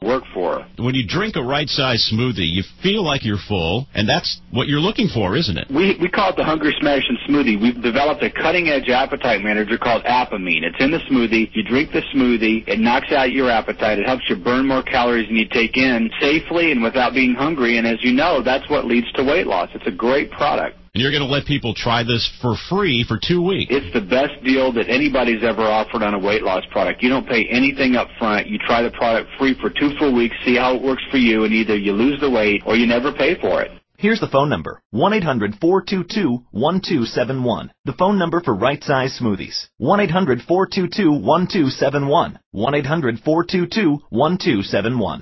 work for. When you drink a right-size smoothie, you feel like you're full, and that's what you're looking for, isn't it? We call it the Hungry Smashing Smoothie. We've developed a cutting-edge appetite manager called Apamine. It's in the smoothie. You drink the smoothie. It knocks out your appetite. It helps you burn more calories than you take in safely and without being hungry. And as you know, that's what leads to weight loss. It's a great product. And you're going to let people try this for free for 2 weeks. It's the best deal that anybody's ever offered on a weight loss product. You don't pay anything up front. You try the product free for 2 full weeks, see how it works for you, and either you lose the weight or you never pay for it. Here's the phone number, 1-800-422-1271. The phone number for Right Size Smoothies, 1-800-422-1271. 1-800-422-1271.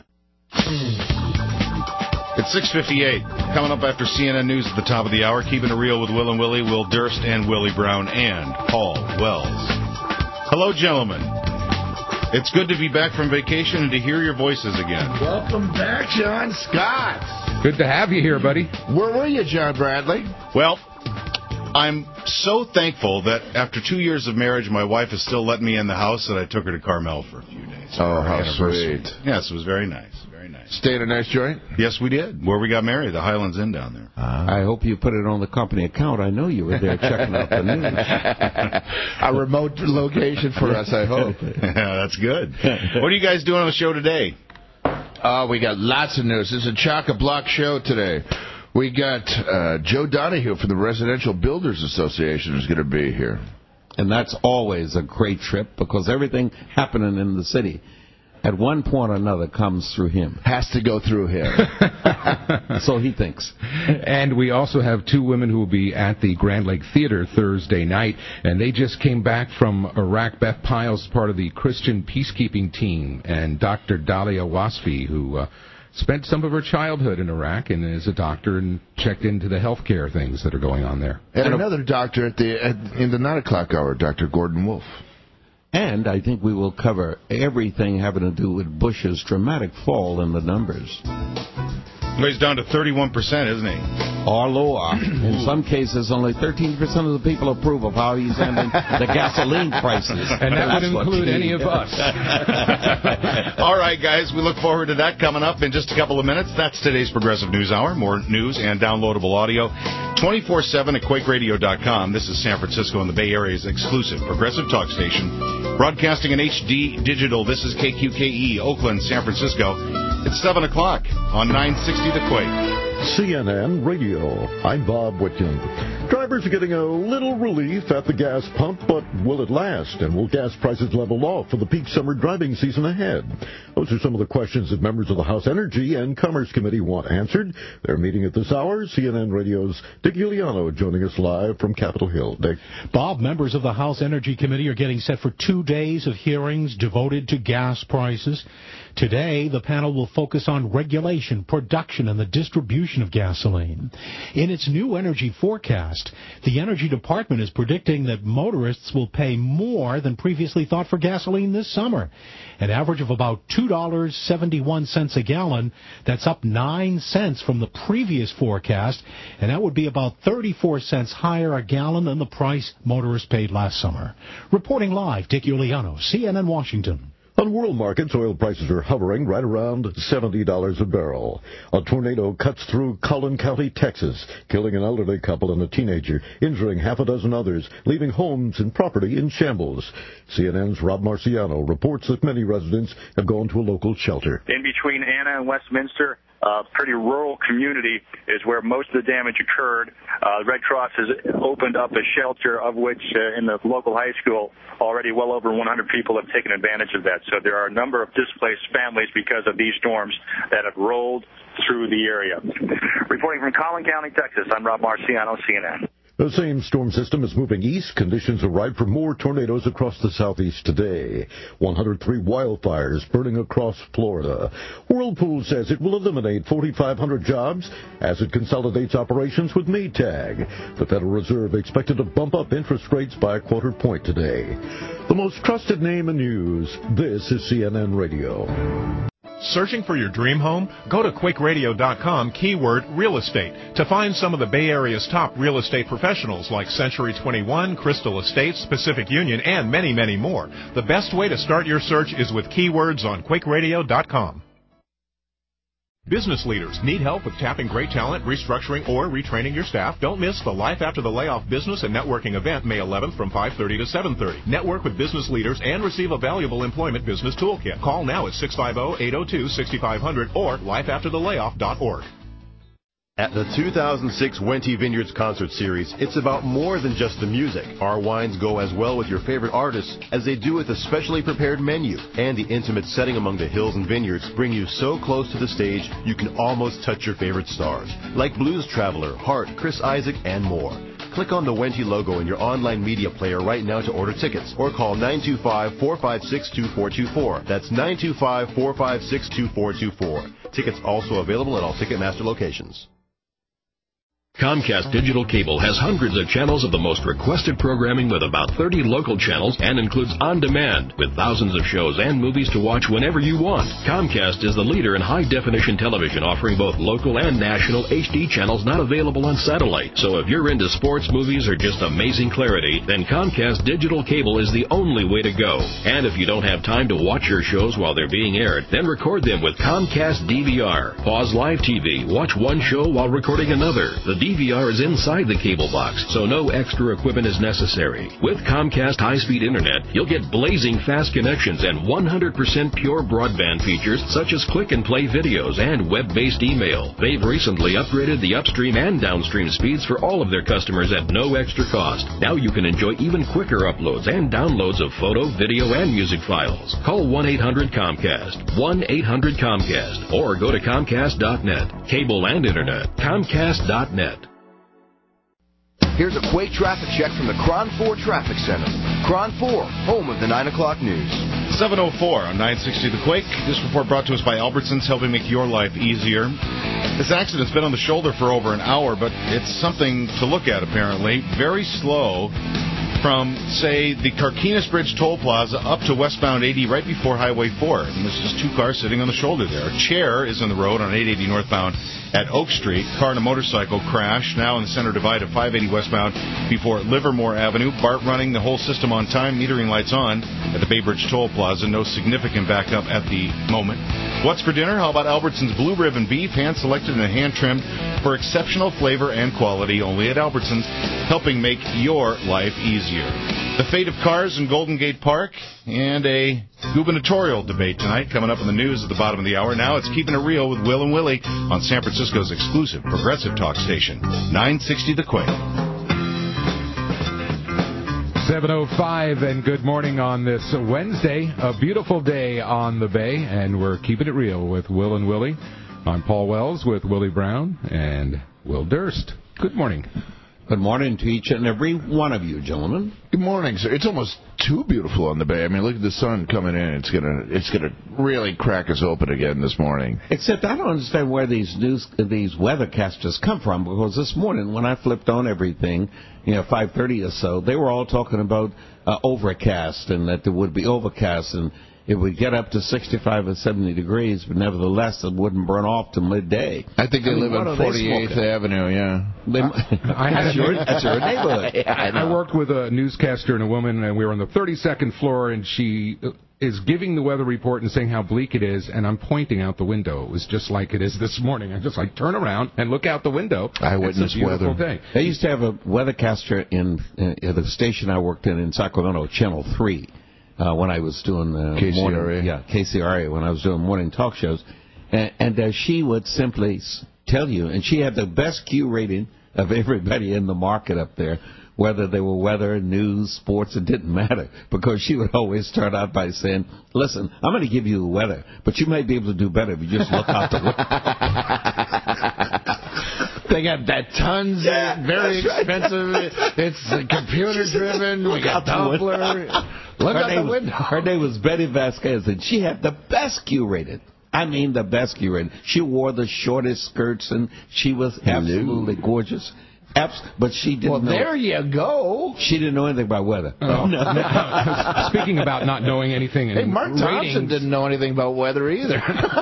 It's 6:58. Coming up after CNN News at the top of the hour, Keeping It Real with Will and Willie, Will Durst and Willie Brown, and Paul Wells. Hello, gentlemen. It's good to be back from vacation and to hear your voices again. Welcome back, John Scott. Good to have you here, buddy. Where were you, John Bradley? Well, I'm so thankful that after 2 years of marriage, my wife is still letting me in the house, that I took her to Carmel for a few days. Oh, how sweet. Yes, it was very nice. Stay in a nice joint? Yes, we did. Where we got married, the Highlands Inn down there. I hope you put it on the company account. I know you were there checking out the news. A remote location for us, I hope. Yeah, that's good. What are you guys doing on the show today? We got lots of news. It's a chock-a-block show today. We got Joe Donahue from the Residential Builders Association is going to be here. And that's always a great trip because everything happening in the city at one point or another comes through him. Has to go through him. So he thinks. And we also have 2 women who will be at the Grand Lake Theater Thursday night, and they just came back from Iraq. Beth Piles is part of the Christian peacekeeping team, and Dr. Dalia Wasfi, who spent some of her childhood in Iraq and is a doctor and checked into the healthcare things that are going on there. And another doctor in the 9 o'clock hour, Dr. Gordon Wolf. And I think we will cover everything having to do with Bush's dramatic fall in the numbers. He's down to 31%, isn't he? Or lower. In some cases, only 13% of the people approve of how he's handling the gasoline prices. And that would include any of us. All right, guys, we look forward to that coming up in just a couple of minutes. That's today's Progressive News Hour. More news and downloadable audio 24/7 at QuakeRadio.com. This is San Francisco and the Bay Area's exclusive Progressive Talk station. Broadcasting in HD digital, this is KQKE, Oakland, San Francisco. It's 7 o'clock on 960 The Quake. CNN Radio. I'm Bob Whitkin. Drivers are getting a little relief at the gas pump, but will it last? And will gas prices level off for the peak summer driving season ahead? Those are some of the questions that members of the House Energy and Commerce Committee want answered. They're meeting at this hour. CNN Radio's Dick Giuliano joining us live from Capitol Hill. Dick. Bob, members of the House Energy Committee are getting set for 2 days of hearings devoted to gas prices. Today, the panel will focus on regulation, production, and the distribution of gasoline. In its new energy forecast, the Energy Department is predicting that motorists will pay more than previously thought for gasoline this summer. An average of about $2.71 a gallon. That's up 9 cents from the previous forecast, and that would be about 34 cents higher a gallon than the price motorists paid last summer. Reporting live, Dick Giuliano, CNN Washington. On world markets, oil prices are hovering right around $70 a barrel. A tornado cuts through Collin County, Texas, killing an elderly couple and a teenager, injuring half a dozen others, leaving homes and property in shambles. CNN's Rob Marciano reports that many residents have gone to a local shelter. In between Anna and Westminster, a pretty rural community is where most of the damage occurred. Red Cross has opened up a shelter, of which in the local high school already well over 100 people have taken advantage of that. So there are a number of displaced families because of these storms that have rolled through the area. Reporting from Collin County, Texas, I'm Rob Marciano, CNN. The same storm system is moving east. Conditions are ripe for more tornadoes across the southeast today. 103 wildfires burning across Florida. Whirlpool says it will eliminate 4,500 jobs as it consolidates operations with Maytag. The Federal Reserve expected to bump up interest rates by a quarter point today. The most trusted name in news. This is CNN Radio. Searching for your dream home? Go to QuakeRadio.com, keyword real estate, to find some of the Bay Area's top real estate professionals like Century 21, Crystal Estates, Pacific Union, and many, many more. The best way to start your search is with keywords on QuakeRadio.com. Business leaders need help with tapping great talent, restructuring, or retraining your staff? Don't miss the Life After the Layoff Business and Networking event May 11th from 5:30 to 7:30. Network with business leaders and receive a valuable employment business toolkit. Call now at 650-802-6500 or lifeafterthelayoff.org. At the 2006 Wente Vineyards Concert Series, it's about more than just the music. Our wines go as well with your favorite artists as they do with a specially prepared menu. And the intimate setting among the hills and vineyards bring you so close to the stage you can almost touch your favorite stars, like Blues Traveler, Hart, Chris Isaak, and more. Click on the Wente logo in your online media player right now to order tickets, or call 925-456-2424. That's 925-456-2424. Tickets also available at all Ticketmaster locations. Comcast Digital Cable has hundreds of channels of the most requested programming with about 30 local channels and includes On Demand with thousands of shows and movies to watch whenever you want. Comcast is the leader in high-definition television, offering both local and national HD channels not available on satellite. So if you're into sports, movies, or just amazing clarity, then Comcast Digital Cable is the only way to go. And if you don't have time to watch your shows while they're being aired, then record them with Comcast DVR. Pause live TV, watch one show while recording another. The DVR is inside the cable box, so no extra equipment is necessary. With Comcast high-speed internet, you'll get blazing fast connections and 100% pure broadband features such as click-and-play videos and web-based email. They've recently upgraded the upstream and downstream speeds for all of their customers at no extra cost. Now you can enjoy even quicker uploads and downloads of photo, video, and music files. Call 1-800-COMCAST, 1-800-COMCAST, or go to Comcast.net. Cable and internet, Comcast.net. Here's a Quake traffic check from the Kron 4 Traffic Center. Kron 4, home of the 9 o'clock news. 7:04 on 960 The Quake. This report brought to us by Albertsons, helping make your life easier. This accident's been on the shoulder for over an hour, but it's something to look at, apparently. Very slow from, say, the Carquinez Bridge Toll Plaza up to westbound 80 right before Highway 4. And there's just two cars sitting on the shoulder there. A chair is in the road on 880 northbound at Oak Street. Car and a motorcycle crash now in the center divide of 580 westbound before Livermore Avenue. BART running the whole system on time, metering lights on at the Bay Bridge Toll Plaza. No significant backup at the moment. What's for dinner? How about Albertsons Blue Ribbon Beef, hand-selected and hand-trimmed for exceptional flavor and quality, only at Albertsons, helping make your life easier. The fate of cars in Golden Gate Park and a gubernatorial debate tonight coming up in the news at the bottom of the hour. Now it's Keeping It Real with Will and Willie on San Francisco's exclusive progressive talk station, 960 The Quake. 7:05 and good morning on this Wednesday. A beautiful day on the Bay, and we're keeping it real with Will and Willie. I'm Paul Wells with Willie Brown and Will Durst. Good morning. Good morning to each and every one of you, gentlemen. Good morning, sir. It's almost too beautiful on the Bay. I mean, look at the sun coming in. It's gonna really crack us open again this morning. Except I don't understand where these weathercasters come from, because this morning when I flipped on everything, 5:30 or so, they were all talking about overcast and that there would be overcast and it would get up to 65 or 70 degrees, but nevertheless, it wouldn't burn off till midday. I think they live on 48th Avenue, yeah. That's your neighborhood. Yeah, I worked with a newscaster and a woman, and we were on the 32nd floor, and she is giving the weather report and saying how bleak it is, and I'm pointing out the window. It was just like it is this morning. I'm just like, turn around and look out the window. Eyewitness weather. Day. They used to have a weathercaster in the station I worked in Sacramento, Channel 3. When I was doing KCRA, when I was doing morning talk shows, and she would simply tell you, and she had the best Q rating of everybody in the market up there, whether they were weather, news, sports, it didn't matter, because she would always start out by saying, listen, I'm going to give you the weather, but you might be able to do better if you just look out the window. They got that tons, very expensive. It's computer-driven. We got Doppler. Look out the window. Her name was Betty Vasquez, and she had the best Q rated. I mean, the best Q rated. She wore the shortest skirts, and she was absolutely gorgeous. But she didn't know. Well, there you go. She didn't know anything about weather. Oh. No. Speaking about not knowing anything. Hey, Mark Thompson didn't know anything about weather either.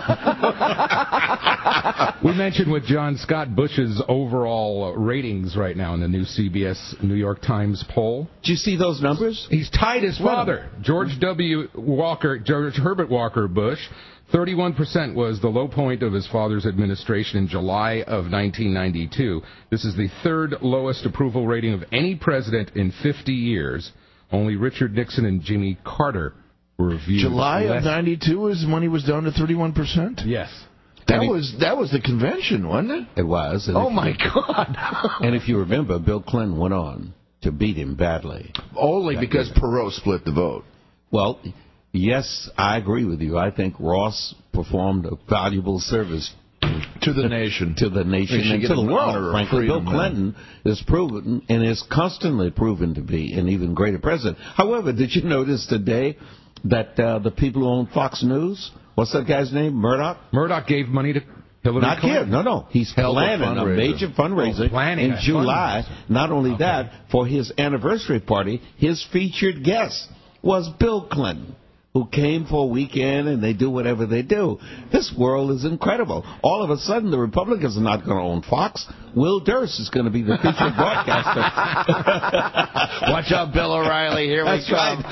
We mentioned with John Scott Bush's overall ratings right now in the new CBS New York Times poll. Did you see those numbers? He's tied his father, George Herbert Walker Bush, 31% was the low point of his father's administration in July of 1992. This is the third lowest approval rating of any president in 50 years. Only Richard Nixon and Jimmy Carter were viewed. July of 92 is when he was down to 31%? Yes. That was the convention, wasn't it? It was. Oh, my God. And if you remember, Bill Clinton went on to beat him badly. Only because Perot split the vote. Well, yes, I agree with you. I think Ross performed a valuable service to the nation. To the nation and to the world, frankly. Bill Clinton is proven and is constantly proven to be an even greater president. However, did you notice today that the people who own Fox News, what's that guy's name, Murdoch? Murdoch gave money to Hillary Clinton. No. He's planning a major fundraiser in July. Not only that, for his anniversary party, his featured guest was Bill Clinton, who came for a weekend, and they do whatever they do. This world is incredible. All of a sudden, the Republicans are not going to own Fox. Will Durst is going to be the featured broadcaster. Watch out, Bill O'Reilly. Here we come.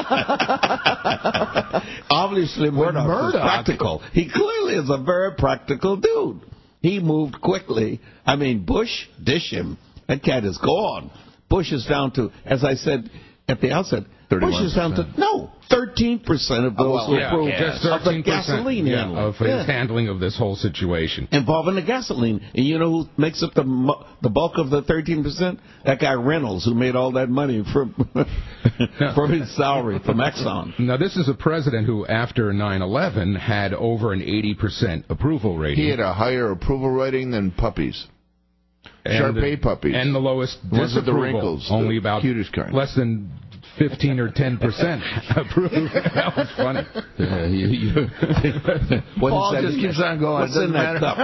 Obviously, Murdoch is practical. He clearly is a very practical dude. He moved quickly. I mean, Bush, dish him. That cat is gone. Bush is down to, as I said at the outset, 31%. Bush is down to 13% of those who approve just 13% of the gasoline handling. Of his handling of this whole situation. Involving the gasoline. And you know who makes up the bulk of the 13%? That guy Reynolds, who made all that money from his salary from Exxon. Now, this is a president who, after 9/11, had over an 80% approval rating. He had a higher approval rating than puppies. Shar-Pei puppies. And the lowest disapproval. The wrinkles. Only about less than 15 or 10% approved. That was funny. Paul just keeps on going. What's in that cup?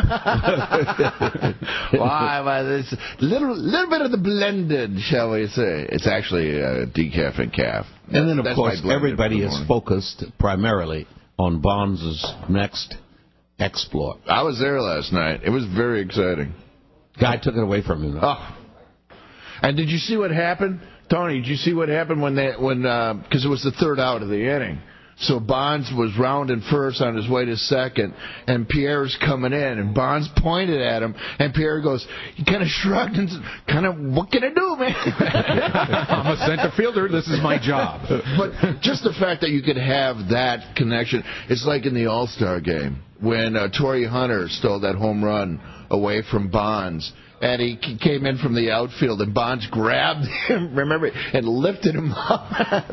Why? This little bit of the blended, shall we say? It's actually decaf and calf. And then, of course, everybody is focused primarily on Bonds' next exploit. I was there last night. It was very exciting. Guy took it away from him. And did you see what happened? Tony, did you see what happened when because it was the third out of the inning? So Bonds was rounding first on his way to second, and Pierre's coming in, and Bonds pointed at him, and Pierre goes, he kind of shrugged and said, what can I do, man? I'm a center fielder. This is my job. But just the fact that you could have that connection, it's like in the All-Star game when Torrey Hunter stole that home run away from Bonds. And he came in from the outfield, and Bonds grabbed him, remember, and lifted him up.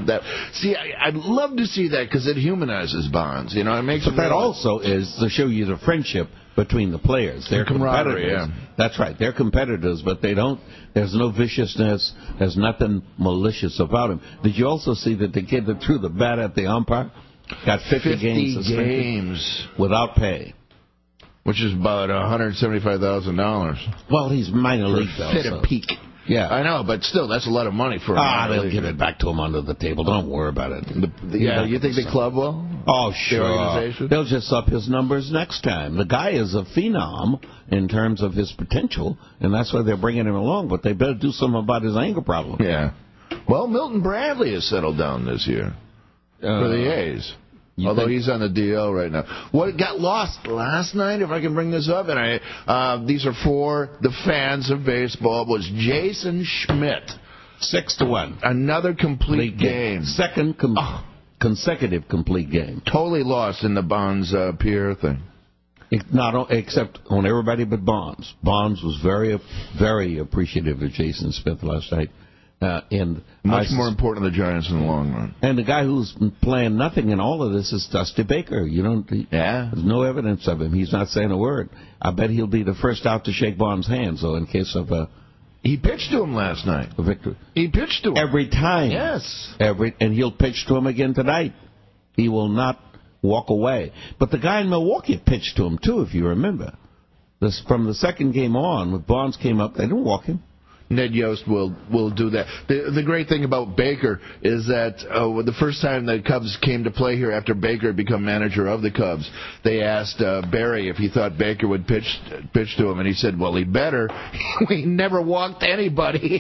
I'd love to see that because it humanizes Bonds. You know, it makes. But that also is to show you the friendship between the players. They're competitors. Yeah. That's right. They're competitors, but they don't. There's no viciousness. There's nothing malicious about them. Did you also see that the kid that threw the bat at the umpire got 50 games suspended without pay? Which is about $175,000. Well, he's minor league, though. Fit a peak. Yeah. I know, but still, that's a lot of money for a they'll give it back to him under the table. Don't worry about it. You think the club will? Oh, sure. They'll just up his numbers next time. The guy is a phenom in terms of his potential, and that's why they're bringing him along. But they better do something about his anger problem. Yeah. Well, Milton Bradley has settled down this year for the A's. Although he's on the DL right now. What got lost last night, if I can bring this up, and these are for the fans of baseball, was Jason Schmidt. 6-1. Another complete game. Second consecutive complete game. Totally lost in the Bonds Pierre thing. Except on everybody but Bonds. Bonds was very, very appreciative of Jason Smith last night. And much more important to the Giants in the long run. And the guy who's playing nothing in all of this is Dusty Baker. There's no evidence of him. He's not saying a word. I bet he'll be the first out to shake Bonds' hands, though, in case of He pitched to him last night. A victory. He pitched to him every time. Yes. And he'll pitch to him again tonight. He will not walk away. But the guy in Milwaukee pitched to him too, if you remember. From the second game on, when Bonds came up, they didn't walk him. Ned Yost will do that. The great thing about Baker is that the first time the Cubs came to play here after Baker had become manager of the Cubs, they asked Barry if he thought Baker would pitch to him, and he said, well, he better. He never walked anybody.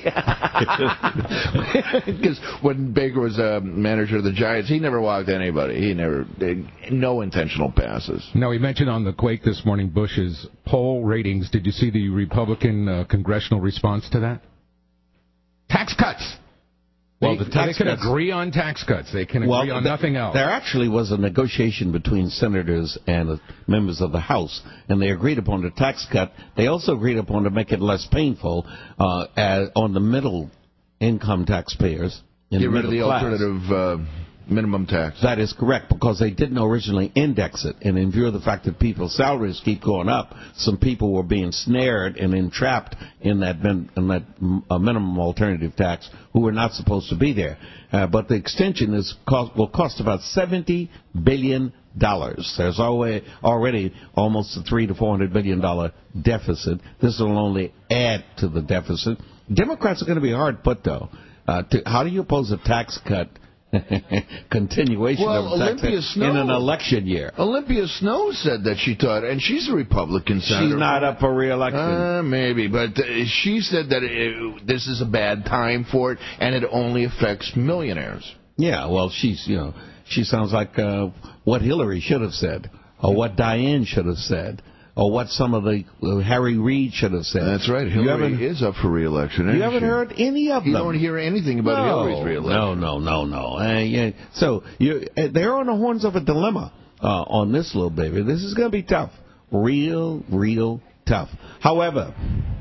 Because when Baker was manager of the Giants, he never walked anybody. No intentional passes. Now, he mentioned on the Quake this morning Bush's poll ratings. Did you see the Republican congressional response to that? Tax cuts. Well, they can agree on tax cuts. They can agree on nothing else. There actually was a negotiation between senators and members of the House, and they agreed upon the tax cut. They also agreed upon to make it less painful on the middle income taxpayers. Get rid of the alternative minimum tax. That is correct, because they didn't originally index it, and in view of the fact that people's salaries keep going up, some people were being snared and entrapped in that minimum alternative tax who were not supposed to be there. But the extension will cost about $70 billion. There's already almost a $300 to $400 billion deficit. This will only add to the deficit. Democrats are going to be hard put, though. How do you oppose a tax cut? Continuation of tax in an election year. Olympia Snowe said that she thought, and she's a Republican senator. She's not up for re-election. Maybe, but she said that this is a bad time for it, and it only affects millionaires. Yeah, well, she sounds like what Hillary should have said, or what Diane should have said, or what some of the Harry Reid should have said. That's right. Hillary is up for re-election. You haven't heard any of them. You don't hear anything about Hillary's re-election. No. So they're on the horns of a dilemma on this little baby. This is going to be tough. Real tough. However,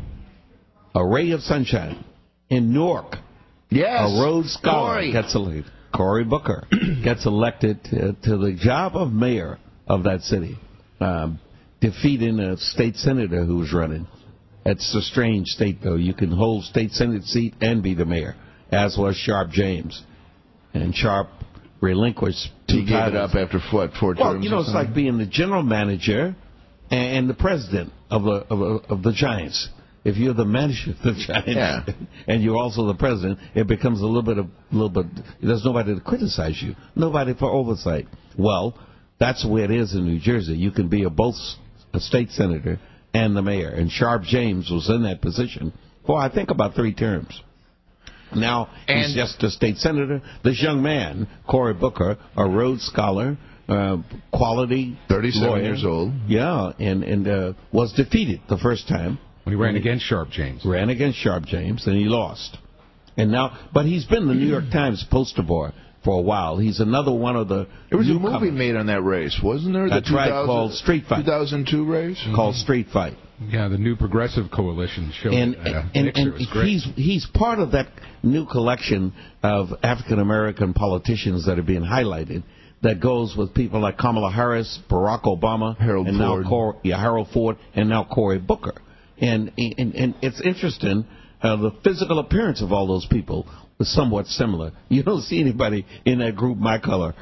a ray of sunshine in Newark. Yes. A Rhodes Scholar gets elected. Cory Booker gets elected to the job of mayor of that city. Defeating a state senator who was running. It's a strange state, though. You can hold state senate seat and be the mayor, as was Sharp James. And Sharp relinquished He gave it up after, four terms? Well, it's like being the general manager and the president of the Giants. If you're the manager of the Giants and you're also the president, it becomes a little bit. There's nobody to criticize you, nobody for oversight. Well, that's the way it is in New Jersey. You can be both a state senator and the mayor. And Sharp James was in that position for, I think, about 3 terms. Now he's just a state senator. This young man, Cory Booker, a Rhodes Scholar, quality 37 lawyer, years old. Yeah, and was defeated the first time. When he ran against Sharp James. Ran against Sharp James, and he lost. But he's been the New York Times poster boy for a while. He's another one of the There was newcomers. a movie made on that race, wasn't there? That's right, called Street Fight. 2002 race? Called Street Fight. Yeah, the New Progressive Coalition showed and Nixon was great. He's part of that new collection of African-American politicians that are being highlighted that goes with people like Kamala Harris, Barack Obama, Harold Ford, and now Cory Booker. And it's interesting, the physical appearance of all those people was somewhat similar. You don't see anybody in that group my color.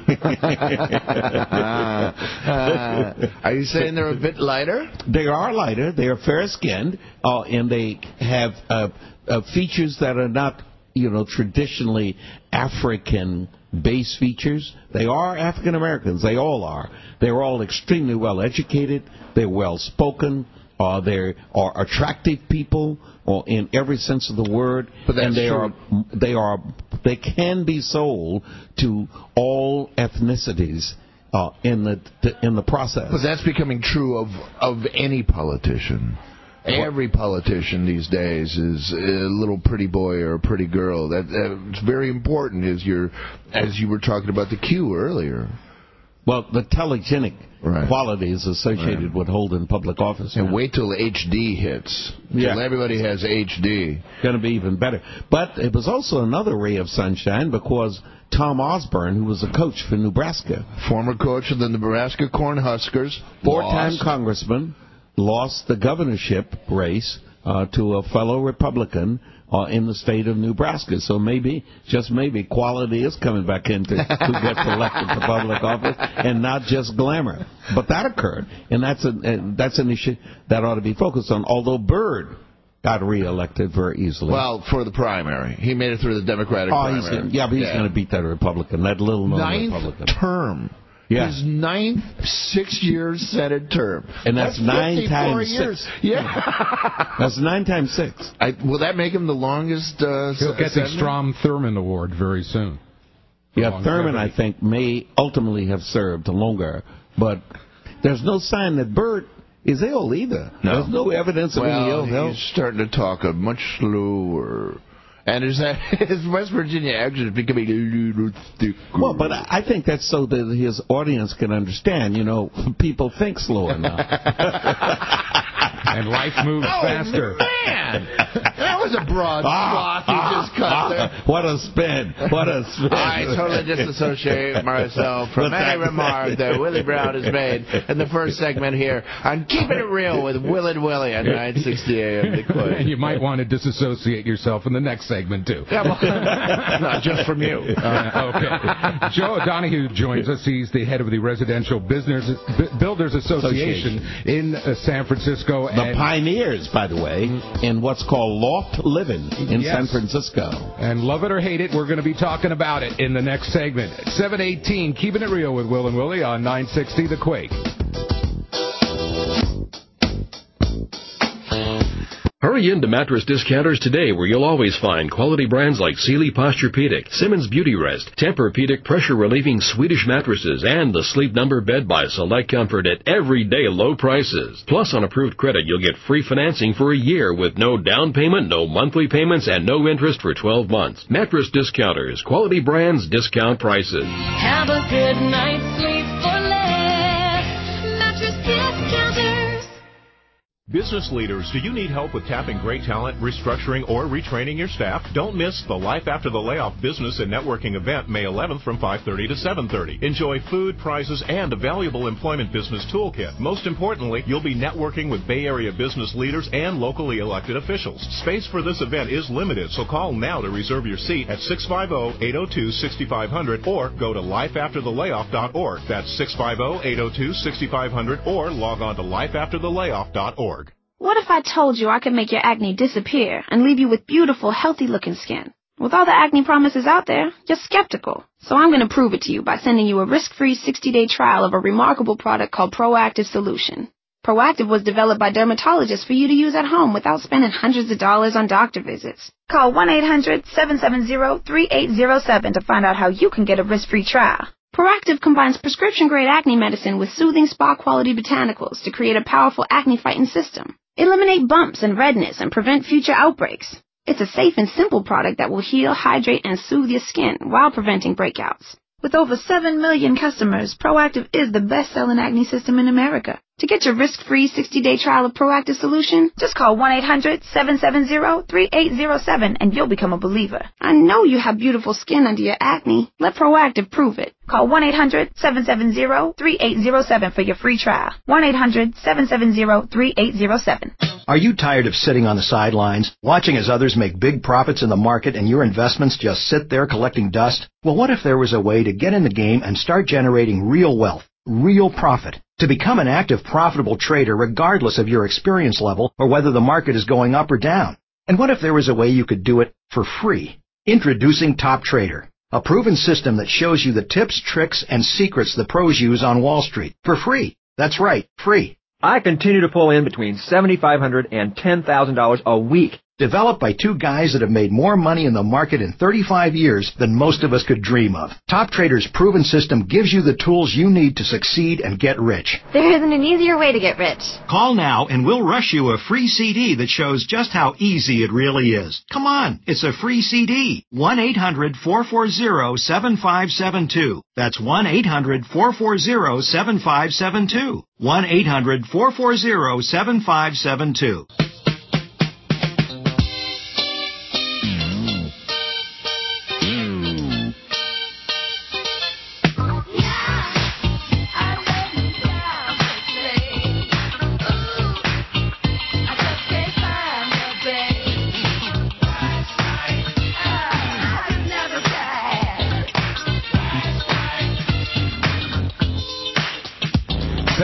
Are you saying they're a bit lighter? They are lighter. They are fair-skinned, and they have features that are not, traditionally African-based features. They are African Americans. They all are. They're all extremely well educated. They're well spoken. They are attractive people, or in every sense of the word, and they can be sold to all ethnicities in the process. But that's becoming true of any politician. Every politician these days is a little pretty boy or a pretty girl. That's very important. As you were talking about the Q earlier. Well, the telegenic qualities associated with holding public office. And wait till HD hits. Till everybody has HD. Going to be even better. But it was also another ray of sunshine because Tom Osborne, who was a coach for Nebraska. Former coach of the Nebraska Cornhuskers. 4-time congressman. Lost the governorship race to a fellow Republican in the state of Nebraska. So maybe, just maybe, quality is coming back into who gets elected to public office and not just glamour. But that occurred, and that's an issue that ought to be focused on. Although Byrd got reelected very easily. Well, for the primary. He made it through the Democratic primary. He's going to beat that Republican, that little-known Republican. Ninth term. Yeah. His ninth 6-year Senate term. And that's 9 times years. 6. Yeah. That's 9 times 6. Will that make him the longest He'll get the Strom Thurmond Award very soon. Yeah, Thurmond, I think, may ultimately have served longer. But there's no sign that Burt is ill either. No. There's no evidence of any ill health. He's starting to talk much slower. And his West Virginia accent is becoming a little thicker. Well, but I think that's so that his audience can understand. People think slower now. And life moves faster. Man! That was a broad swath you just cut there. What a spin. What a spin. I totally disassociate myself from any remark that Willie Brown has made in the first segment here on Keeping It Real with Will and Willie at 960 AM. And you might want to disassociate yourself in the next segment, too. Yeah, well, not just from you. Okay. Joe O'Donoghue joins us. He's the head of the Residential Builders Association in San Francisco. The pioneers, by the way, in what's called loft living in San Francisco. And love it or hate it, we're going to be talking about it in the next segment. 7:18, Keeping It Real with Will and Willie on 960 The Quake. Hurry into Mattress Discounters today, where you'll always find quality brands like Sealy Posturepedic, Simmons Beauty Rest, Tempur-Pedic pressure-relieving Swedish mattresses, and the Sleep Number bed by Select Comfort at everyday low prices. Plus, on approved credit, you'll get free financing for a year with no down payment, no monthly payments, and no interest for 12 months. Mattress Discounters, quality brands, discount prices. Have a good night's sleep for less. Mattress Discounters. Business leaders, do you need help with tapping great talent, restructuring, or retraining your staff? Don't miss the Life After the Layoff Business and Networking event May 11th from 5:30 to 7:30. Enjoy food, prizes, and a valuable employment business toolkit. Most importantly, you'll be networking with Bay Area business leaders and locally elected officials. Space for this event is limited, so call now to reserve your seat at 650-802-6500 or go to lifeafterthelayoff.org. That's 650-802-6500 or log on to lifeafterthelayoff.org. What if I told you I could make your acne disappear and leave you with beautiful, healthy-looking skin? With all the acne promises out there, you're skeptical. So I'm going to prove it to you by sending you a risk-free 60-day trial of a remarkable product called Proactive Solution. Proactive was developed by dermatologists for you to use at home without spending hundreds of dollars on doctor visits. Call 1-800-770-3807 to find out how you can get a risk-free trial. Proactive combines prescription-grade acne medicine with soothing spa-quality botanicals to create a powerful acne-fighting system. Eliminate bumps and redness and prevent future outbreaks. It's a safe and simple product that will heal, hydrate, and soothe your skin while preventing breakouts. With over 7 million customers, Proactive is the best-selling acne system in America. To get your risk-free 60-day trial of Proactive Solution, just call 1-800-770-3807 and you'll become a believer. I know you have beautiful skin under your acne. Let Proactive prove it. Call 1-800-770-3807 for your free trial. 1-800-770-3807. Are you tired of sitting on the sidelines, watching as others make big profits in the market and your investments just sit there collecting dust? Well, what if there was a way to get in the game and start generating real wealth, real profit? To become an active, profitable trader regardless of your experience level or whether the market is going up or down? And what if there was a way you could do it for free? Introducing Top Trader, a proven system that shows you the tips, tricks, and secrets the pros use on Wall Street for free. That's right, free. I continue to pull in between $7,500 and $10,000 a week. Developed by two guys that have made more money in the market in 35 years than most of us could dream of. Top Trader's proven system gives you the tools you need to succeed and get rich. There isn't an easier way to get rich. Call now and we'll rush you a free CD that shows just how easy it really is. Come on, it's a free CD. 1-800-440-7572. That's 1-800-440-7572. 1-800-440-7572.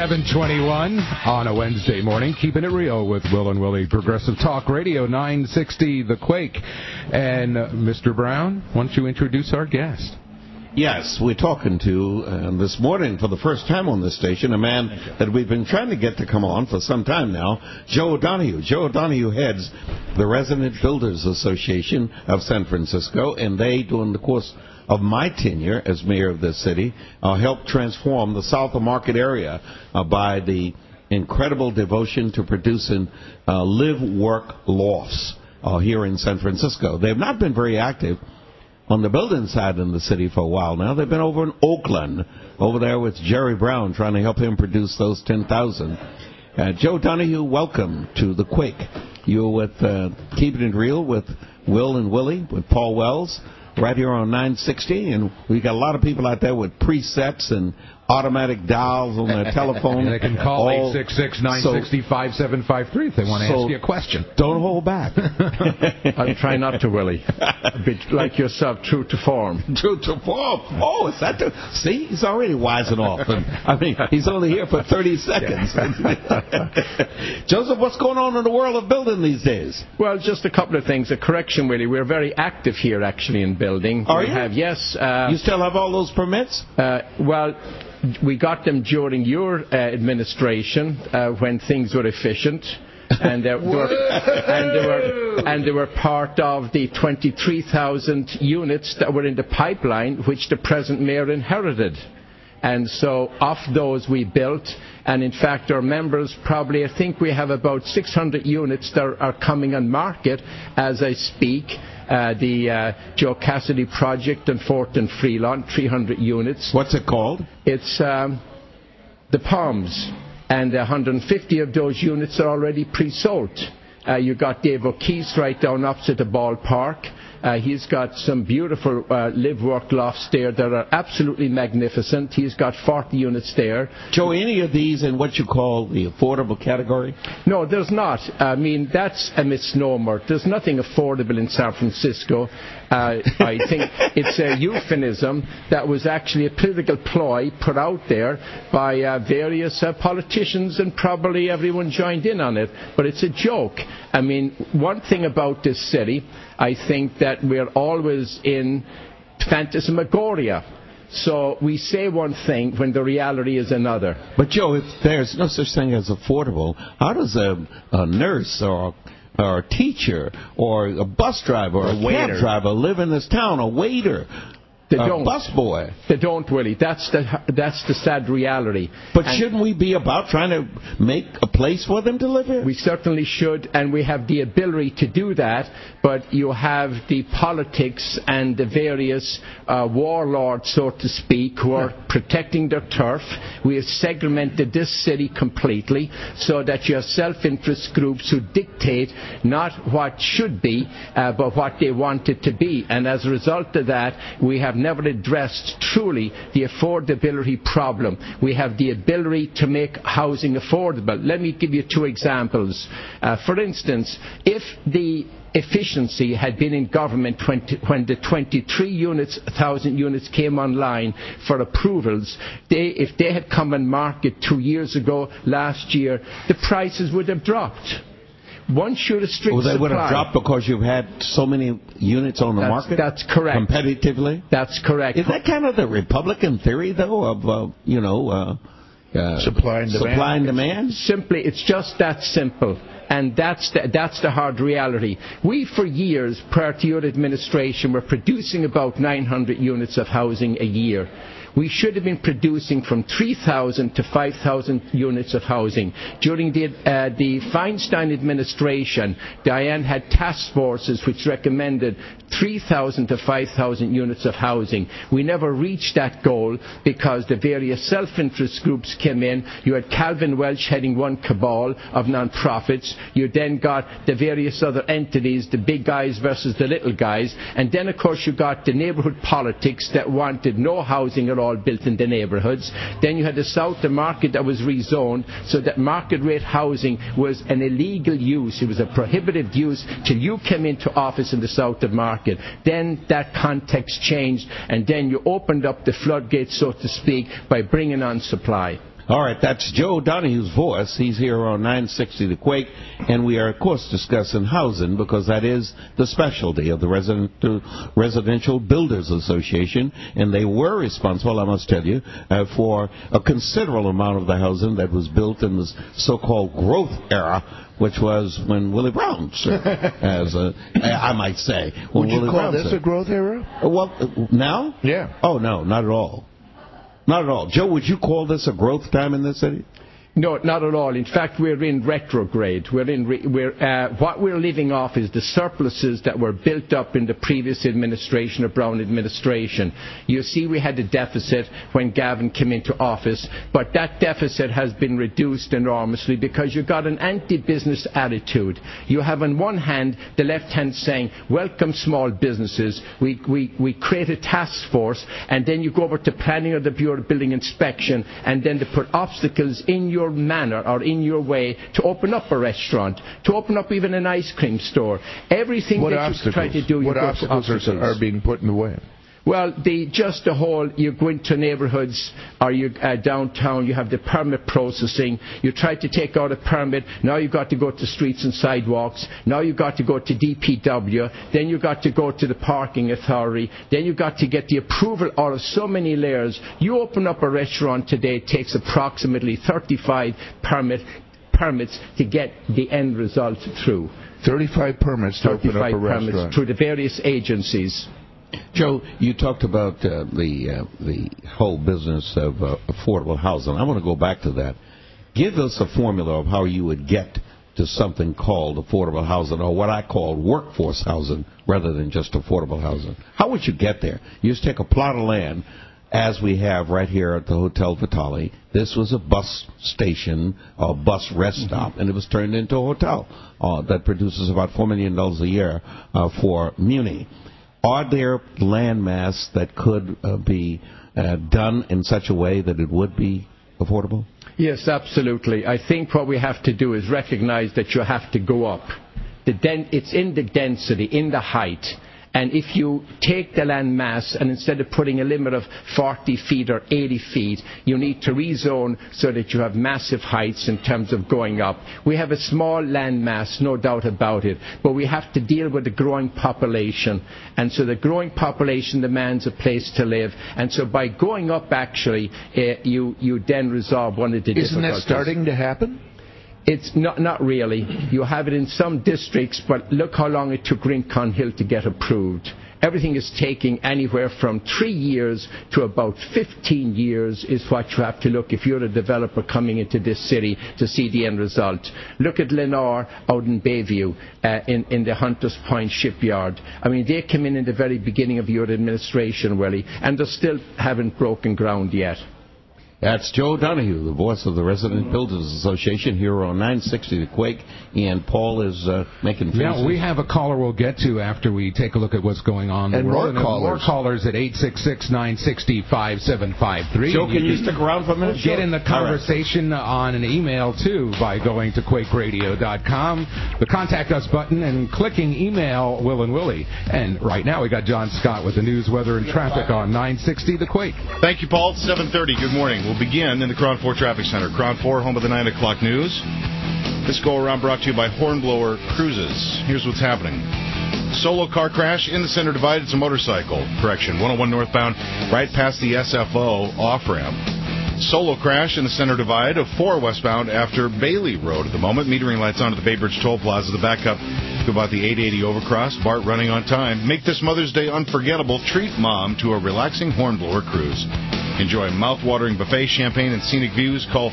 7:21 on a Wednesday morning, keeping it real with Will and Willie, Progressive Talk Radio 960, The Quake. And Mr. Brown, why don't you introduce our guest? Yes, we're talking to, this morning, for the first time on this station, a man that we've been trying to get to come on for some time now, Joe O'Donoghue. Joe O'Donoghue heads the Resident Builders Association of San Francisco, and they, during the course of my tenure as mayor of this city, helped transform the South of Market area by the incredible devotion to producing live-work lofts here in San Francisco. They have not been very active on the building side in the city for a while now. They've been over in Oakland, over there with Jerry Brown, trying to help him produce those 10,000. Joe O'Donoghue, welcome to The Quake. You're with Keeping It Real with Will and Willie, with Paul Wells, right here on 960, and we got a lot of people out there with presets and automatic dials on their telephone. They can call 866-960-5753 if they want to ask you a question. Don't hold back. I'll try not to, Willie. A bit like yourself, true to form. True to form. Oh, is that the... See, he's already wising off. And, I mean, he's only here for 30 seconds. Joseph, what's going on in the world of building these days? Well, just a couple of things. A correction, Willie. We're very active here, actually, in building. Are you? Yes. You still have all those permits? Well... We got them during your administration when things were efficient, and they were part of the 23,000 units that were in the pipeline, which the present mayor inherited. And so off those we built, and in fact our members probably, I think we have about 600 units that are coming on market as I speak. The Joe Cassidy project on 4th and Fremont, 300 units. What's it called? It's the Palms, and 150 of those units are already pre-sold. You got Dave O'Keefe right down opposite the ballpark. He's got some beautiful live-work lofts there that are absolutely magnificent. He's got 40 units there. Joe, any of these in what you call the affordable category? No, there's not. I mean, that's a misnomer. There's nothing affordable in San Francisco. I think it's a euphemism that was actually a political ploy put out there by various politicians, and probably everyone joined in on it. But it's a joke. I mean, one thing about this city, I think that we're always in phantasmagoria. So we say one thing when the reality is another. But, Joe, if there's no such thing as affordable, how does a nurse or a teacher or a bus driver or a cab driver live in this town, a waiter? They don't. Busboy. They don't, Willie. That's the sad reality. But shouldn't we be about trying to make a place for them to live in? We certainly should, and we have the ability to do that, but you have the politics and the various warlords, so to speak, who are protecting their turf. We have segmented this city completely so that you have self-interest groups who dictate not what should be, but what they want it to be. And as a result of that, we have never addressed truly the affordability problem. We have the ability to make housing affordable. Let me give you two examples. For instance, if the efficiency had been in government when the 23,000 units came online for approvals, if they had come on market 2 years ago, last year, the prices would have dropped. Once you restrict supply... They would have dropped because you've had so many units on the market? That's correct. Competitively? That's correct. Is that kind of the Republican theory, though, of, supply and demand? Simply, it's just that simple. And that's the hard reality. We, for years, prior to your administration, were producing about 900 units of housing a year. We should have been producing from 3,000 to 5,000 units of housing. During the Feinstein administration, Diane had task forces which recommended 3,000 to 5,000 units of housing. We never reached that goal because the various self-interest groups came in. You had Calvin Welch heading one cabal of non-profits. You then got the various other entities, the big guys versus the little guys. And then, of course, you got the neighbourhood politics that wanted no housing at all built in the neighbourhoods. Then you had the South of Market that was rezoned so that market rate housing was an illegal use. It was a prohibited use till you came into office in the South of Market. Then that context changed, and then you opened up the floodgates, so to speak, by bringing on supply. All right, that's Joe Donahue's voice. He's here on 960 The Quake, and we are, of course, discussing housing because that is the specialty of the Residential Builders Association, and they were responsible, I must tell you, for a considerable amount of the housing that was built in the so-called growth era, which was when Willie Brown served, I might say. Would you call this a growth era? Well, now? Yeah. Oh, no, not at all. Not at all. Joe, would you call this a growth time in this city? No, not at all. In fact, we're in retrograde. What we're living off is the surpluses that were built up in the previous administration, the Brown administration. You see, we had a deficit when Gavin came into office, but that deficit has been reduced enormously because you got an anti-business attitude. You have on one hand the left hand saying, welcome small businesses. We create a task force, and then you go over to planning of the Bureau of Building Inspection, and then they put obstacles in your manner or in your way to open up a restaurant, to open up even an ice cream store. Everything that you try to do, what obstacles are being put in the way? Well, just the whole, you go into neighbourhoods or you downtown, you have the permit processing. You try to take out a permit, now you've got to go to streets and sidewalks. Now you've got to go to DPW. Then you've got to go to the parking authority. Then you've got to get the approval out of so many layers. You open up a restaurant today, it takes approximately 35 permits to get the end result through. 35 permits to open up a restaurant. Through the various agencies. Joe, you talked about the whole business of affordable housing. I want to go back to that. Give us a formula of how you would get to something called affordable housing, or what I call workforce housing, rather than just affordable housing. How would you get there? You just take a plot of land, as we have right here at the Hotel Vitale. This was a bus station, a bus rest stop, and it was turned into a hotel that produces about $4 million a year for Muni. Are there landmass that could be done in such a way that it would be affordable? Yes, absolutely. I think what we have to do is recognize that you have to go up. It's in the density, in the height. And if you take the land mass and instead of putting a limit of 40 feet or 80 feet, you need to rezone so that you have massive heights in terms of going up. We have a small land mass, no doubt about it, but we have to deal with the growing population. And so the growing population demands a place to live. And so by going up, actually, you then resolve one of the difficulties. Isn't that starting to happen? It's not really. You have it in some districts, but look how long it took Rincon Hill to get approved. Everything is taking anywhere from 3 years to about 15 years is what you have to look if you're a developer coming into this city to see the end result. Look at Lenore out in Bayview in the Hunters Point shipyard. I mean, they came in the very beginning of your administration, Willie, and they still haven't broken ground yet. That's Joe Donahue, the voice of the Resident Builders Association, here on 960 The Quake. And Paul is making faces. Yeah, we have a caller we'll get to after we take a look at what's going on. And more callers at 866-960-5753. Joe, can you stick around for a minute? Get in the conversation on an email, too, by going to QuakeRadio.com, the Contact Us button, and clicking email Will and Willie. And right now we got John Scott with the news, weather, and traffic on 960 The Quake. Thank you, Paul. It's 7:30. Good morning. We'll begin in the Cron 4 Traffic Center. Cron 4, home of the 9 o'clock news. This go-around brought to you by Hornblower Cruises. Here's what's happening. Solo car crash in the center divide. It's a motorcycle. Correction. 101 northbound, right past the SFO off-ramp. Solo crash in the center divide of 4 westbound after Bailey Road at the moment. Metering lights on at the Bay Bridge Toll Plaza. The backup to about the 880 overcross. BART running on time. Make this Mother's Day unforgettable. Treat Mom to a relaxing Hornblower cruise. Enjoy mouth-watering buffet, champagne, and scenic views. Call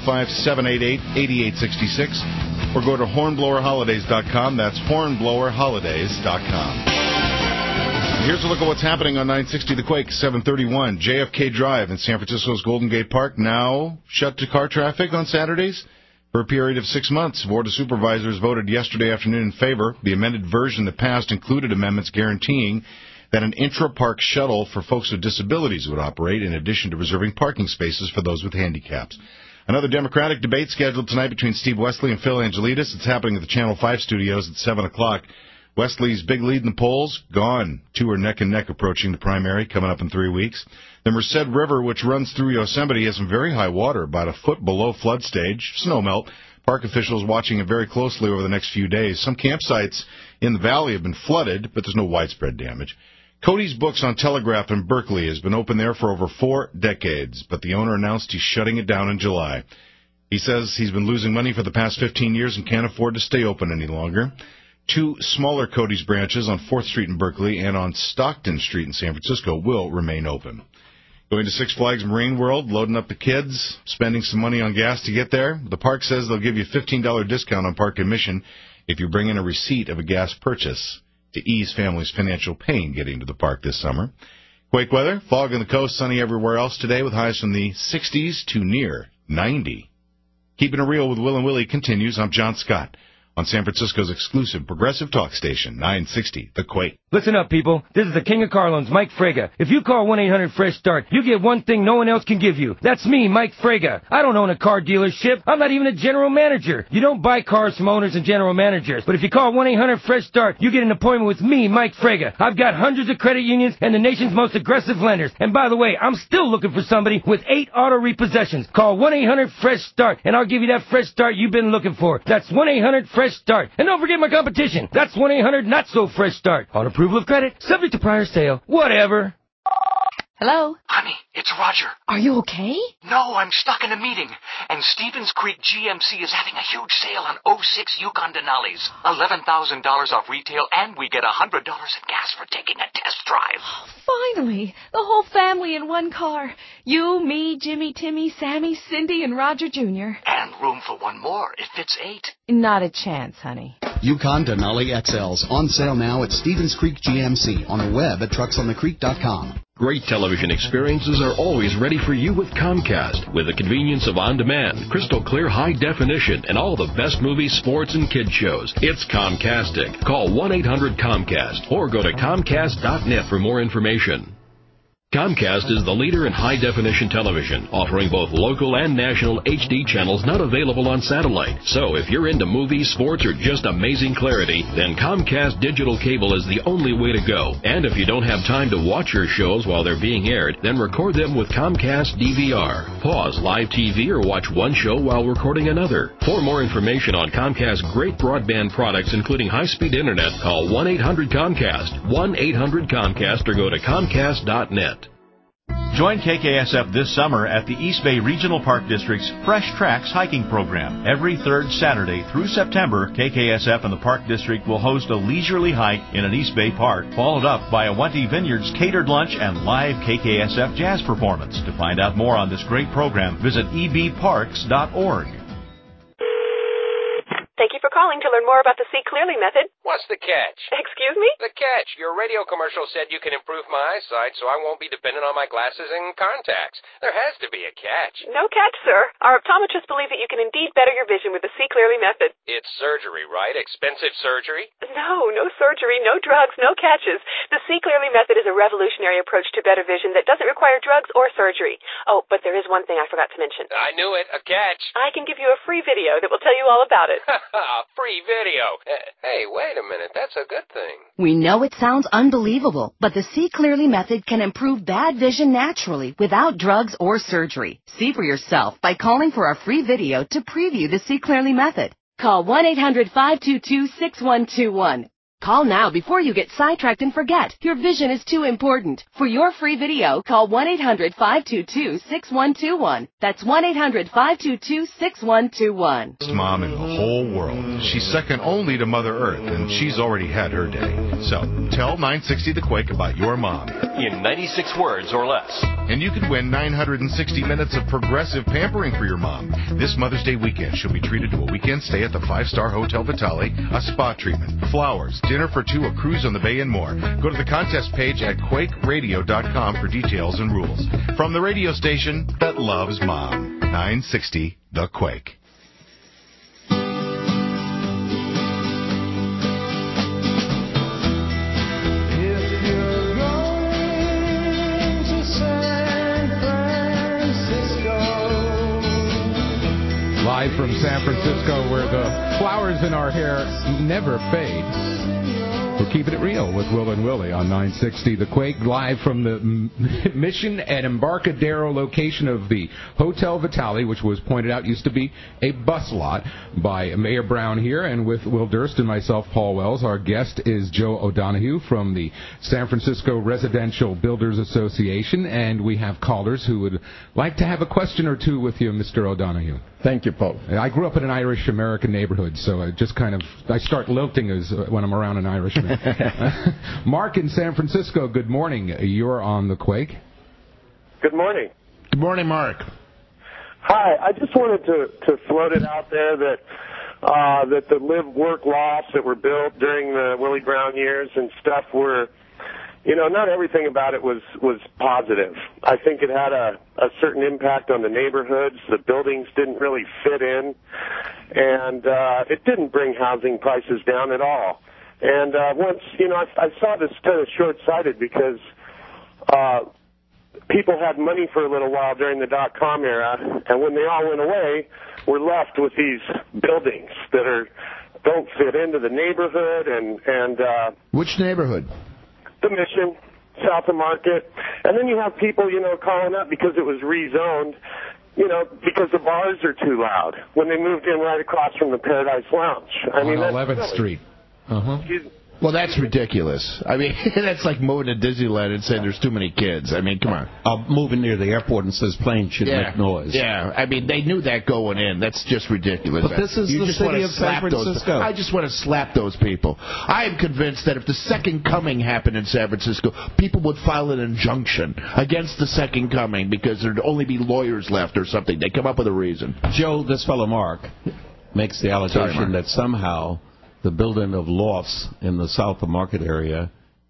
415-788-8866 or go to hornblowerholidays.com. That's hornblowerholidays.com. Here's a look at what's happening on 960 The Quake, 731. JFK Drive in San Francisco's Golden Gate Park now shut to car traffic on Saturdays for a period of 6 months. Board of Supervisors voted yesterday afternoon in favor. The amended version that passed included amendments guaranteeing that an intra-park shuttle for folks with disabilities would operate, in addition to reserving parking spaces for those with handicaps. Another Democratic debate scheduled tonight between Steve Wesley and Phil Angelides. It's happening at the Channel 5 studios at 7 o'clock. Wesley's big lead in the polls, gone. Two are neck and neck approaching the primary, coming up in 3 weeks. The Merced River, which runs through Yosemite, has some very high water, about a foot below flood stage, snowmelt. Park officials watching it very closely over the next few days. Some campsites in the valley have been flooded, but there's no widespread damage. Cody's Books on Telegraph in Berkeley has been open there for over 4 decades, but the owner announced he's shutting it down in July. He says he's been losing money for the past 15 years and can't afford to stay open any longer. 2 smaller Cody's branches on 4th Street in Berkeley and on Stockton Street in San Francisco will remain open. Going to Six Flags Marine World, loading up the kids, spending some money on gas to get there. The park says they'll give you a $15 discount on park admission if you bring in a receipt of a gas purchase to ease families' financial pain getting to the park this summer. Quake weather, fog on the coast, sunny everywhere else today with highs from the 60s to near 90. Keeping it real with Will and Willie continues. I'm John Scott on San Francisco's exclusive progressive talk station, 960 The Quake. Listen up, people. This is the King of Car Loans, Mike Frega. If you call 1-800-FRESH-START, you get one thing no one else can give you. That's me, Mike Frega. I don't own a car dealership. I'm not even a general manager. You don't buy cars from owners and general managers. But if you call 1-800-FRESH-START, you get an appointment with me, Mike Frega. I've got hundreds of credit unions and the nation's most aggressive lenders. And by the way, I'm still looking for somebody with 8 auto repossessions. Call 1-800-FRESH-START, and I'll give you that fresh start you've been looking for. That's 1-800-FRESH-START. And don't forget my competition. That's 1-800-NOT-SO-FRESH-START. On approval of credit, subject to prior sale, whatever. Hello? Honey, it's Roger. Are you okay? No, I'm stuck in a meeting. And Stevens Creek GMC is having a huge sale on 06 Yukon Denali's. $11,000 off retail, and we get $100 in gas for taking a test drive. Oh, finally! The whole family in one car. You, me, Jimmy, Timmy, Sammy, Cindy, and Roger Jr. And room for one more. It fits 8. Not a chance, honey. Yukon Denali XLs on sale now at Stevens Creek GMC, on the web at trucksonthecreek.com. Great television experiences are always ready for you with Comcast, with the convenience of on-demand, crystal clear high definition, and all the best movies, sports, and kid shows. It's Comcastic. Call 1-800-COMCAST or go to Comcast.net for more information. Comcast is the leader in high-definition television, offering both local and national HD channels not available on satellite. So if you're into movies, sports, or just amazing clarity, then Comcast Digital Cable is the only way to go. And if you don't have time to watch your shows while they're being aired, then record them with Comcast DVR. Pause live TV or watch one show while recording another. For more information on Comcast's great broadband products, including high-speed internet, call 1-800-COMCAST, 1-800-COMCAST, or go to Comcast.net. Join KKSF this summer at the East Bay Regional Park District's Fresh Tracks hiking program. Every third Saturday through September, KKSF and the Park District will host a leisurely hike in an East Bay park, followed up by a Wente Vineyards catered lunch and live KKSF jazz performance. To find out more on this great program, visit ebparks.org. Thank you for calling to learn more about the See Clearly method. What's the catch? Excuse me? The catch. Your radio commercial said you can improve my eyesight so I won't be dependent on my glasses and contacts. There has to be a catch. No catch, sir. Our optometrists believe that you can indeed better your vision with the See Clearly method. It's surgery, right? Expensive surgery? No surgery, no drugs, no catches. The See Clearly method is a revolutionary approach to better vision that doesn't require drugs or surgery. Oh, but there is one thing I forgot to mention. I knew it. A catch. I can give you a free video that will tell you all about it. Free video. Hey, wait a minute. That's a good thing. We know it sounds unbelievable, but the See Clearly method can improve bad vision naturally without drugs or surgery. See for yourself by calling for our free video to preview the See Clearly method. Call 1-800-522-6121. Call now before you get sidetracked and forget. Your vision is too important. For your free video, call 1-800-522-6121. That's 1-800-522-6121. Mom in the whole world. She's second only to Mother Earth, and she's already had her day. So, tell 960 The Quake about your mom. In 96 words or less. And you can win 960 minutes of progressive pampering for your mom. This Mother's Day weekend, she'll be treated to a weekend stay at the 5-star Hotel Vitale, a spa treatment, flowers, dinner for 2, a cruise on the bay, and more. Go to the contest page at quakeradio.com for details and rules. From the radio station that loves mom, 960 The Quake. Live from San Francisco, where the flowers in our hair never fade. We're keeping it real with Will and Willie on 960 The Quake, live from the Mission and Embarcadero location of the Hotel Vitale, which was pointed out used to be a bus lot by Mayor Brown here. And with Will Durst and myself, Paul Wells, our guest is Joe O'Donohue from the San Francisco Residential Builders Association. And we have callers who would like to have a question or two with you, Mr. O'Donohue. Thank you, Paul. I grew up in an Irish-American neighborhood, so I just I start lilting when I'm around an Irishman. Mark in San Francisco, good morning. You're on The Quake. Good morning. Good morning, Mark. Hi. I just wanted to float it out there that that the live-work lofts that were built during the Willie Brown years and stuff were, not everything about it was positive. I think it had a certain impact on the neighborhoods. The buildings didn't really fit in, and it didn't bring housing prices down at all. And once, I saw this kind of short-sighted because people had money for a little while during the dot-com era, and when they all went away, we're left with these buildings that don't fit into the neighborhood. And which neighborhood? The Mission, south of Market. And then you have people, calling up because it was rezoned, because the bars are too loud when they moved in right across from the Paradise Lounge. On 11th Street. Well, that's ridiculous. I mean, that's like moving to Disneyland and saying there's too many kids. I mean, come on. Moving near the airport and says planes should make noise. Yeah, I mean, they knew that going in. That's just ridiculous. But this is the city of San Francisco. I just want to slap those people. I am convinced that if the Second Coming happened in San Francisco, people would file an injunction against the Second Coming because there'd only be lawyers left or something. They come up with a reason. Joe, this fellow Mark, makes the allegation that somehow the building of lofts in the South of Market area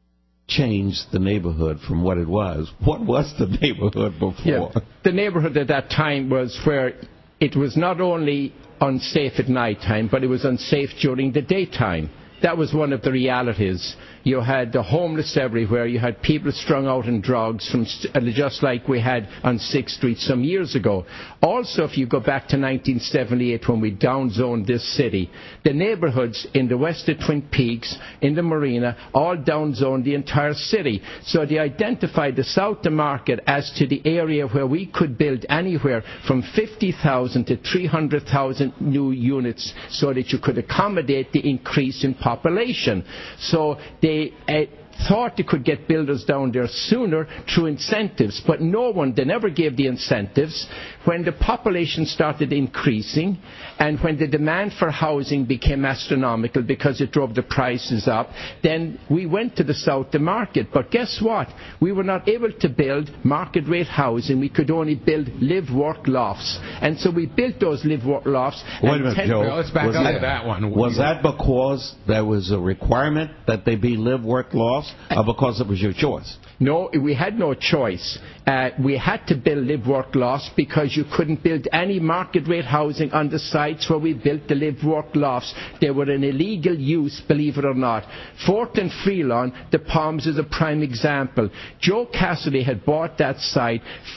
changed the neighborhood from what it was. What was the neighborhood before? Yeah. The neighborhood at that time was where it was not only unsafe at nighttime, but it was unsafe during the daytime. That was one of the realities. You had the homeless everywhere. You had people strung out in drugs, just like we had on 6th Street some years ago. Also, if you go back to 1978 when we downzoned this city, the neighborhoods in the west of Twin Peaks, in the Marina, all downzoned the entire city. So they identified the South of Market as to the area where we could build anywhere from 50,000 to 300,000 new units so that you could accommodate the increase in population. So they thought they could get builders down there sooner through incentives, but they never gave the incentives. When the population started increasing and when the demand for housing became astronomical because it drove the prices up, then we went to the South of Market. But guess what? We were not able to build market rate housing. We could only build live-work lofts. And so we built those live-work lofts. Wait a minute, Joe. Let's back up to that one. Was that because there was a requirement that they be live-work lofts, or because it was your choice? No, we had no choice. We had to build live-work lofts because you couldn't build any market-rate housing on the sites where we built the live-work lofts. They were an illegal use, believe it or not. 4th and Freelawn, the Palms is a prime example. Joe Cassidy had bought that site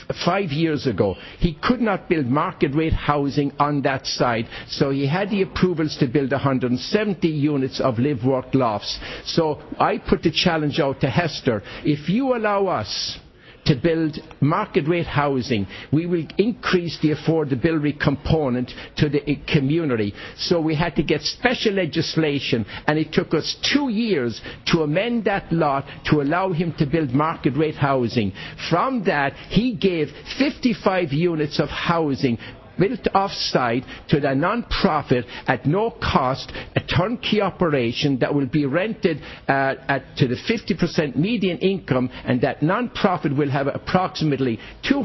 5 years ago. He could not build market-rate housing on that site, so he had the approvals to build 170 units of live-work lofts. So I put the challenge out to Hester. If you allow us to build market rate housing, we will increase the affordability component to the community. So we had to get special legislation, and it took us 2 years to amend that law to allow him to build market rate housing. From that, he gave 55 units of housing built off-site to the non-profit at no cost, a turnkey operation that will be rented to the 50% median income, and that non-profit will have approximately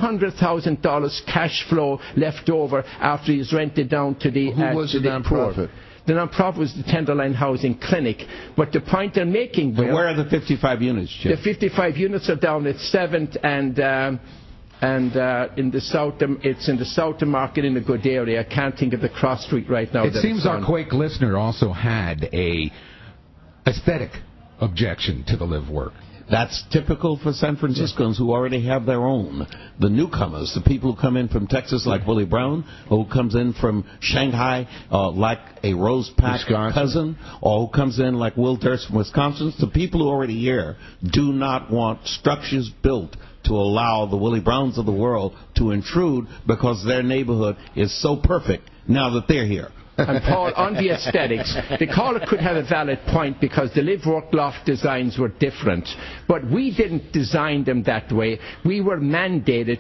$200,000 cash flow left over after he's rented down to the Who was the non-profit? The non-profit was the Tenderloin Housing Clinic. But the point I'm making, Bill, where are the 55 units, Jim? The 55 units are down at 7th and in the south, it's in the South of Market in a good area. I can't think of the cross street right now. It seems our Quake listener also had a aesthetic objection to the live work. That's typical for San Franciscans who already have their own. The newcomers, the people who come in from Texas like Willie Brown, or who comes in from Shanghai like a Rose Pack cousin, or who comes in like Will Durst from Wisconsin. The people who are already here do not want structures built to allow the Willie Browns of the world to intrude because their neighborhood is so perfect now that they're here. And Paul, on the aesthetics, the caller could have a valid point because the live-work loft designs were different. But we didn't design them that way. We were mandated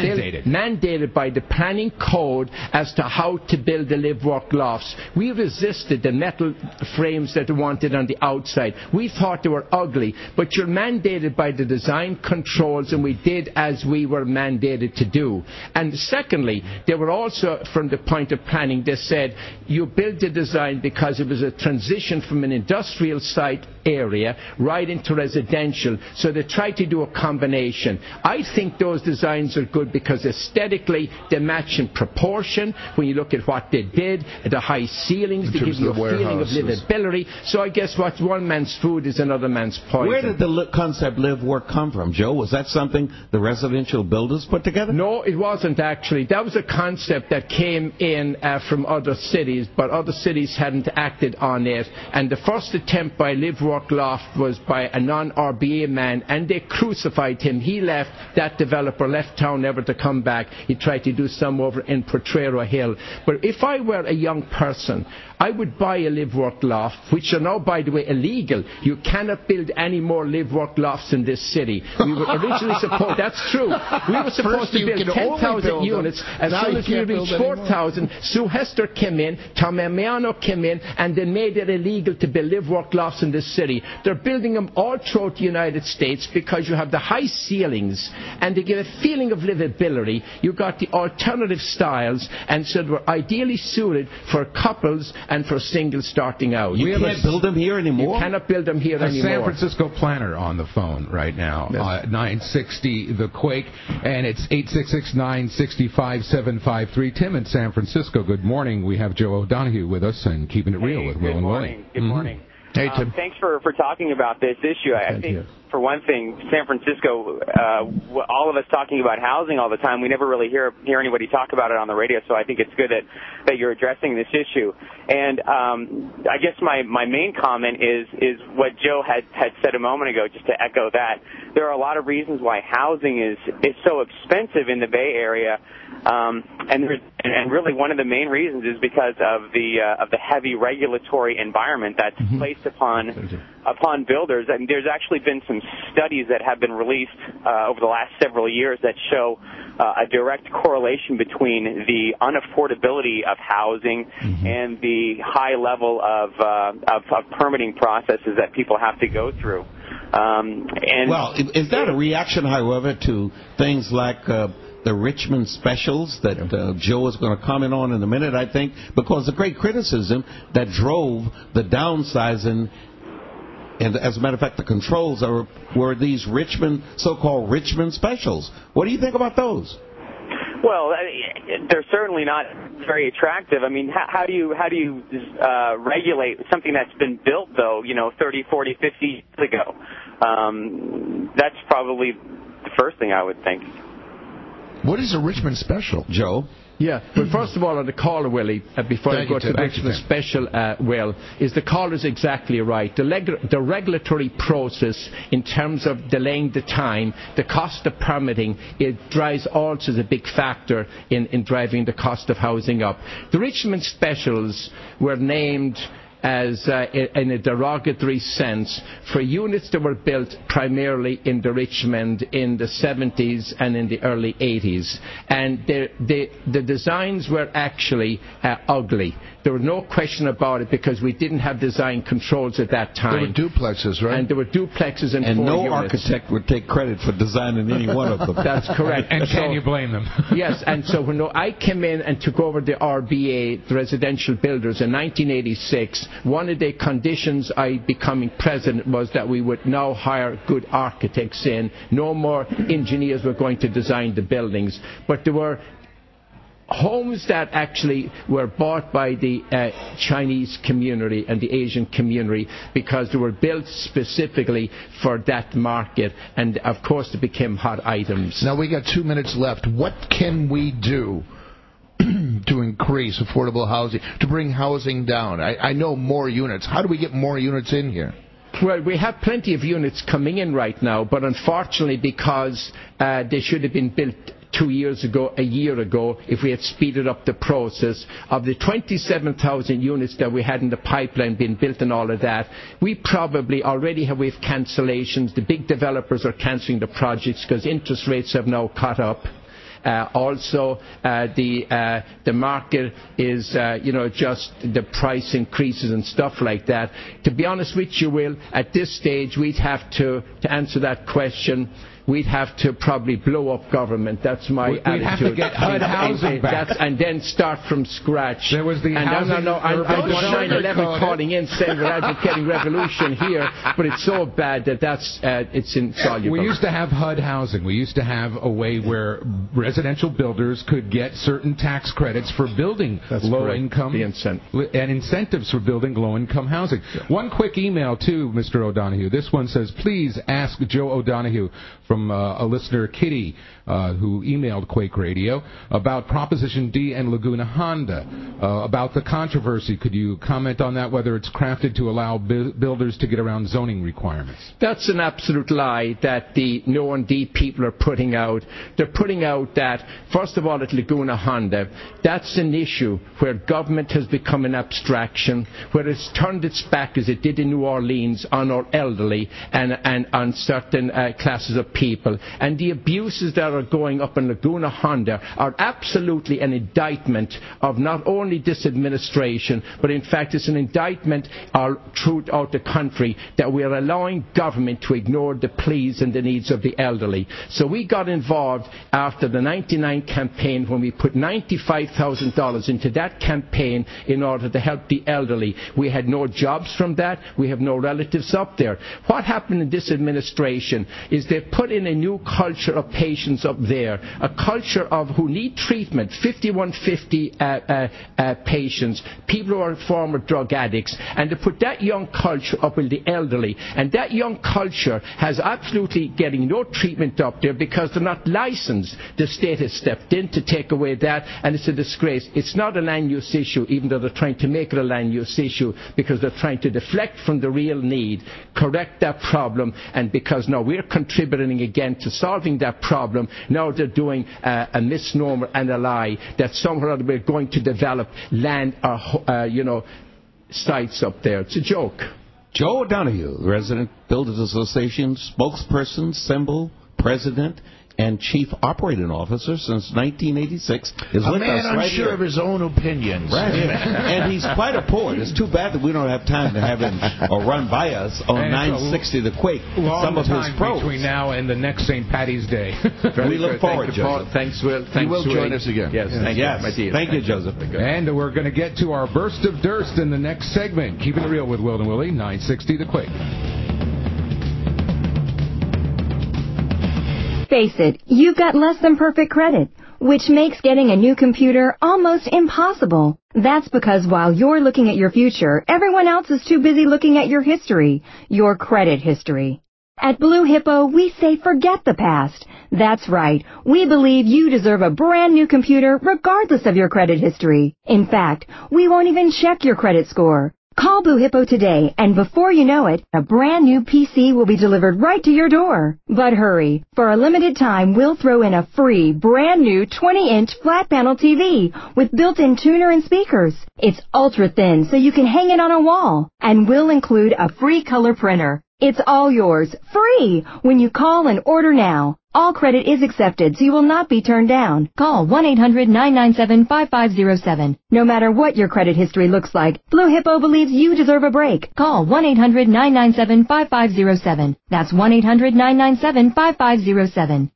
by the planning code as to how to build the live-work lofts. We resisted the metal frames that they wanted on the outside. We thought they were ugly. But you're mandated by the design controls, and we did as we were mandated to do. And secondly, they were also, from the point of planning, they said, you built the design because it was a transition from an industrial site area right into residential, so they tried to do a combination. I think those designs are good because aesthetically they match in proportion. When you look at what they did, the high ceilings, they give you a feeling of livability. So I guess what's one man's food is another man's poison. Where did the concept live work come from, Joe? Was that something the residential builders put together? No, it wasn't actually. That was a concept that came in from other cities, but other cities hadn't acted on it. And the first attempt by Live Work Loft was by a non-RBA man, and they crucified him. He left. That developer left town never to come back. He tried to do some over in Potrero Hill. But if I were a young person, I would buy a live-work loft, which are now, by the way, illegal. You cannot build any more live-work lofts in this city. We were originally supposed... That's true. We were supposed to build 10,000 units. As soon as we reached 4,000, Sue Hester came in, Tom Amiano came in, and they made it illegal to build live-work lofts in this city. They're building them all throughout the United States because you have the high ceilings, and they give a feeling of livability. You've got the alternative styles, and so they were ideally suited for couples and for singles starting out. You can't build them here anymore? You cannot build them here anymore. San Francisco planner on the phone right now. 960 The Quake, and it's 866-960-5753. Tim in San Francisco, good morning. We have Joe O'Donoghue with us and Keeping It Real with Will and Willie. Good morning. Hey, Tim. Thanks for talking about this issue. I think, for one thing, San Francisco, all of us talking about housing all the time, we never really hear anybody talk about it on the radio, so I think it's good that you're addressing this issue. And I guess my main comment is what Joe had said a moment ago, just to echo that. There are a lot of reasons why housing is so expensive in the Bay Area, and really one of the main reasons is because of the heavy regulatory environment that's placed upon builders. And there's actually been some studies that have been released over the last several years that show a direct correlation between the unaffordability of housing and the high level of permitting processes that people have to go through. Well, is that a reaction, however, to things like the Richmond specials that Joe is going to comment on in a minute, I think, because the great criticism that drove the downsizing, and as a matter of fact, the controls were these so-called Richmond specials. What do you think about those? Well, they're certainly not very attractive. I mean, how do you regulate something that's been built, though, 30, 40, 50 years ago? That's probably the first thing I would think. What is a Richmond special, Joe? Yeah, but first of all, on the caller, Willie, before I go to the Richmond special, Will, is the caller's exactly right. The regulatory process, in terms of delaying the time, the cost of permitting, it drives also the big factor in driving the cost of housing up. The Richmond specials were named as in a derogatory sense for units that were built primarily in the Richmond in the 70s and in the early 80s. And the designs were actually ugly. There was no question about it because we didn't have design controls at that time. There were duplexes, right? And there were duplexes and 4 no units. Architect would take credit for designing any one of them. That's correct. And can you blame them? Yes, and so when I came in and took over the RBA, the residential builders, in 1986, one of the conditions I becoming president was that we would now hire good architects in. No more engineers were going to design the buildings. But there were homes that actually were bought by the Chinese community and the Asian community because they were built specifically for that market, and of course they became hot items. Now we got 2 minutes left. What can we do to increase affordable housing, to bring housing down? I know more units. How do we get more units in here? Well, we have plenty of units coming in right now, but unfortunately because they should have been built 2 years ago, a year ago, if we had speeded up the process, of the 27,000 units that we had in the pipeline being built and all of that, we probably already have cancellations. The big developers are cancelling the projects because interest rates have now caught up. Also, the market is, just the price increases and stuff like that. To be honest with you, Will, at this stage, we'd have to answer that question, we'd have to probably blow up government. That's my attitude. We'd have to get HUD housing back. And then start from scratch. There was the housing... I don't want 9/11 calling in saying we're advocating revolution here, but it's so bad that it's insoluble. We used to have HUD housing. We used to have a way where residential builders could get certain tax credits for building low-income... and incentives for building low-income housing. Yeah. One quick email, too, Mr. O'Donohue. This one says, please ask Joe O'Donohue from a listener, Kitty, who emailed Quake Radio, about Proposition D and Laguna Honda, about the controversy. Could you comment on that, whether it's crafted to allow builders to get around zoning requirements? That's an absolute lie that the No and D people are putting out. They're putting out that, first of all, at Laguna Honda, that's an issue where government has become an abstraction, where it's turned its back, as it did in New Orleans, on our elderly and on certain classes of people. And the abuses that are going up in Laguna Honda are absolutely an indictment of not only this administration, but in fact it's an indictment throughout the country that we are allowing government to ignore the pleas and the needs of the elderly. So we got involved after the 99 campaign when we put $95,000 into that campaign in order to help the elderly. We had no jobs from that. We have no relatives up there. What happened in this administration is they put in a new culture of patients up there, a culture of who need treatment, 5150 patients, people who are former drug addicts, and to put that young culture up with the elderly. And that young culture has absolutely getting no treatment up there because they're not licensed. The state has stepped in to take away that, and it's a disgrace. It's not a land use issue, even though they're trying to make it a land use issue, because they're trying to deflect from the real need, correct that problem, and because now we're contributing again to solving that problem, now they're doing a misnomer and a lie that somehow or other we're going to develop land or, sites up there. It's a joke. Joe O'Donohue, Resident Builders Association spokesperson, symbol, president, and Chief Operating Officer since 1986, is with us right unsure here. of his own opinions. Right. And he's quite a poet. It's too bad that we don't have time to have him run by us on 960 The Quake. Some of his prose. Between now and the next St. Patty's Day. We look forward, Joseph. Thanks, Will. You will join us again. Yes, thank you, my dear. Thank you, Joseph. And we're going to get to our burst of Durst in the next segment. Keeping it real with Will and Willie, 960 The Quake. Face it, you've got less than perfect credit, which makes getting a new computer almost impossible. That's because while you're looking at your future, everyone else is too busy looking at your history, your credit history. At Blue Hippo, we say forget the past. That's right. We believe you deserve a brand new computer regardless of your credit history. In fact, we won't even check your credit score. Call Blue Hippo today, and before you know it, a brand new PC will be delivered right to your door. But hurry, for a limited time, we'll throw in a free, brand new 20-inch flat panel TV with built-in tuner and speakers. It's ultra thin, so you can hang it on a wall, and we'll include a free color printer. It's all yours, free, when you call and order now. All credit is accepted, so you will not be turned down. Call 1-800-997-5507. No matter what your credit history looks like, Blue Hippo believes you deserve a break. Call 1-800-997-5507. That's 1-800-997-5507.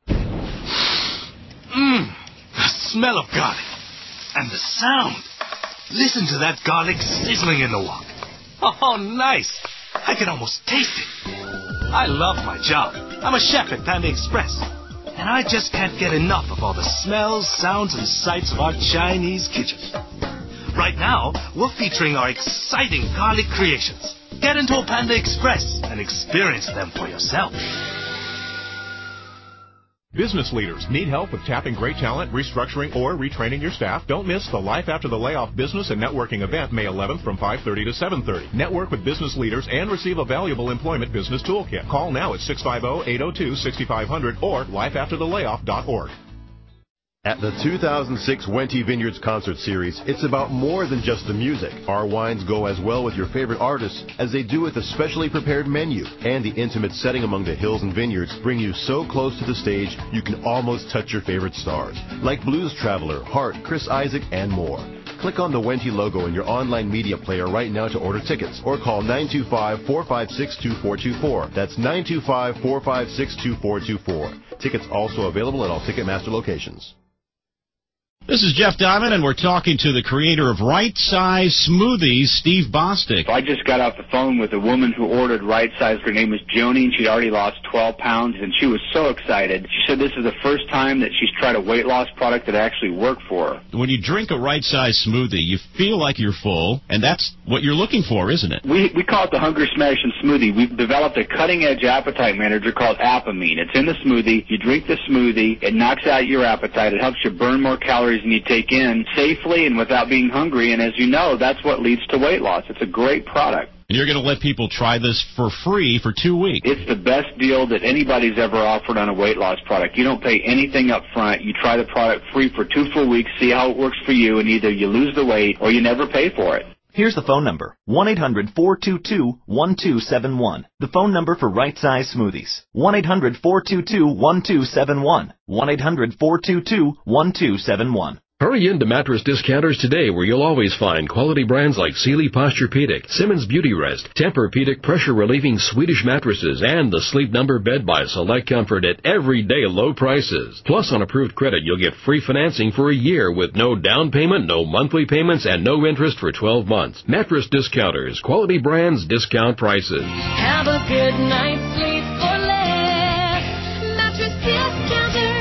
The smell of garlic. And the sound. Listen to that garlic sizzling in the wok. Oh, nice. I can almost taste it. I love my job. I'm a chef at Panda Express. And I just can't get enough of all the smells, sounds, and sights of our Chinese kitchen. Right now, we're featuring our exciting garlic creations. Get into a Panda Express and experience them for yourself. Business leaders need help with tapping great talent, restructuring, or retraining your staff? Don't miss the Life After the Layoff Business and Networking event May 11th from 5:30 to 7:30. Network with business leaders and receive a valuable employment business toolkit. Call now at 650-802-6500 or lifeafterthelayoff.org. At the 2006 Wente Vineyards Concert Series, it's about more than just the music. Our wines go as well with your favorite artists as they do with a specially prepared menu. And the intimate setting among the hills and vineyards bring you so close to the stage you can almost touch your favorite stars, like Blues Traveler, Hart, Chris Isaak, and more. Click on the Wente logo in your online media player right now to order tickets, or call 925-456-2424. That's 925-456-2424. Tickets also available at all Ticketmaster locations. This is Jeff Diamond, and we're talking to the creator of Right Size Smoothies, Steve Bostic. I just got off the phone with a woman who ordered Right Size. Her name was Joni, and she'd already lost 12 pounds, and she was so excited. She said this is the first time that she's tried a weight loss product that actually worked for her. When you drink a Right Size smoothie, you feel like you're full, and that's what you're looking for, isn't it? We call it the Hunger Smashing Smoothie. We've developed a cutting-edge appetite manager called Apamine. It's in the smoothie. You drink the smoothie. It knocks out your appetite. It helps you burn more calories than you take in safely and without being hungry. And as you know, that's what leads to weight loss. It's a great product. And you're going to let people try this for free for 2 weeks. It's the best deal that anybody's ever offered on a weight loss product. You don't pay anything up front. You try the product free for 2 full weeks, see how it works for you, and either you lose the weight or you never pay for it. Here's the phone number, 1-800-422-1271. The phone number for Right Size Smoothies, 1-800-422-1271, 1-800-422-1271. Hurry into Mattress Discounters today, where you'll always find quality brands like Sealy Posturepedic, Simmons Beauty Rest, Tempur-Pedic pressure-relieving Swedish mattresses, and the Sleep Number bed by Select Comfort at everyday low prices. Plus, on approved credit, you'll get free financing for a year with no down payment, no monthly payments, and no interest for 12 months. Mattress Discounters, quality brands, discount prices. Have a good night's sleep for less. Mattress Discounters.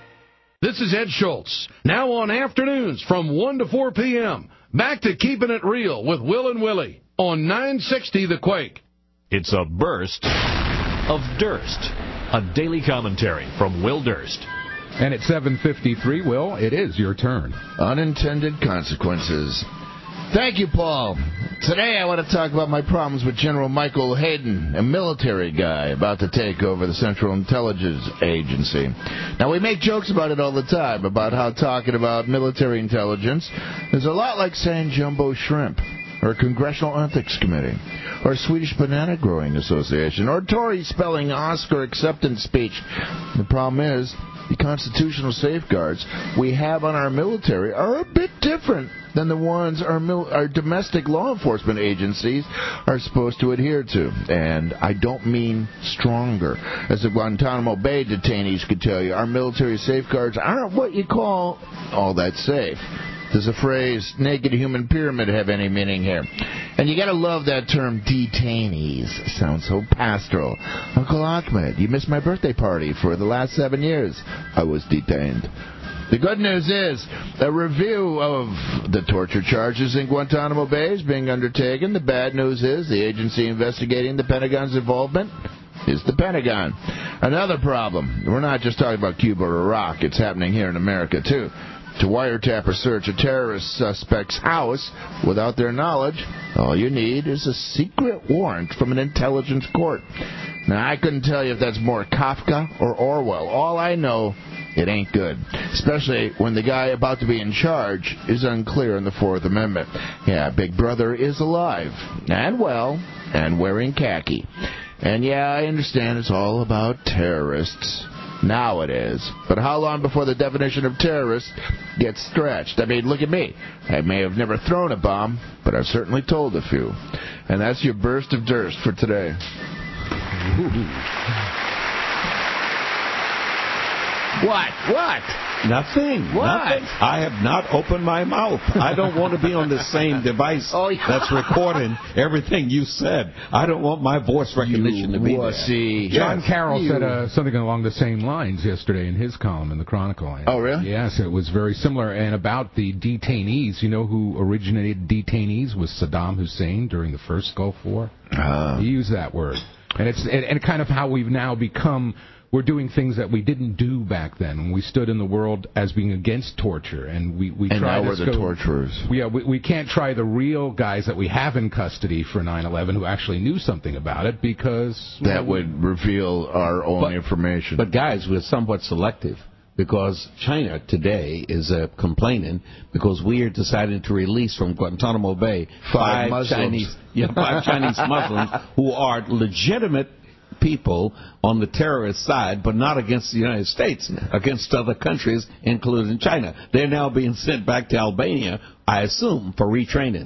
This is Ed Schultz, now on afternoons from 1 to 4 p.m. Back to Keeping It Real with Will and Willie on 960 The Quake. It's a burst of Durst, a daily commentary from Will Durst. And at 7:53, Will, it is your turn. Unintended consequences. Thank you, Paul. Today I want to talk about my problems with General Michael Hayden, a military guy about to take over the Central Intelligence Agency. Now, we make jokes about it all the time, about how talking about military intelligence is a lot like saying jumbo shrimp, or Congressional Ethics Committee, or Swedish Banana Growing Association, or Tory spelling Oscar acceptance speech. The problem is, the constitutional safeguards we have on our military are a bit different than the ones our domestic law enforcement agencies are supposed to adhere to. And I don't mean stronger. As the Guantanamo Bay detainees could tell you, our military safeguards aren't what you call all that safe. Does the phrase naked human pyramid have any meaning here? And you gotta love that term, detainees. Sounds so pastoral. Uncle Ahmed, you missed my birthday party for the last 7 years. I was detained. The good news is, a review of the torture charges in Guantanamo Bay is being undertaken. The bad news is, the agency investigating the Pentagon's involvement is the Pentagon. Another problem, we're not just talking about Cuba or Iraq, it's happening here in America too. To wiretap or search a terrorist suspect's house without their knowledge, all you need is a secret warrant from an intelligence court. Now, I couldn't tell you if that's more Kafka or Orwell. All I know, it ain't good, especially when the guy about to be in charge is unclear in the Fourth Amendment. Yeah, Big Brother is alive, and well, and wearing khaki. And yeah, I understand it's all about terrorists. Now it is. But how long before the definition of terrorist gets stretched? I mean, look at me. I may have never thrown a bomb, but I've certainly told a few. And that's your burst of Durst for today. What? Nothing. What? Nothing. I have not opened my mouth. I don't want to be on the same device that's recording everything you said. I don't want my voice recognition to be there. John Carroll said something along the same lines yesterday in his column in the Chronicle. Oh, really? Yes, it was very similar. And about the detainees, you know who originated detainees was Saddam Hussein during the first Gulf War. He used that word. And it's kind of how we've now become. We're doing things that we didn't do back then when we stood in the world as being against torture, and we and try now we're the torturers. We can't try the real guys that we have in custody for 9/11 who actually knew something about it because that would reveal our own information. But guys, we're somewhat selective because China today is complaining because we are deciding to release from Guantanamo Bay five Chinese Muslims who are legitimate people on the terrorist side, but not against the United States, against other countries, including China. They're now being sent back to Albania, I assume, for retraining.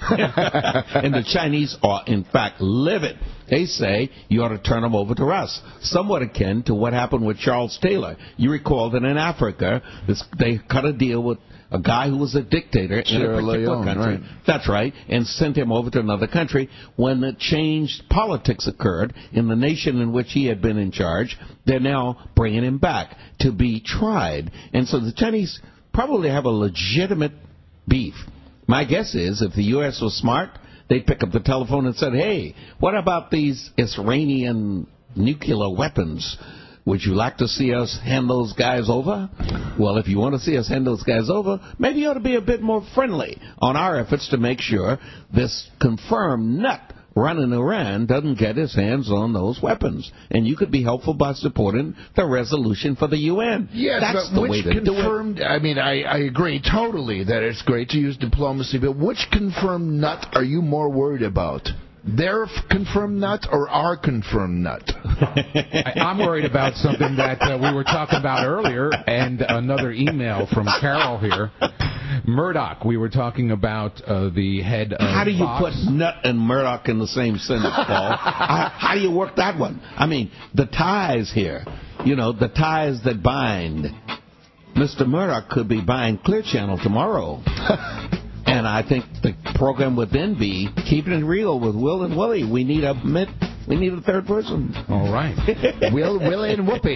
And the Chinese are, in fact, livid. They say you ought to turn them over to us. Somewhat akin to what happened with Charles Taylor. You recall that in Africa, they cut a deal with a guy who was a dictator in a particular country. Right. That's right, and sent him over to another country. When the changed politics occurred in the nation in which he had been in charge, they're now bringing him back to be tried. And so the Chinese probably have a legitimate beef. My guess is if the U.S. was smart, they'd pick up the telephone and said, hey, what about these Iranian nuclear weapons? Would you like to see us hand those guys over? Well, if you want to see us hand those guys over, maybe you ought to be a bit more friendly on our efforts to make sure this confirmed nut running Iran doesn't get his hands on those weapons. And you could be helpful by supporting the resolution for the UN. Yes, that's but the which way to confirmed, do it. I mean, I agree totally that it's great to use diplomacy, but which confirmed nut are you more worried about? Their confirmed nut or our confirmed nut? I'm worried about something that we were talking about earlier, and another email from Carol here. Murdoch, we were talking about the head of How do you Fox. put nut and Murdoch in the same sentence, Paul? How do you work that one? I mean, the ties here, the ties that bind. Mr. Murdoch could be buying Clear Channel tomorrow. And I think the program would then be Keeping It Real with Will and Willie. We need a third person. All right. Willie and Whoopi.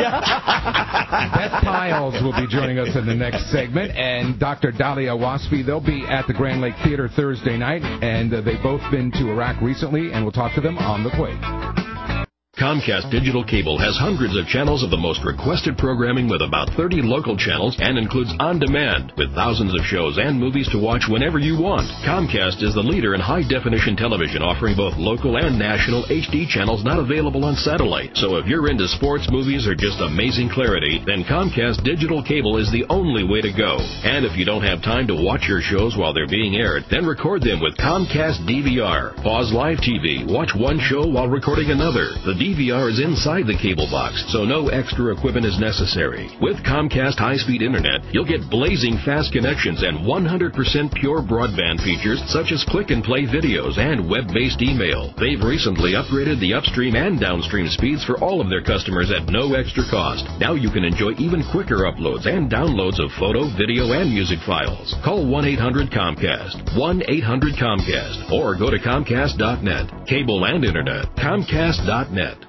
Beth Piles will be joining us in the next segment, and Dr. Dahlia Wasfi. They'll be at the Grand Lake Theater Thursday night, and they've both been to Iraq recently, and we'll talk to them on the Quake. Comcast Digital Cable has hundreds of channels of the most requested programming with about 30 local channels and includes On Demand with thousands of shows and movies to watch whenever you want. Comcast is the leader in high-definition television, offering both local and national HD channels not available on satellite. So if you're into sports, movies, or just amazing clarity, then Comcast Digital Cable is the only way to go. And if you don't have time to watch your shows while they're being aired, then record them with Comcast DVR. Pause live TV, watch one show while recording another. The DVR is inside the cable box, so no extra equipment is necessary. With Comcast high-speed internet, you'll get blazing fast connections and 100% pure broadband features such as click-and-play videos and web-based email. They've recently upgraded the upstream and downstream speeds for all of their customers at no extra cost. Now you can enjoy even quicker uploads and downloads of photo, video, and music files. Call 1-800-COMCAST, 1-800-COMCAST, or go to Comcast.net. Cable and internet, Comcast.net.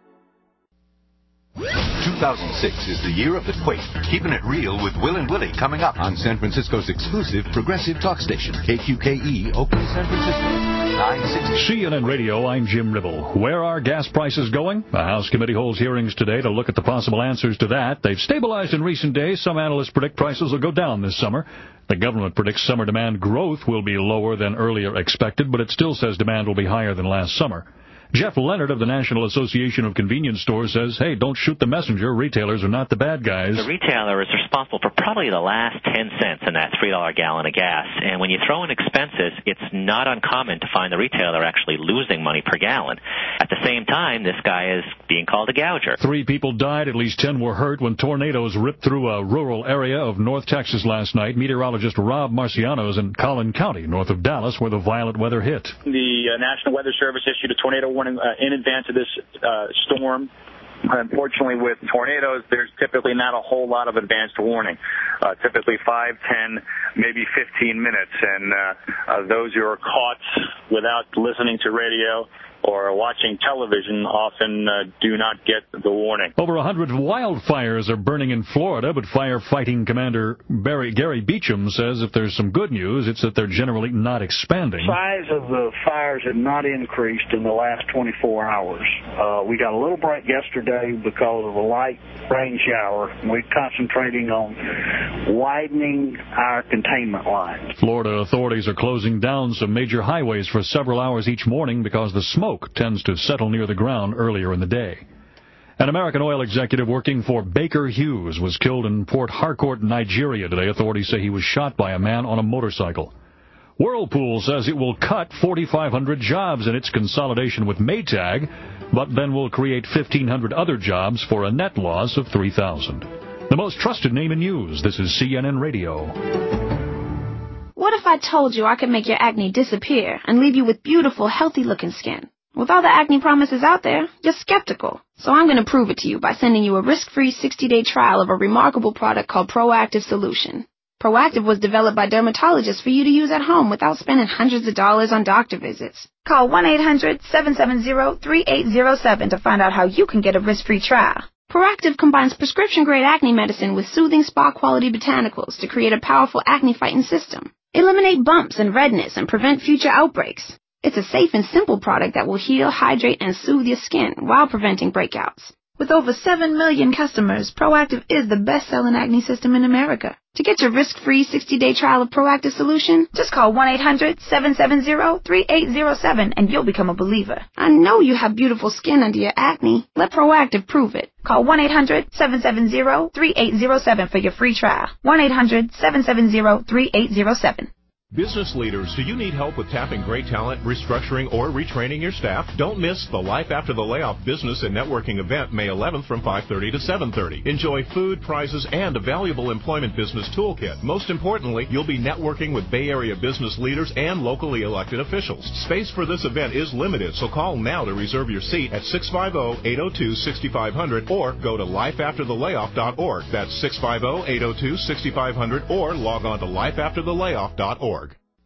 2006 is the year of the Quake. Keeping it real with Will and Willie coming up on San Francisco's exclusive progressive talk station, KQKE, Oakland, San Francisco, 960. CNN Radio, I'm Jim Ribble. Where are gas prices going? The House committee holds hearings today to look at the possible answers to that. They've stabilized in recent days. Some analysts predict prices will go down this summer. The government predicts summer demand growth will be lower than earlier expected, but it still says demand will be higher than last summer. Jeff Leonard of the National Association of Convenience Stores says, hey, don't shoot the messenger. Retailers are not the bad guys. The retailer is responsible for probably the last 10 cents in that $3 gallon of gas. And when you throw in expenses, it's not uncommon to find the retailer actually losing money per gallon. At the same time, this guy is being called a gouger. 3 people died, at least 10 were hurt when tornadoes ripped through a rural area of North Texas last night. Meteorologist Rob Marciano is in Collin County, north of Dallas, where the violent weather hit. The National Weather Service issued a tornado warning in advance of this storm. Unfortunately, with tornadoes, there's typically not a whole lot of advanced warning, typically 5, 10, maybe 15 minutes. And those who are caught without listening to radio or watching television often do not get the warning. Over 100 wildfires are burning in Florida, but firefighting commander Gary Beecham says if there's some good news, it's that they're generally not expanding. The size of the fires have not increased in the last 24 hours. We got a little break yesterday because of a light rain shower. We're concentrating on widening our containment lines. Florida authorities are closing down some major highways for several hours each morning because the smoke tends to settle near the ground earlier in the day. An American oil executive working for Baker Hughes was killed in Port Harcourt, Nigeria today. Authorities say he was shot by a man on a motorcycle. Whirlpool says it will cut 4,500 jobs in its consolidation with Maytag, but then will create 1,500 other jobs for a net loss of 3,000. The most trusted name in news. This is CNN Radio. What if I told you I could make your acne disappear and leave you with beautiful, healthy-looking skin? With all the acne promises out there, you're skeptical. So I'm going to prove it to you by sending you a risk-free 60-day trial of a remarkable product called Proactive Solution. Proactive was developed by dermatologists for you to use at home without spending hundreds of dollars on doctor visits. Call 1-800-770-3807 to find out how you can get a risk-free trial. Proactive combines prescription-grade acne medicine with soothing spa-quality botanicals to create a powerful acne-fighting system. Eliminate bumps and redness and prevent future outbreaks. It's a safe and simple product that will heal, hydrate, and soothe your skin while preventing breakouts. With over 7 million customers, Proactive is the best-selling acne system in America. To get your risk-free 60-day trial of Proactive Solution, just call 1-800-770-3807 and you'll become a believer. I know you have beautiful skin under your acne. Let Proactive prove it. Call 1-800-770-3807 for your free trial. 1-800-770-3807. Business leaders, do you need help with tapping great talent, restructuring, or retraining your staff? Don't miss the Life After the Layoff Business and Networking event May 11th from 5:30 to 7:30. Enjoy food, prizes, and a valuable employment business toolkit. Most importantly, you'll be networking with Bay Area business leaders and locally elected officials. Space for this event is limited, so call now to reserve your seat at 650-802-6500 or go to lifeafterthelayoff.org. That's 650-802-6500 or log on to lifeafterthelayoff.org.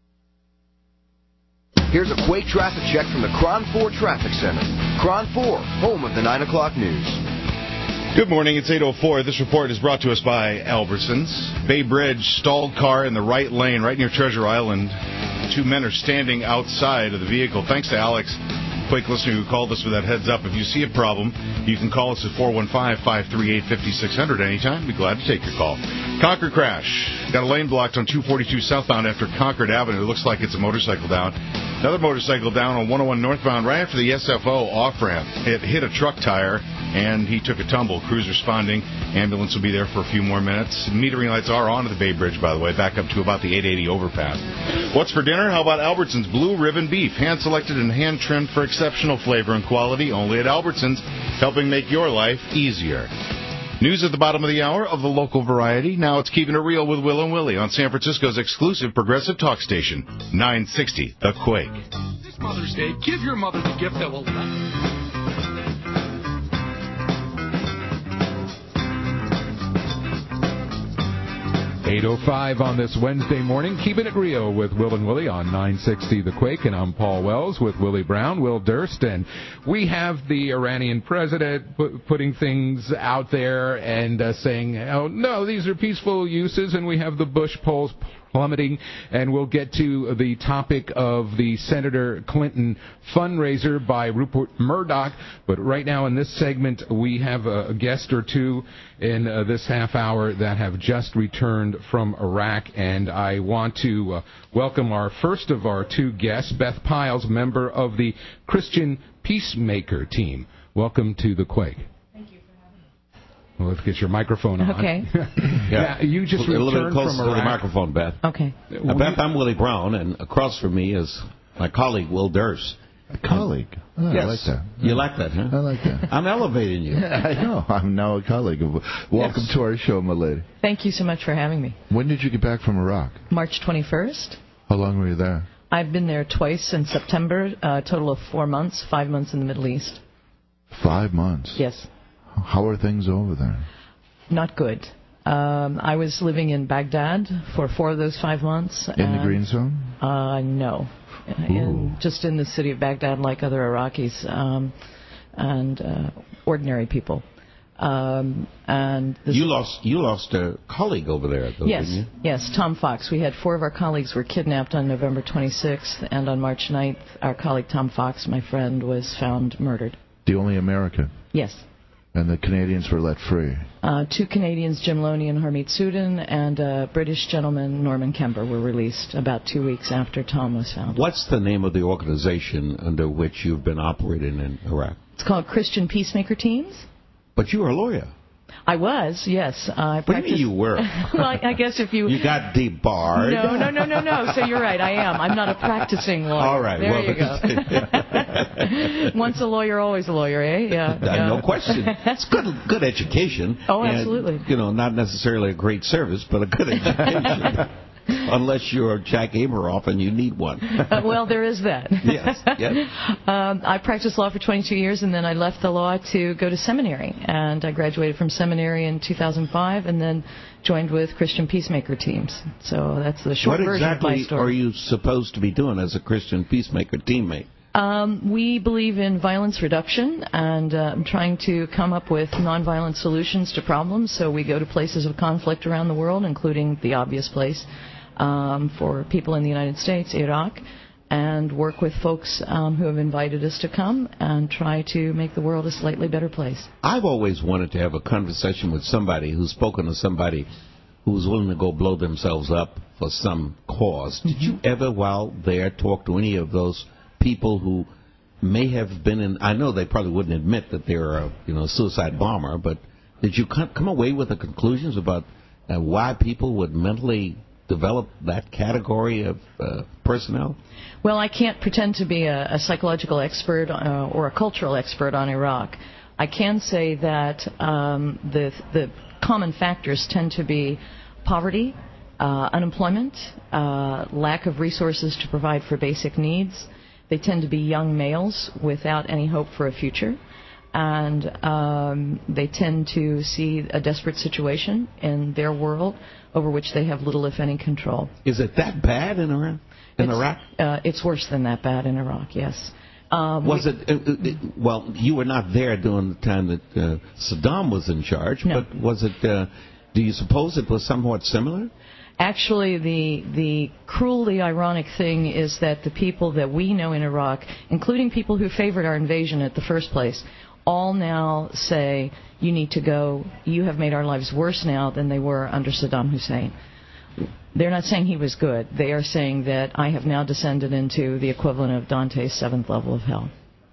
Here's a Quake traffic check from the Kron 4 Traffic Center. Kron 4, home of the 9 o'clock news. Good morning, it's 8:04. This report is brought to us by Albertsons. Bay Bridge, stalled car in the right lane, right near Treasure Island. 2 men are standing outside of the vehicle. Thanks to Alex, Quake listener who called us with that heads up. If you see a problem, you can call us at 415-538-5600 anytime. We'd be glad to take your call. Concord crash. Got a lane blocked on 242 southbound after Concord Avenue. It looks like it's a motorcycle down. Another motorcycle down on 101 northbound right after the SFO off-ramp. It hit a truck tire, and he took a tumble. Crews responding. Ambulance will be there for a few more minutes. Metering lights are on at the Bay Bridge, by the way, back up to about the 880 overpass. What's for dinner? How about Albertsons Blue Ribbon Beef? Hand-selected and hand-trimmed for exceptional flavor and quality. Only at Albertsons, helping make your life easier. News at the bottom of the hour of the local variety. Now it's Keeping It Real with Will and Willie on San Francisco's exclusive progressive talk station, 960 The Quake. This Mother's Day, give your mother the gift that will last. 8:05 on this Wednesday morning. Keeping It Real with Will and Willie on 960 The Quake, and I'm Paul Wells with Willie Brown, Will Durst, and we have the Iranian president putting things out there and saying, oh, no, these are peaceful uses, and we have the Bush polls plummeting, and we'll get to the topic of the Senator Clinton fundraiser by Rupert Murdoch. But right now in this segment, we have a guest or two in this half hour that have just returned from Iraq, and I want to welcome our first of our two guests, Beth Piles, member of the Christian Peacemaker team. Welcome to The Quake. Well, let's get your microphone on. Okay. Yeah, you just returned a little bit closer from Iraq. to the microphone, Beth. Okay. Beth, I'm Willie Brown, and across from me is my colleague, Will Durst. A colleague? Oh, yes. I like that. You like that, huh? I like that. I'm elevating you. Yeah, I know. I'm now a colleague. Welcome to our show, my lady. Thank you so much for having me. When did you get back from Iraq? March 21st. How long were you there? I've been there twice in September, a total of 4 months, 5 months in the Middle East. 5 months? Yes. How are things over there? Not good. I was living in Baghdad for 4 of those 5 months. In the Green Zone? No. Just in the city of Baghdad, like other Iraqis and ordinary people. You lost a colleague over there, though, yes, didn't you? Yes, Tom Fox. We had 4 of our colleagues were kidnapped on November 26th, and on March 9th, our colleague Tom Fox, my friend, was found murdered. The only American? Yes. And the Canadians were let free? 2 Canadians, Jim Loney and Harmeet Soodin, and a British gentleman, Norman Kemper, were released about 2 weeks after Tom was found. What's the name of the organization under which you've been operating in Iraq? It's called Christian Peacemaker Teams. But you were a lawyer. I was, yes. What do you mean you were? Well, I guess if you... You got debarred. No. So you're right, I am. I'm not a practicing lawyer. All right. There you go. Once a lawyer, always a lawyer, eh? Yeah. No question. It's good education. Oh, absolutely. And, not necessarily a great service, but a good education. Unless you're Jack Ameroff and you need one. Well, there is that. Yes. I practiced law for 22 years, and then I left the law to go to seminary. And I graduated from seminary in 2005, and then joined with Christian Peacemaker Teams. So that's the short version of my story. What exactly are you supposed to be doing as a Christian Peacemaker teammate? We believe in violence reduction and trying to come up with nonviolent solutions to problems. So we go to places of conflict around the world, including the obvious place for people in the United States, Iraq, and work with folks who have invited us to come and try to make the world a slightly better place. I've always wanted to have a conversation with somebody who's spoken to somebody who's willing to go blow themselves up for some cause. Did you ever, while there, talk to any of those people who may have been in... I know they probably wouldn't admit that they're a suicide bomber, but did you come away with the conclusions about why people would mentally develop that category of personnel? Well, I can't pretend to be a psychological expert or a cultural expert on Iraq. I can say that the common factors tend to be poverty, unemployment, lack of resources to provide for basic needs. They tend to be young males without any hope for a future. And they tend to see a desperate situation in their world over which they have little, if any, control. Is it that bad in Iraq? It's worse than that bad in Iraq, yes. Well, you were not there during the time that Saddam was in charge, no. But was it, do you suppose it was somewhat similar? Actually, the cruelly ironic thing is that the people that we know in Iraq, including people who favored our invasion at the first place, all now say, you need to go, you have made our lives worse now than they were under Saddam Hussein. They're not saying he was good. They are saying that I have now descended into the equivalent of Dante's 7th level of hell.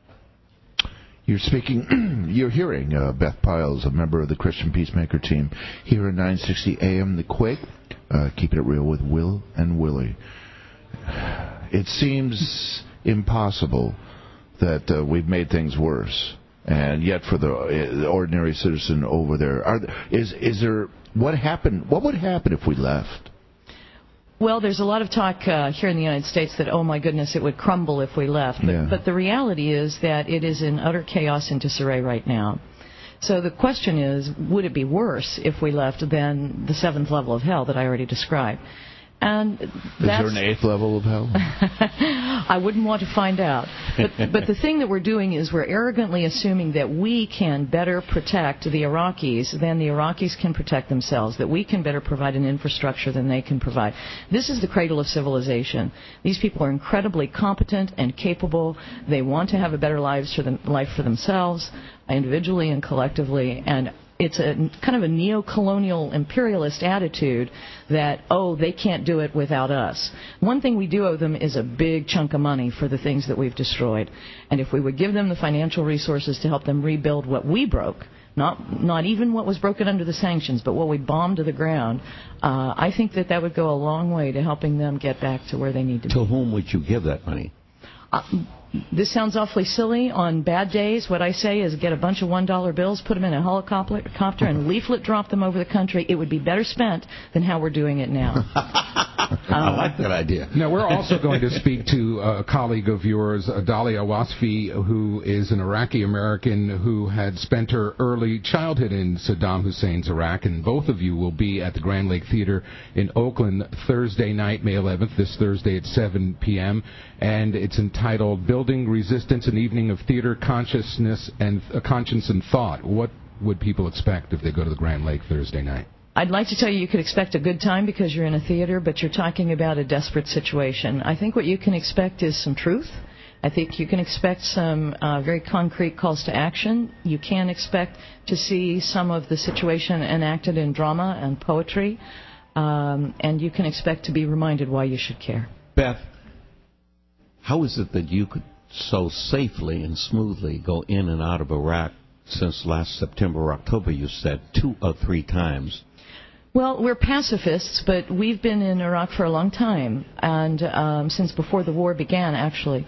You're hearing Beth Piles, a member of the Christian Peacemaker team, here at 960 AM, The Quake. Keeping it real with Will and Willie. It seems impossible that we've made things worse, and yet for the ordinary citizen over there, is there what happened? What would happen if we left? Well, there's a lot of talk here in the United States that, oh my goodness, it would crumble if we left. But the reality is that it is in utter chaos and disarray right now. So the question is, would it be worse if we left than the 7th level of hell that I already described? And is there an 8th level of hell? I wouldn't want to find out. But the thing that we're doing is we're arrogantly assuming that we can better protect the Iraqis than the Iraqis can protect themselves, that we can better provide an infrastructure than they can provide. This is the cradle of civilization. These people are incredibly competent and capable. They want to have a better life for themselves, individually and collectively, and it's a kind of a neo-colonial imperialist attitude that, oh, they can't do it without us. One thing we do owe them is a big chunk of money for the things that we've destroyed. And if we would give them the financial resources to help them rebuild what we broke, not even what was broken under the sanctions, but what we bombed to the ground, I think that would go a long way to helping them get back to where they need to be. To whom would you give that money? This sounds awfully silly. On bad days, what I say is get a bunch of $1 bills, put them in a helicopter, and leaflet drop them over the country. It would be better spent than how we're doing it now. I like that idea. Now, we're also going to speak to a colleague of yours, Dalia Wasfi, who is an Iraqi-American who had spent her early childhood in Saddam Hussein's Iraq, and both of you will be at the Grand Lake Theater in Oakland Thursday night, May 11th, this Thursday at 7 p.m., and it's entitled Building Resistance, an Evening of Theater, Conscience and Thought. What would people expect if they go to the Grand Lake Thursday night? I'd like to tell you could expect a good time because you're in a theater, but you're talking about a desperate situation. I think what you can expect is some truth. I think you can expect some very concrete calls to action. You can expect to see some of the situation enacted in drama and poetry, and you can expect to be reminded why you should care. Beth, how is it that you could so safely and smoothly go in and out of Iraq since last September or October, you said, 2 or 3 times? Well, we're pacifists, but we've been in Iraq for a long time, and since before the war began, actually.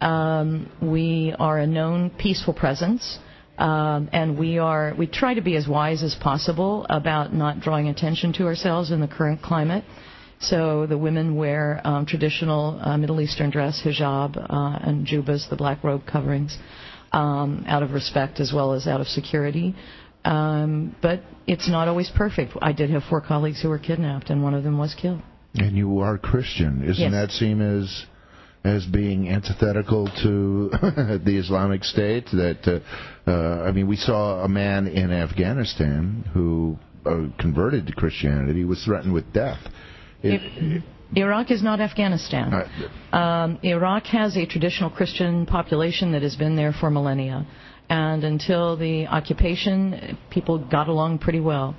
We are a known peaceful presence, and we try to be as wise as possible about not drawing attention to ourselves in the current climate. So the women wear traditional Middle Eastern dress, hijab, and jubas, the black robe coverings, out of respect as well as out of security. But it's not always perfect. I did have 4 colleagues who were kidnapped, and one of them was killed. And you are Christian. Isn't that seem as being antithetical to the Islamic State? That I mean, we saw a man in Afghanistan who converted to Christianity. He was threatened with death. Iraq is not Afghanistan. Iraq has a traditional Christian population that has been there for millennia. And until the occupation, people got along pretty well.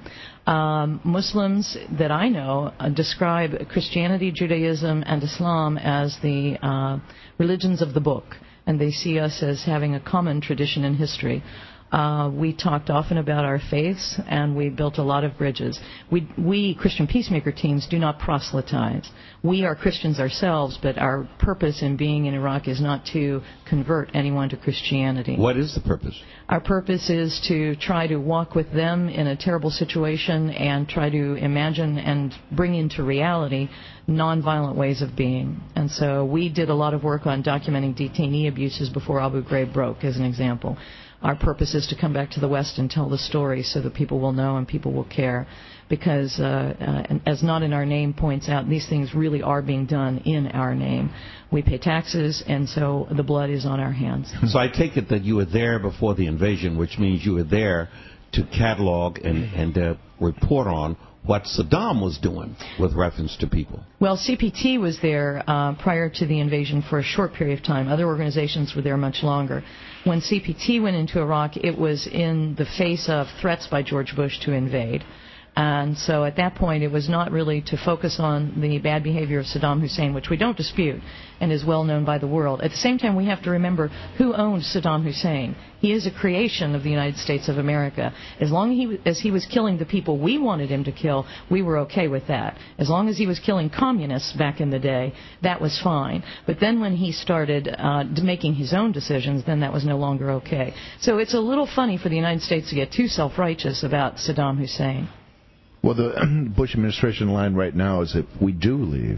Muslims that I know describe Christianity, Judaism, and Islam as the religions of the book, and they see us as having a common tradition and history. We talked often about our faiths, and we built a lot of bridges. We Christian peacemaker teams do not proselytize. We are Christians ourselves, but our purpose in being in Iraq is not to convert anyone to Christianity. What is the purpose? Our purpose is to try to walk with them in a terrible situation and try to imagine and bring into reality nonviolent ways of being. And so we did a lot of work on documenting detainee abuses before Abu Ghraib broke, as an example. Our purpose is to come back to the West and tell the story so that people will know and people will care. Because, as Not in Our Name points out, these things really are being done in our name. We pay taxes, and so the blood is on our hands. So I take it that you were there before the invasion, which means you were there to catalog and report on what Saddam was doing with reference to people. Well, CPT was there prior to the invasion for a short period of time. Other organizations were there much longer. When CPT went into Iraq, it was in the face of threats by George Bush to invade. And so at that point, it was not really to focus on the bad behavior of Saddam Hussein, which we don't dispute and is well known by the world. At the same time, we have to remember who owned Saddam Hussein. He is a creation of the United States of America. As long as he was killing the people we wanted him to kill, we were okay with that. As long as he was killing communists back in the day, that was fine. But then when he started making his own decisions, then that was no longer okay. So it's a little funny for the United States to get too self-righteous about Saddam Hussein. Well, the Bush administration line right now is if we do leave,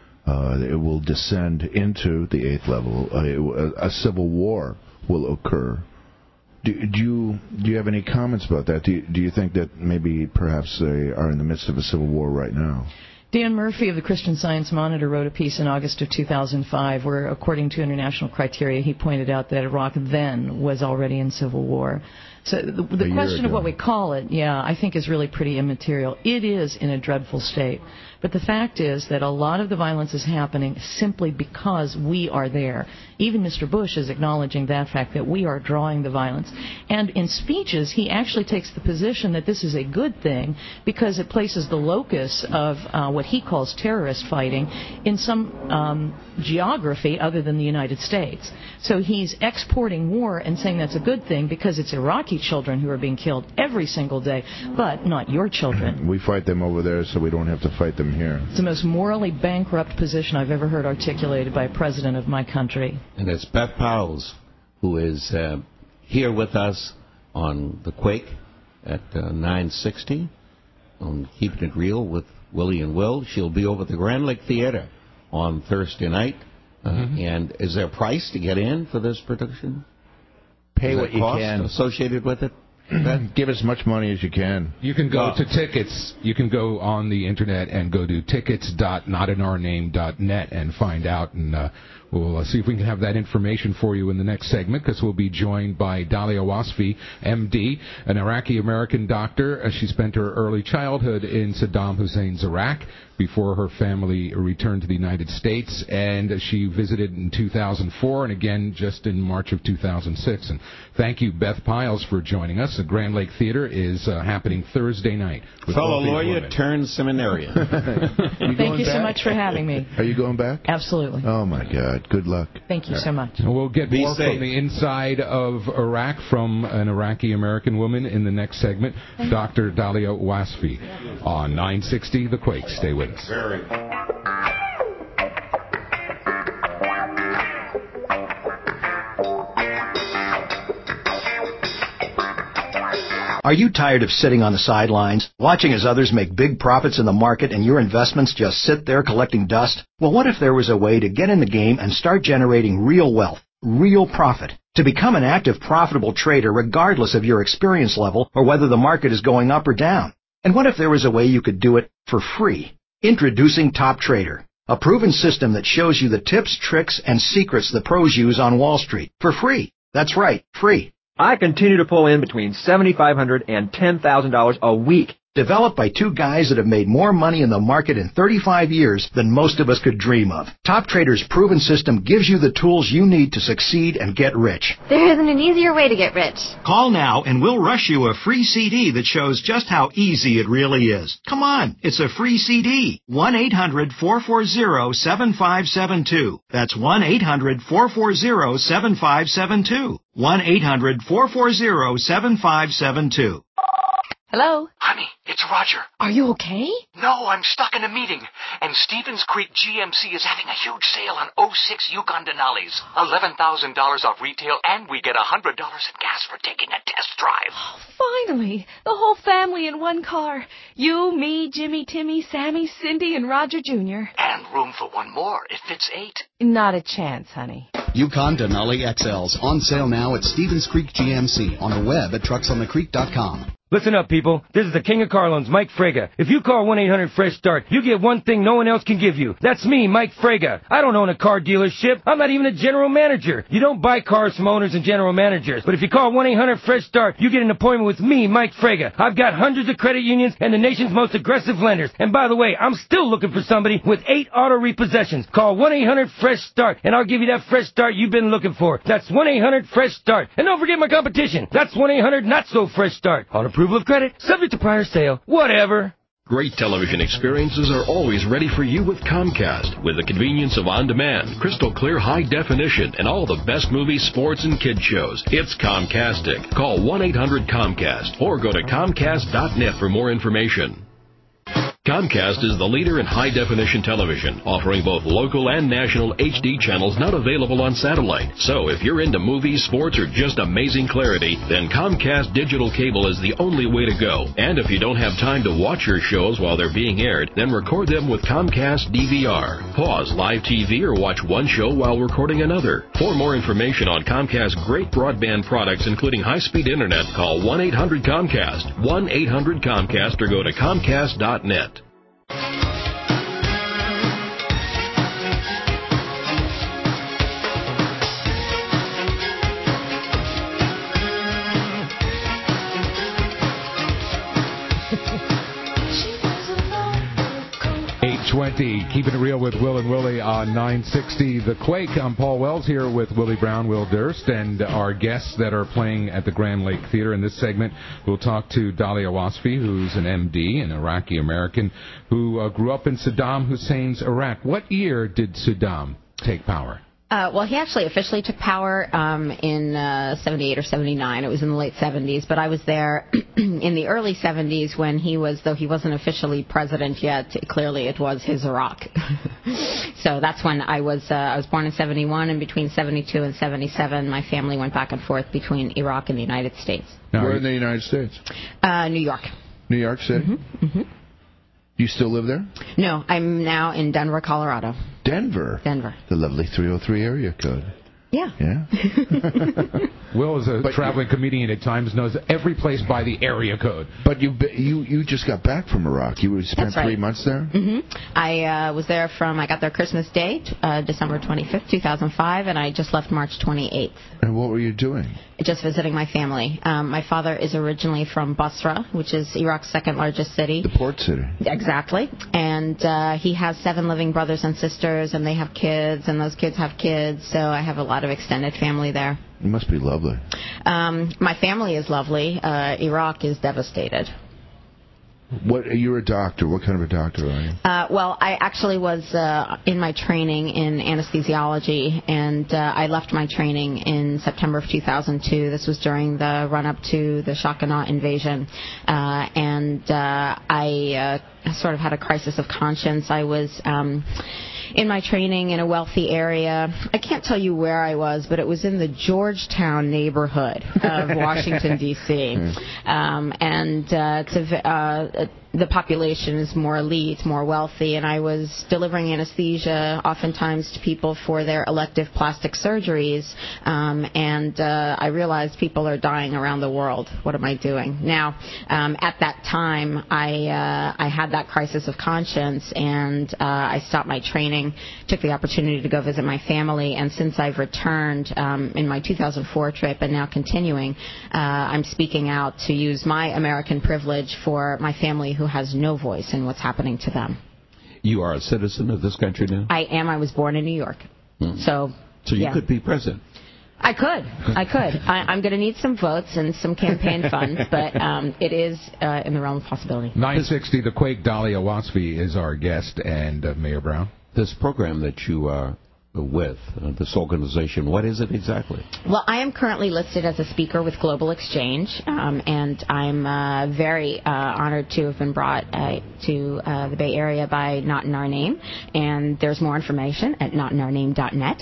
it will descend into the 8th level. A civil war will occur. Do you have any comments about that? Do you think that maybe perhaps they are in the midst of a civil war right now? Dan Murphy of the Christian Science Monitor wrote a piece in August of 2005 where, according to international criteria, he pointed out that Iraq then was already in civil war. So the question of what we call it, I think is really pretty immaterial. It is in a dreadful state. But the fact is that a lot of the violence is happening simply because we are there. Even Mr. Bush is acknowledging that fact, that we are drawing the violence. And in speeches, he actually takes the position that this is a good thing because it places the locus of what he calls terrorist fighting in some geography other than the United States. So he's exporting war and saying that's a good thing because it's Iraqi children who are being killed every single day, but not your children. We fight them over there so we don't have to fight them here. It's the most morally bankrupt position I've ever heard articulated by a president of my country. And it's Beth Powles, who is here with us on The Quake at 9:60 on Keeping It Real with Willie and Will. She'll be over at the Grand Lake Theater on Thursday night. And is there a price to get in for this production? Pay what you can. Associated with it? Give as much money as you can. You can go to tickets. You can go on the internet and go to tickets.notinourname.net and find out. And we'll see if we can have that information for you in the next segment, because we'll be joined by Dalia Wasfi, M.D., an Iraqi-American doctor. She spent her early childhood in Saddam Hussein's Iraq before her family returned to the United States, and she visited in 2004 and again just in March of 2006. And thank you, Beth Piles, for joining us. The Grand Lake Theater is happening Thursday night. Fellow lawyer turned seminarian. Thank you so much for having me. Are you going back? Absolutely. Oh, my God. Good luck. Thank you so much. And we'll get more from the inside of Iraq from an Iraqi-American woman in the next segment, Dr. Dalia Wasfi, on 960 The Quake. Stay with us. Are you tired of sitting on the sidelines, watching as others make big profits in the market and your investments just sit there collecting dust? Well, what if there was a way to get in the game and start generating real wealth, real profit? To become an active, profitable trader regardless of your experience level or whether the market is going up or down? And what if there was a way you could do it for free? Introducing Top Trader, a proven system that shows you the tips, tricks, and secrets the pros use on Wall Street for free. That's right, free. I continue to pull in between $7,500 and $10,000 a week. Developed by two guys that have made more money in the market in 35 years than most of us could dream of. Top Trader's proven system gives you the tools you need to succeed and get rich. There isn't an easier way to get rich. Call now and we'll rush you a free CD that shows just how easy it really is. Come on, it's a free CD. 1-800-440-7572. That's 1-800-440-7572. 1-800-440-7572. Hello? Honey, it's Roger. Are you okay? No, I'm stuck in a meeting. And Stevens Creek GMC is having a huge sale on 06 Yukon Denali's. $11,000 off retail, and we get $100 in gas for taking a test drive. Oh, finally! The whole family in one car. You, me, Jimmy, Timmy, Sammy, Cindy, and Roger Jr. And room for one more. It fits 8. Not a chance, honey. Yukon Denali XLs on sale now at Stevens Creek GMC, on the web at trucksonthecreek.com. Listen up, people. This is the King of Car Loans, Mike Frega. If you call 1-800-FRESH-START, you get one thing no one else can give you. That's me, Mike Frega. I don't own a car dealership. I'm not even a general manager. You don't buy cars from owners and general managers. But if you call 1-800-FRESH-START, you get an appointment with me, Mike Frega. I've got hundreds of credit unions and the nation's most aggressive lenders. And by the way, I'm still looking for somebody with 8 auto repossessions. Call 1-800-FRESH-START, and I'll give you that fresh start you've been looking for. That's 1-800-FRESH-START. And don't forget my competition. That's 1-800-NOT-SO-FRESH-START. On approval of credit, subject to prior sale, whatever. Great television experiences are always ready for you with Comcast. With the convenience of on-demand, crystal clear high definition, and all the best movies, sports, and kid shows. It's Comcastic. Call 1-800-COMCAST or go to Comcast.net for more information. Comcast is the leader in high-definition television, offering both local and national HD channels not available on satellite. So if you're into movies, sports, or just amazing clarity, then Comcast Digital Cable is the only way to go. And if you don't have time to watch your shows while they're being aired, then record them with Comcast DVR. Pause live TV or watch one show while recording another. For more information on Comcast's great broadband products, including high-speed internet, call 1-800-COMCAST, 1-800-COMCAST, or go to Comcast.net. 820, keeping it real with Will and Willie on 960 The Quake. I'm Paul Wells here with Willie Brown, Will Durst, and our guests that are playing at the Grand Lake Theater. In this segment, we'll talk to Dalia Wasfi, who's an MD, an Iraqi-American, who grew up in Saddam Hussein's Iraq. What year did Saddam take power? Well, he actually officially took power in 78 or 79. It was in the late 70s, but I was there in the early 70s when he was, though he wasn't officially president yet, clearly it was his Iraq. So that's when I was born in 71, and between 72 and 77, my family went back and forth between Iraq and the United States. Where in the United States? New York. New York City? Mm-hmm. Mm-hmm. You still live there? No, I'm now in Denver, Colorado. Denver? Denver. The lovely 303 area code. Yeah. Yeah. Will, as a traveling comedian at times, knows every place by the area code. But you just got back from Iraq. You spent 3 months there? Mm-hmm. I was there I got there Christmas Day, December 25th, 2005, and I just left March 28th. And what were you doing? Just visiting my family. My father is originally from Basra, which is Iraq's second largest city. The port city. Exactly. And he has 7 living brothers and sisters, and they have kids, and those kids have kids, so I have a lot of extended family there. It must be lovely. My family is lovely. Iraq is devastated. You're a doctor. What kind of a doctor are you? Well, I actually was in my training in anesthesiology, and I left my training in September of 2002. This was during the run-up to the Shah-Qanar invasion, and I sort of had a crisis of conscience. I was in my training in a wealthy area. I can't tell you where I was, but it was in the Georgetown neighborhood of Washington, D.C. The population is more elite, more wealthy, and I was delivering anesthesia oftentimes to people for their elective plastic surgeries, and I realized people are dying around the world. What am I doing? Now, at that time, I had that crisis of conscience, and I stopped my training, took the opportunity to go visit my family, and since I've returned in my 2004 trip and now continuing, I'm speaking out to use my American privilege for my family who has no voice in what's happening to them. You are a citizen of this country now? I am. I was born in New York. So you could be president. I could. I'm going to need some votes and some campaign funds, but it is in the realm of possibility. 960 The Quake, Dahlia Wasfi is our guest, and Mayor Brown. This program that you are with, this organization, what is it exactly? Well, I am currently listed as a speaker with Global Exchange, and I'm very honored to have been brought to the Bay Area by Not in Our Name, and there's more information at notinourname.net.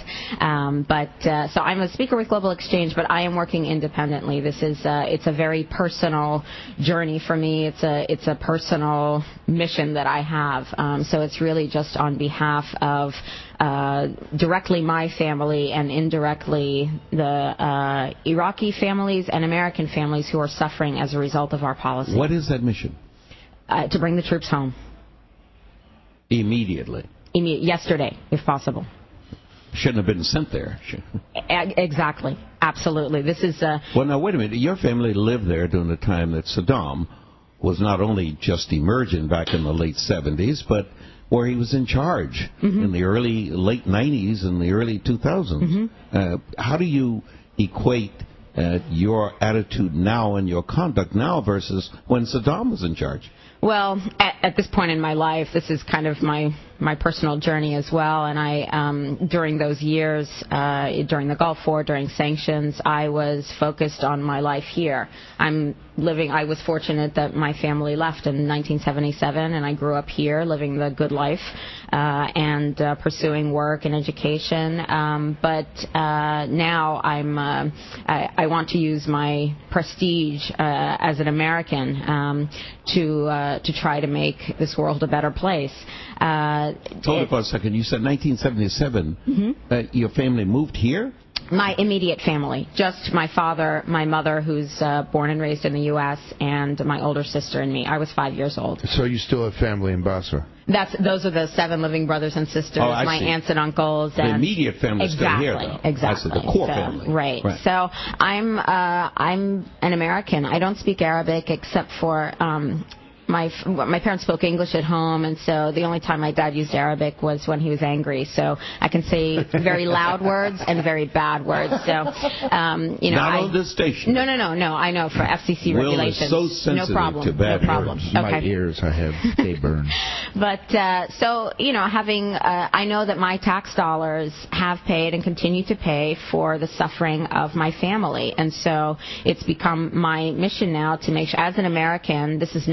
So I'm a speaker with Global Exchange, but I am working independently. This is it's a very personal journey for me. It's a personal mission that I have. So it's really just on behalf of directly my family and indirectly the Iraqi families and American families who are suffering as a result of our policy. What is that mission? To bring the troops home. Immediately? Yesterday, if possible. Shouldn't have been sent there. Exactly. Absolutely. This is... Well, now, wait a minute. Your family lived there during the time that Saddam was not only just emerging back in the late 70s, but where he was in charge in the late 90s and the early 2000s. How do you equate your attitude now and your conduct now versus when Saddam was in charge? Well, at this point in my life, this is kind of my personal journey as well. And I, during those years, during the Gulf War, during sanctions, I was focused on my life here. I was fortunate that my family left in 1977, and I grew up here, living the good life and pursuing work and education. But now I want to use my prestige as an American to try to make this world a better place. Hold it for a second. You said 1977. Your family moved here? My immediate family, just my father, my mother, who's born and raised in the U.S., and my older sister and me. I was 5 years old. So you still have family in Basra? Those are the 7 living brothers and sisters, my aunts and uncles. The immediate family is still here, though. Exactly. That's the core family. Right. So I'm an American. I don't speak Arabic except for... My parents spoke English at home, and so the only time my dad used Arabic was when he was angry. So I can say very loud words and very bad words. So, Not on this station. No. I know for FCC regulations. Will is so sensitive no problem. to bad no problem. words. Okay. My ears, they burn. But I know that my tax dollars have paid and continue to pay for the suffering of my family, and so it's become my mission now to make sure, as an American, this is not where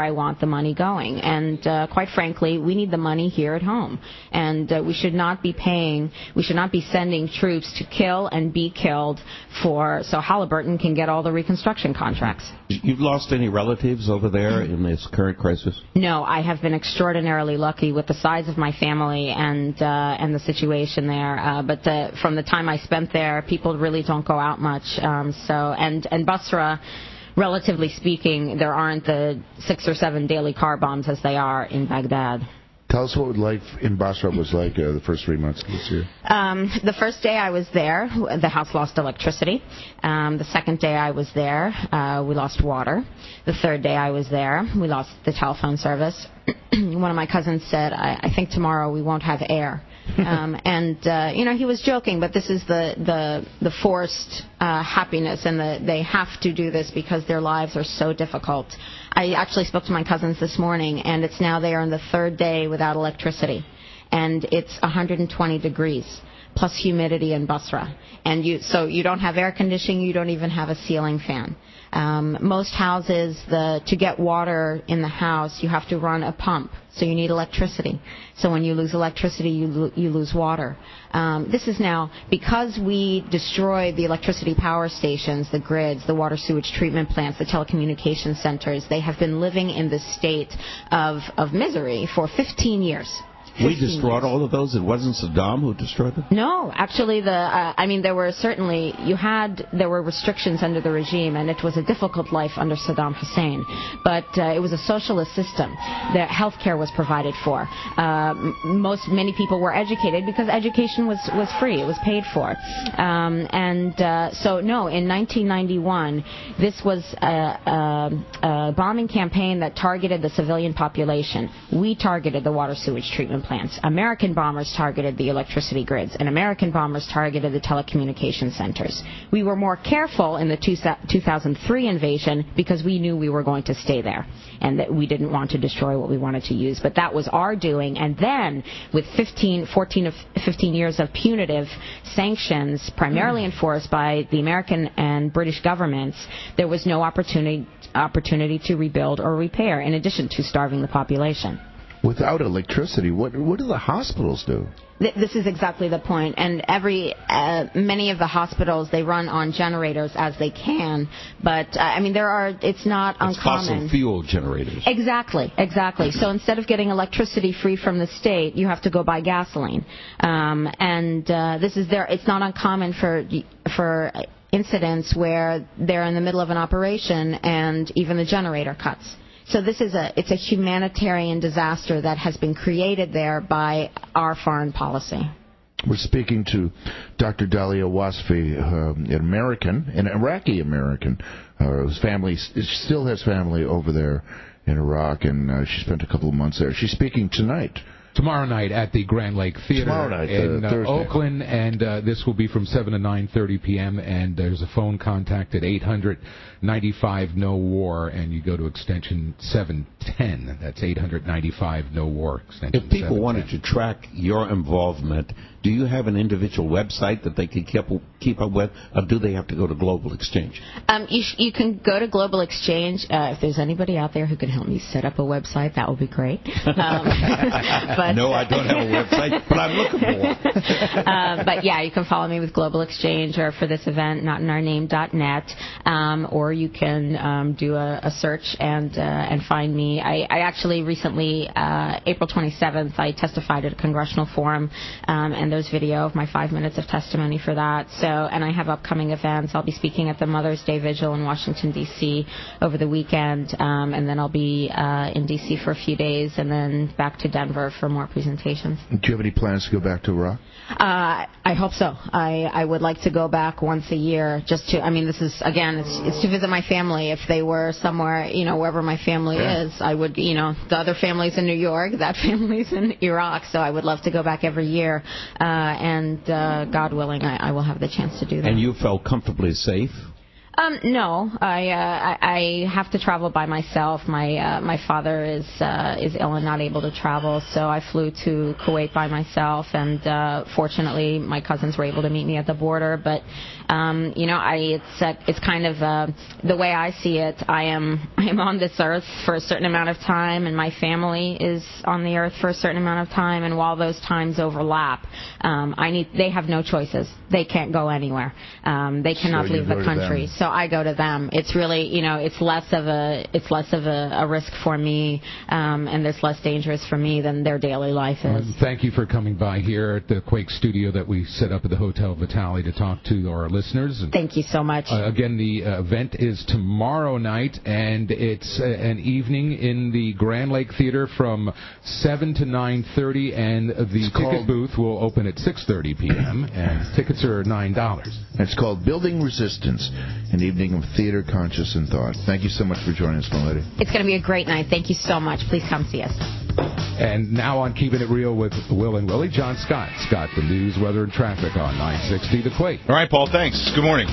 I want the money going. And quite frankly, we need the money here at home. And we should not be sending troops to kill and be killed so Halliburton can get all the reconstruction contracts. You've lost any relatives over there in this current crisis? No, I have been extraordinarily lucky with the size of my family and the situation there. But from the time I spent there, people really don't go out much. And Basra, relatively speaking, there aren't the 6 or 7 daily car bombs as they are in Baghdad. Tell us what life in Basra was like the first 3 months of this year. The first day I was there, the house lost electricity. The second day I was there, we lost water. The third day I was there, we lost the telephone service. One of my cousins said, I think tomorrow we won't have air. He was joking, but this is the forced happiness, and they have to do this because their lives are so difficult. I actually spoke to my cousins this morning, and it's now they are on the third day without electricity, and it's 120 degrees plus humidity in Basra, and so you don't have air conditioning, you don't even have a ceiling fan. Most houses, to get water in the house, you have to run a pump, so you need electricity. So when you lose electricity, you lose water. This is now, because we destroyed the electricity power stations, the grids, the water sewage treatment plants, the telecommunication centers, they have been living in this state of misery for 15 years. We destroyed all of those? It wasn't Saddam who destroyed them? No, actually, there were restrictions under the regime, and it was a difficult life under Saddam Hussein. But it was a socialist system. The health care was provided for. Many people were educated because education was free. It was paid for. So, no, in 1991, this was a bombing campaign that targeted the civilian population. We targeted the water sewage treatment plants. American bombers targeted the electricity grids, and American bombers targeted the telecommunication centers. We were more careful in the 2003 invasion because we knew we were going to stay there and that we didn't want to destroy what we wanted to use. But that was our doing. And then with 15 years of punitive sanctions, primarily enforced by the American and British governments, there was no opportunity to rebuild or repair, in addition to starving the population. Without electricity, what do the hospitals do? This is exactly the point. And many of the hospitals, they run on generators as they can. But, it's not uncommon. Fossil fuel generators. Exactly. So instead of getting electricity free from the state, you have to go buy gasoline. It's not uncommon for incidents where they're in the middle of an operation and even the generator cuts. So it's a humanitarian disaster that has been created there by our foreign policy. We're speaking to Dr. Dalia Wasfi, an Iraqi American, whose family still has family over there in Iraq, and she spent a couple of months there. She's speaking tomorrow night at the Grand Lake Theater in Oakland, and this will be from 7 to 9:30 p.m. And there's a phone contact at 800-95-NO-WAR, and you go to extension 710. That's 800-95-NO-WAR extension. If people wanted to track your involvement, do you have an individual website that they can keep up with, or do they have to go to Global Exchange? You can go to Global Exchange. If there's anybody out there who can help me set up a website, that would be great. No, I don't have a website, but I'm looking for one. But yeah, you can follow me with Global Exchange, or for this event, notinourname.net, or you can do a search and find me. I actually recently, April 27th, I testified at a congressional forum, and there's video of my 5 minutes of testimony for that. And I have upcoming events. I'll be speaking at the Mother's Day Vigil in Washington, D.C. over the weekend, and then I'll be in D.C. for a few days, and then back to Denver for more presentations. Do you have any plans to go back to Iraq? I hope so. I would like to go back once a year this is, again, it's to visit my family. If they were somewhere, wherever my family is, I would, the other family's in New York, that family's in Iraq, so I would love to go back every year, and God willing, I will have the chance to do that. And you felt comfortably safe? No, I have to travel by myself. My father is ill and not able to travel, so I flew to Kuwait by myself. And fortunately, my cousins were able to meet me at the border. But it's kind of the way I see it. I am on this earth for a certain amount of time, and my family is on the earth for a certain amount of time. And while those times overlap, they have no choices. They can't go anywhere. They cannot leave the country. So I go to them. It's really, it's less of a risk for me, and it's less dangerous for me than their daily life is. Thank you for coming by here at the Quake studio that we set up at the Hotel Vitale to talk to our listeners. Thank you so much. Again, the event is tomorrow night, and it's an evening in the Grand Lake Theater from 7 to 9:30, and the ticket booth will open at 6:30 p.m., and tickets are $9. It's called Building Resistance, an evening of theater, conscious, and thought. Thank you so much for joining us, my lady. It's going to be a great night. Thank you so much. Please come see us. And now on Keeping It Real with Will and Willie, John Scott. Scott, the news, weather, and traffic on 960 The Quake. All right, Paul, thanks. Good morning.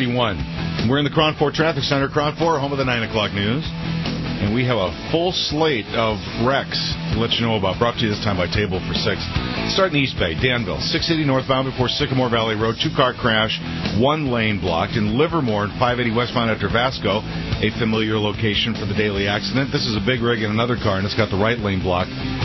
8:31. We're in the Cron 4 Traffic Center. Cron 4, home of the 9 o'clock news. And we have a full slate of wrecks to let you know about, brought to you this time by Table for Six. Starting East Bay, Danville, 680 northbound before Sycamore Valley Road, 2-car crash, 1 lane blocked. In Livermore, 580 westbound after Vasco, a familiar location for the daily accident. This is a big rig in another car, and it's got the right lane blocked.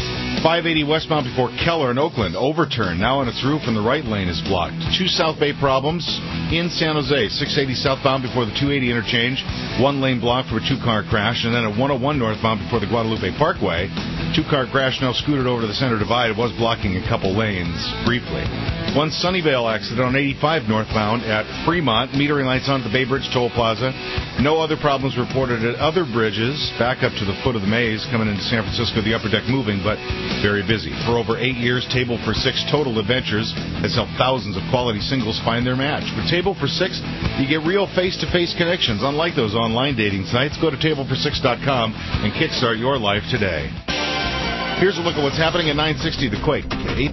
580 westbound before Keller in Oakland, overturned, now on its roof, and the right lane is blocked. 2 South Bay problems in San Jose, 680 southbound before the 280 interchange, 1 lane blocked for a 2-car crash, and then at 101 northbound before the Guadalupe Parkway, 2-car crash now scooted over to the center divide. It was blocking a couple lanes briefly. 1 Sunnyvale accident on 85 northbound at Fremont, metering lights on at the Bay Bridge Toll Plaza. No other problems reported at other bridges, back up to the foot of the maze coming into San Francisco, the upper deck moving, but very busy. For over 8 years, Table for Six Total Adventures has helped thousands of quality singles find their match. With Table for Six, you get real face-to-face connections. Unlike those online dating sites, go to tablefor6.com and kickstart your life today. Here's a look at what's happening at 960 The Quake.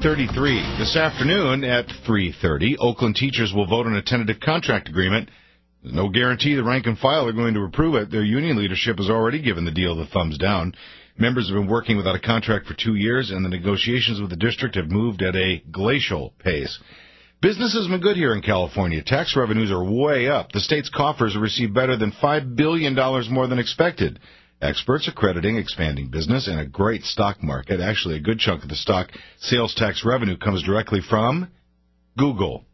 8:33 this afternoon at 3:30, Oakland teachers will vote on a tentative contract agreement. There's no guarantee the rank and file are going to approve it. Their union leadership has already given the deal the thumbs down. Members have been working without a contract for 2 years, and the negotiations with the district have moved at a glacial pace. Business has been good here in California. Tax revenues are way up. The state's coffers have received better than $5 billion more than expected. Experts are crediting expanding business and a great stock market. Actually, a good chunk of the stock sales tax revenue comes directly from Google.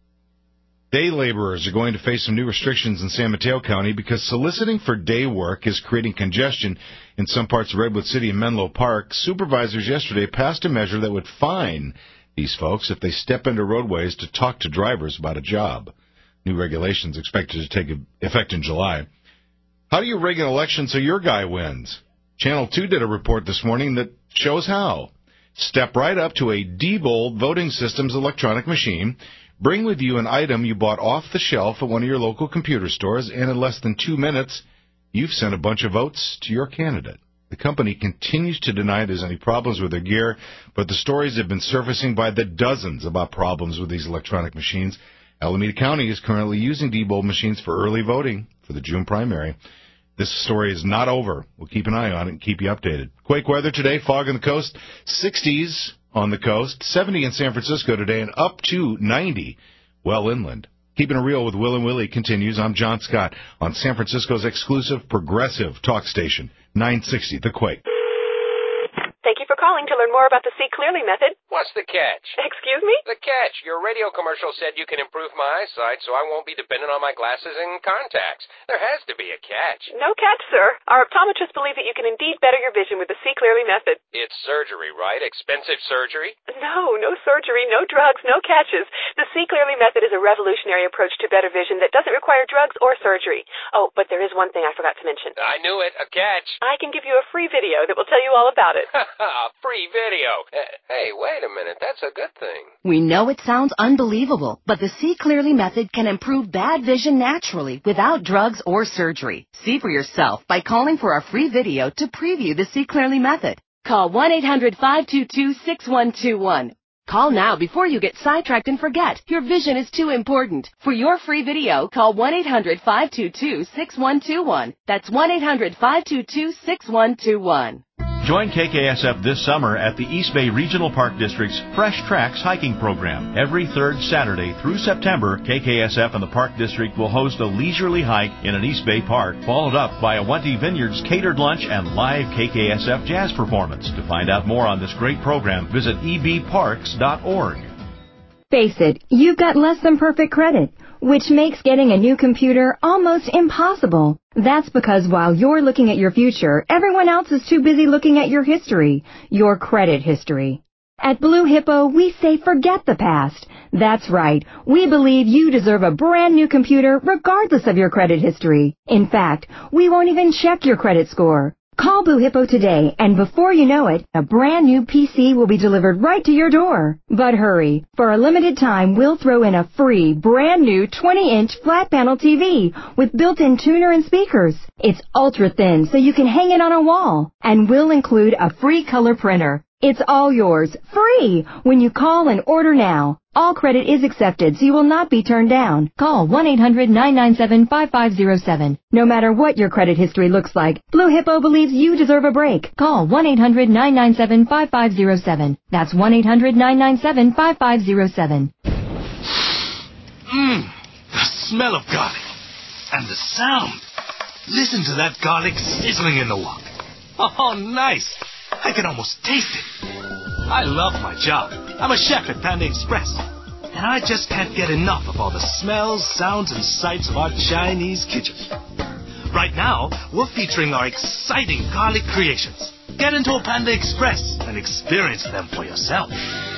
Day laborers are going to face some new restrictions in San Mateo County because soliciting for day work is creating congestion in some parts of Redwood City and Menlo Park. Supervisors yesterday passed a measure that would fine these folks if they step into roadways to talk to drivers about a job. New regulations expected to take effect in July. How do you rig an election so your guy wins? Channel 2 did a report this morning that shows how. Step right up to a Diebold Voting Systems electronic machine. Bring with you an item you bought off the shelf at one of your local computer stores, and in less than 2 minutes, you've sent a bunch of votes to your candidate. The company continues to deny there's any problems with their gear, but the stories have been surfacing by the dozens about problems with these electronic machines. Alameda County is currently using Diebold machines for early voting for the June primary. This story is not over. We'll keep an eye on it and keep you updated. Quake weather today, fog on the coast, 60s on the coast, 70 in San Francisco today, and up to 90 well inland. Keeping It Real with Will and Willie continues. I'm John Scott on San Francisco's exclusive progressive talk station, 960 The Quake. Thank you for calling to learn more about the See Clearly method. What's the catch? Excuse me? The catch. Your radio commercial said you can improve my eyesight so I won't be dependent on my glasses and contacts. There has to be a catch. No catch, sir. Our optometrists believe that you can indeed better your vision with the See Clearly method. It's surgery, right? Expensive surgery? No surgery, no drugs, no catches. The See Clearly method is a revolutionary approach to better vision that doesn't require drugs or surgery. Oh, but there is one thing I forgot to mention. I knew it. A catch. I can give you a free video that will tell you all about it. A free video. Hey, wait a minute. That's a good thing. We know it sounds unbelievable, but the See Clearly method can improve bad vision naturally without drugs or surgery. See for yourself by calling for our free video to preview the See Clearly method. Call 1-800-522-6121. Call now before you get sidetracked and forget. Your vision is too important. For your free video, call 1-800-522-6121. That's 1-800-522-6121. Join KKSF this summer at the East Bay Regional Park District's Fresh Tracks hiking program. Every third Saturday through September, KKSF and the Park District will host a leisurely hike in an East Bay park, followed up by a Wente Vineyards catered lunch and live KKSF jazz performance. To find out more on this great program, visit ebparks.org. Face it, you've got less than perfect credit, which makes getting a new computer almost impossible. That's because while you're looking at your future, everyone else is too busy looking at your history, your credit history. At Blue Hippo, we say forget the past. That's right. We believe you deserve a brand new computer regardless of your credit history. In fact, we won't even check your credit score. Call Blue Hippo today, and before you know it, a brand new PC will be delivered right to your door. But hurry, for a limited time, we'll throw in a free, brand new 20-inch flat panel TV with built-in tuner and speakers. It's ultra thin, so you can hang it on a wall. And we'll include a free color printer. It's all yours, free, when you call and order now. All credit is accepted, so you will not be turned down. Call 1-800-997-5507. No matter what your credit history looks like, Blue Hippo believes you deserve a break. Call 1-800-997-5507. That's 1-800-997-5507. The smell of garlic. And the sound. Listen to that garlic sizzling in the wok. Oh, nice. I can almost taste it. I love my job. I'm a chef at Panda Express. And I just can't get enough of all the smells, sounds, and sights of our Chinese kitchen. Right now, we're featuring our exciting garlic creations. Get into a Panda Express and experience them for yourself.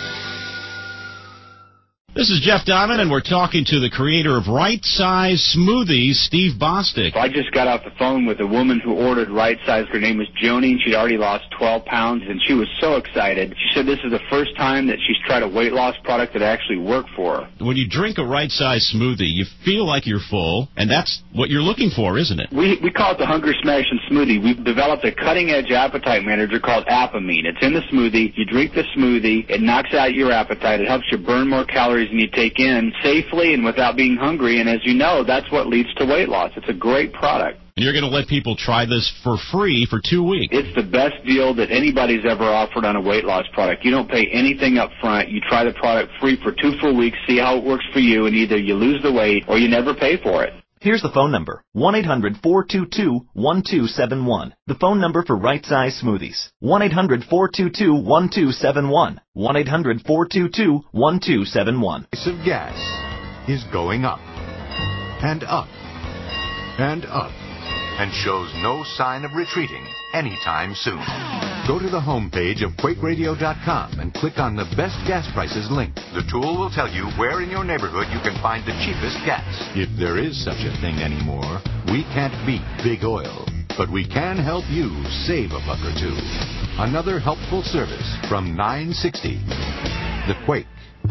This is Jeff Diamond, and we're talking to the creator of Right Size Smoothies, Steve Bostic. I just got off the phone with a woman who ordered Right Size. Her name was Joni, and she'd already lost 12 pounds, and she was so excited. She said this is the first time that she's tried a weight loss product that actually worked for her. When you drink a Right Size smoothie, you feel like you're full, and that's what you're looking for, isn't it? We call it the Hunger Smashing Smoothie. We've developed a cutting-edge appetite manager called Apamine. It's in the smoothie. You drink the smoothie. It knocks out your appetite. It helps you burn more calories than you take in safely and without being hungry. And as you know, that's what leads to weight loss. It's a great product. And you're going to let people try this for free for 2 weeks. It's the best deal that anybody's ever offered on a weight loss product. You don't pay anything up front. You try the product free for 2 full weeks, see how it works for you, and either you lose the weight or you never pay for it. Here's the phone number, 1-800-422-1271. The phone number for Right Size Smoothies, 1-800-422-1271. 1-800-422-1271. The price of gas is going up, and up, and up, and shows no sign of retreating anytime soon. Go to the homepage of QuakeRadio.com and click on the Best Gas Prices link. The tool will tell you where in your neighborhood you can find the cheapest gas. If there is such a thing anymore, we can't beat big oil, but we can help you save a buck or two. Another helpful service from 960. The Quake.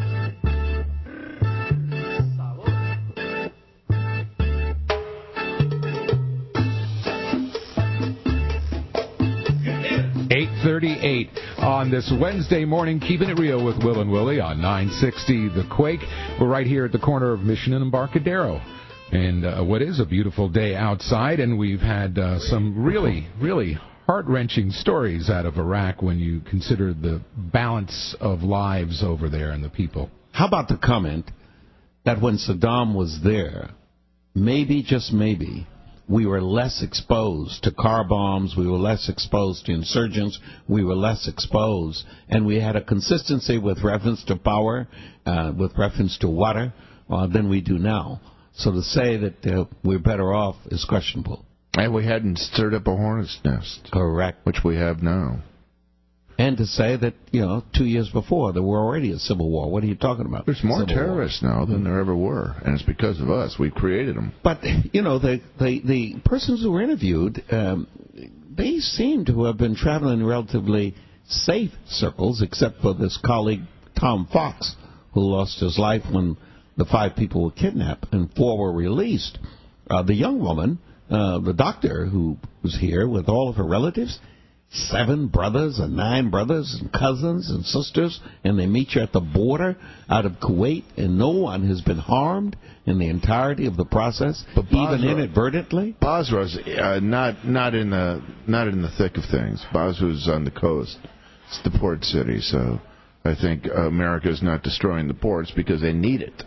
On this Wednesday morning, keeping it real with Will and Willie on 960 The Quake. We're right here at the corner of Mission and Embarcadero. And what is a beautiful day outside, and we've had some really, really heart-wrenching stories out of Iraq when you consider the balance of lives over there and the people. How about the comment that when Saddam was there, maybe, just maybe, we were less exposed to car bombs, we were less exposed to insurgents, we were less exposed, and we had a consistency with reference to power, with reference to water, than we do now. So to say that we're better off is questionable. And we hadn't stirred up a hornet's nest. Correct. Which we have now. And to say that, 2 years before, there were already a civil war. What are you talking about? There's more terrorists now than there ever were, and it's because of us. We've created them. But, the persons who were interviewed, they seem to have been traveling in relatively safe circles, except for this colleague, Tom Fox, who lost his life when the 5 people were kidnapped and 4 were released. The young woman, the doctor who was here with all of her relatives, 7 brothers and 9 brothers and cousins and sisters, and they meet you at the border out of Kuwait, and no one has been harmed in the entirety of the process, even inadvertently. Basra's not in the thick of things. Basra's on the coast. It's the port city, so I think America's not destroying the ports because they need it.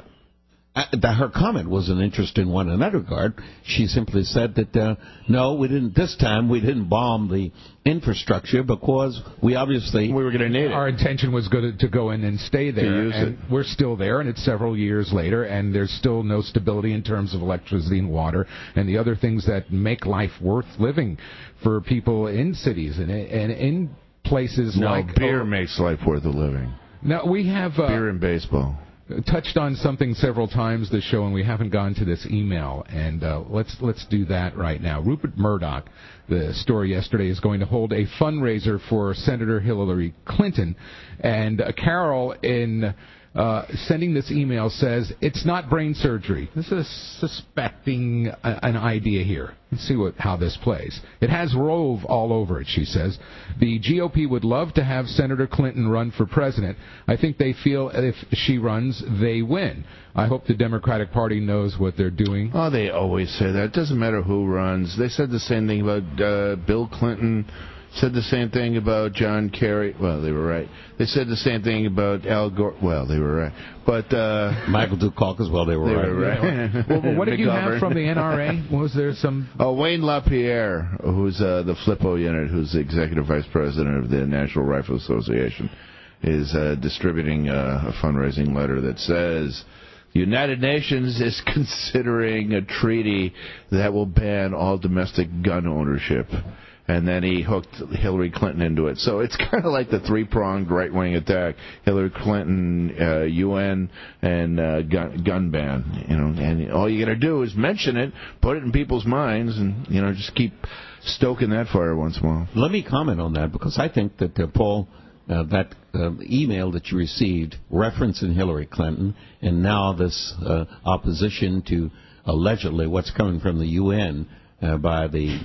Her comment was an interesting one in that regard. She simply said that, no, we didn't. This time we didn't bomb the infrastructure because we were going to need it. Our intention was to go in and stay there, and we're still there, and it's several years later, and there's still no stability in terms of electricity and water and the other things that make life worth living for people in cities and in places like... beer makes life worth a living. Now, we have... beer and baseball. Touched on something several times this show, and we haven't gone to this email, and let's do that right now. Rupert Murdoch, the story yesterday, is going to hold a fundraiser for Senator Hillary Clinton, and Carol in sending this email says it's not brain surgery. This is suspecting an idea here. Let's see how this plays. It has Rove all over it, she says. The GOP would love to have Senator Clinton run for president. I think they feel if she runs, they win. I hope the Democratic Party knows what they're doing. Oh, they always say that. It doesn't matter who runs. They said the same thing about Bill Clinton. Said the same thing about John Kerry. Well, they were right. They said the same thing about Al Gore. Well, they were right. But Michael Dukakis. Well, they were right. Well, what did you have from the NRA? Was there some? Wayne LaPierre, who's the Flippo unit, who's the executive vice president of the National Rifle Association, is distributing a fundraising letter that says the United Nations is considering a treaty that will ban all domestic gun ownership. And then he hooked Hillary Clinton into it. So it's kind of like the three-pronged right-wing attack: Hillary Clinton, UN, and gun ban. And all you got to do is mention it, put it in people's minds, and just keep stoking that fire once in a while. Let me comment on that because I think that Paul, that email that you received referencing Hillary Clinton, and now this opposition to allegedly what's coming from the UN by the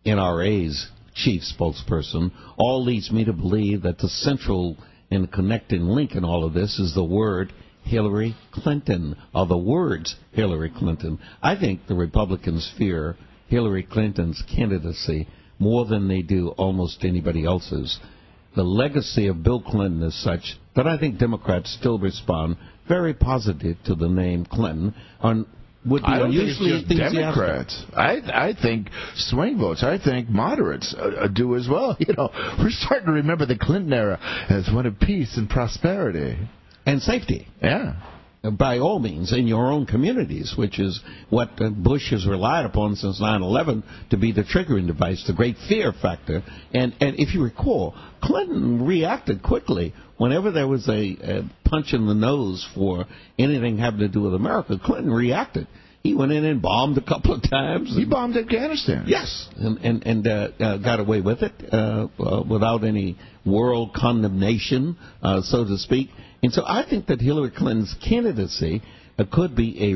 NRA's chief spokesperson, all leads me to believe that the central and connecting link in all of this is the word Hillary Clinton, or the words Hillary Clinton. I think the Republicans fear Hillary Clinton's candidacy more than they do almost anybody else's. The legacy of Bill Clinton is such that I think Democrats still respond very positive to the name Clinton would be I don't unusually think it's just Democrats. I think swing votes. I think moderates do as well. We're starting to remember the Clinton era as one of peace and prosperity. And safety. Yeah. By all means, in your own communities, which is what Bush has relied upon since 9/11 to be the triggering device, the great fear factor. And if you recall, Clinton reacted quickly whenever there was a punch in the nose for anything having to do with America. Clinton reacted. He went in and bombed a couple of times. He bombed Afghanistan. Yes, and got away with it without any world condemnation, so to speak. And so I think that Hillary Clinton's candidacy could be a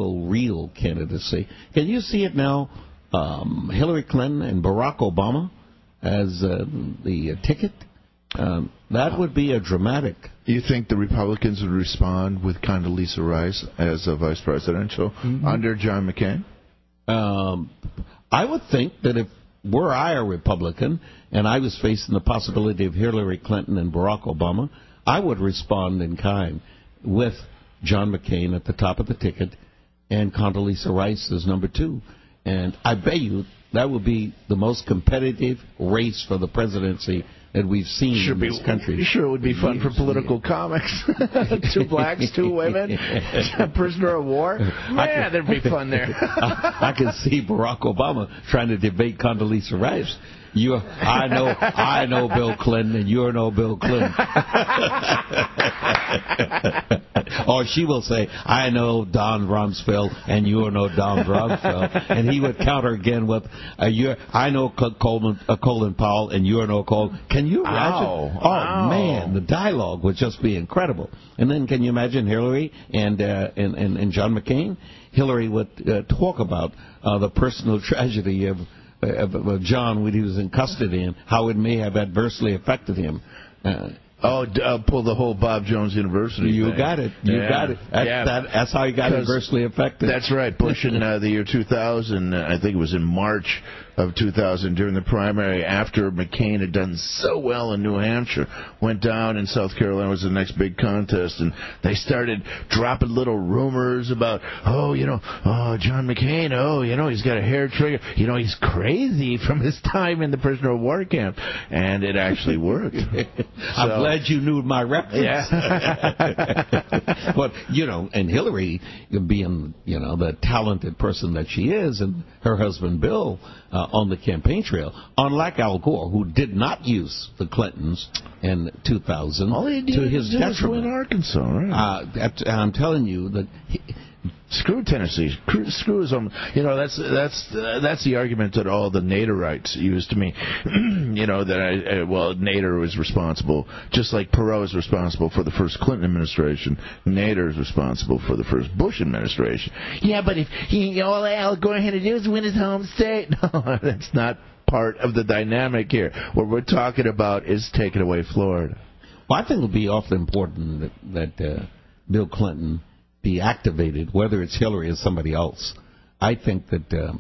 real candidacy. Can you see it now? Hillary Clinton and Barack Obama as the ticket? That would be a dramatic. You think the Republicans would respond with Condoleezza Rice as a vice presidential under John McCain? I would think that if were I a Republican and I was facing the possibility of Hillary Clinton and Barack Obama, I would respond in kind with John McCain at the top of the ticket and Condoleezza Rice as number 2. And I bet you that would be the most competitive race for the presidency that we've seen in this country. Sure, it would be fun for political comics. 2 blacks, 2 women, prisoner of war. Man, there'd be fun there. I can see Barack Obama trying to debate Condoleezza Rice. I know Bill Clinton, and you know Bill Clinton. Or she will say, I know Don Rumsfeld, and you know Don Rumsfeld. And he would counter again with, I know Colin Powell, and you know Colin. Can you imagine? Man, the dialogue would just be incredible. And then can you imagine Hillary and John McCain? Hillary would talk about the personal tragedy of John when he was in custody and how it may have adversely affected him. Pull the whole Bob Jones University You thing. got it. You got it. That's how he got adversely affected. That's right. Bush in the year 2000, I think it was in March of 2000, during the primary, after McCain had done so well in New Hampshire, went down in South Carolina, was the next big contest, and they started dropping little rumors about, John McCain, he's got a hair trigger. He's crazy from his time in the prisoner of war camp. And it actually worked. I'm glad you knew my reference. Yeah. But, and Hillary, being, the talented person that she is, and her husband Bill on the campaign trail, unlike Al Gore, who did not use the Clintons in 2000 to his detriment. In Arkansas, right? I'm telling you that... Screw Tennessee. Screw his own. That's the argument that all the Naderites used to me. Nader was responsible, just like Perot is responsible for the first Clinton administration. Nader is responsible for the first Bush administration. Yeah, but if all Al Gore had to do is win his home state. No, that's not part of the dynamic here. What we're talking about is taking away Florida. Well, I think it would be awfully important that Bill Clinton be activated, whether it's Hillary or somebody else. I think that,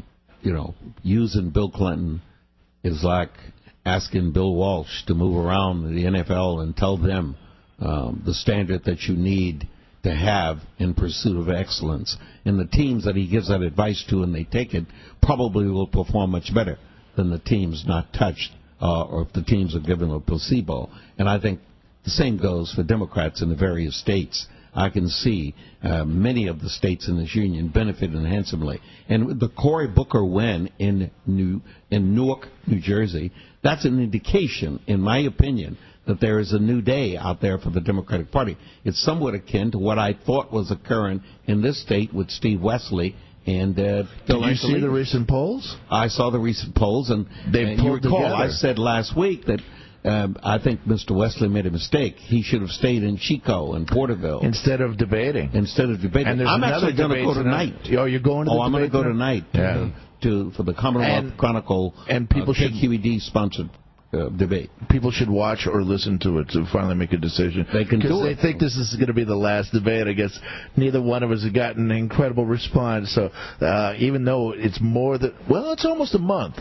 using Bill Clinton is like asking Bill Walsh to move around the NFL and tell them the standard that you need to have in pursuit of excellence. And the teams that he gives that advice to and they take it probably will perform much better than the teams not touched or if the teams are given a placebo. And I think the same goes for Democrats in the various states. I can see many of the states in this union benefiting handsomely. And the Cory Booker win in Newark, New Jersey, that's an indication, in my opinion, that there is a new day out there for the Democratic Party. It's somewhat akin to what I thought was occurring in this state with Steve Wesley and Phil Did you see the recent polls? I saw the recent polls, and you recall together. I said last week that I think Mr. Wesley made a mistake. He should have stayed in Chico and Porterville. Instead of debating. And I'm actually going to go tonight. Oh, you're going to the I'm going to go tonight for the Commonwealth Chronicle and people KQED-sponsored debate. People should watch or listen to it to finally make a decision. They can do it. Because they think this is going to be the last debate. I guess neither one of us have gotten an incredible response. So even though it's it's almost a month.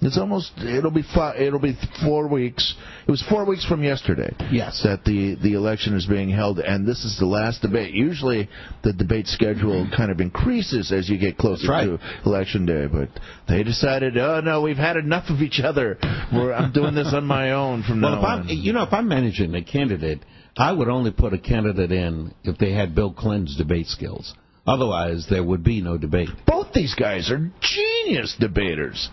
It'll be 4 weeks. It was 4 weeks from yesterday. Yes. That the election is being held, and this is the last debate. Usually the debate schedule kind of increases as you get closer to election day, but they decided, oh no, we've had enough of each other. I'm doing this on my own from now on. If I'm managing a candidate, I would only put a candidate in if they had Bill Clinton's debate skills. Otherwise, there would be no debate. Both these guys are genius debaters.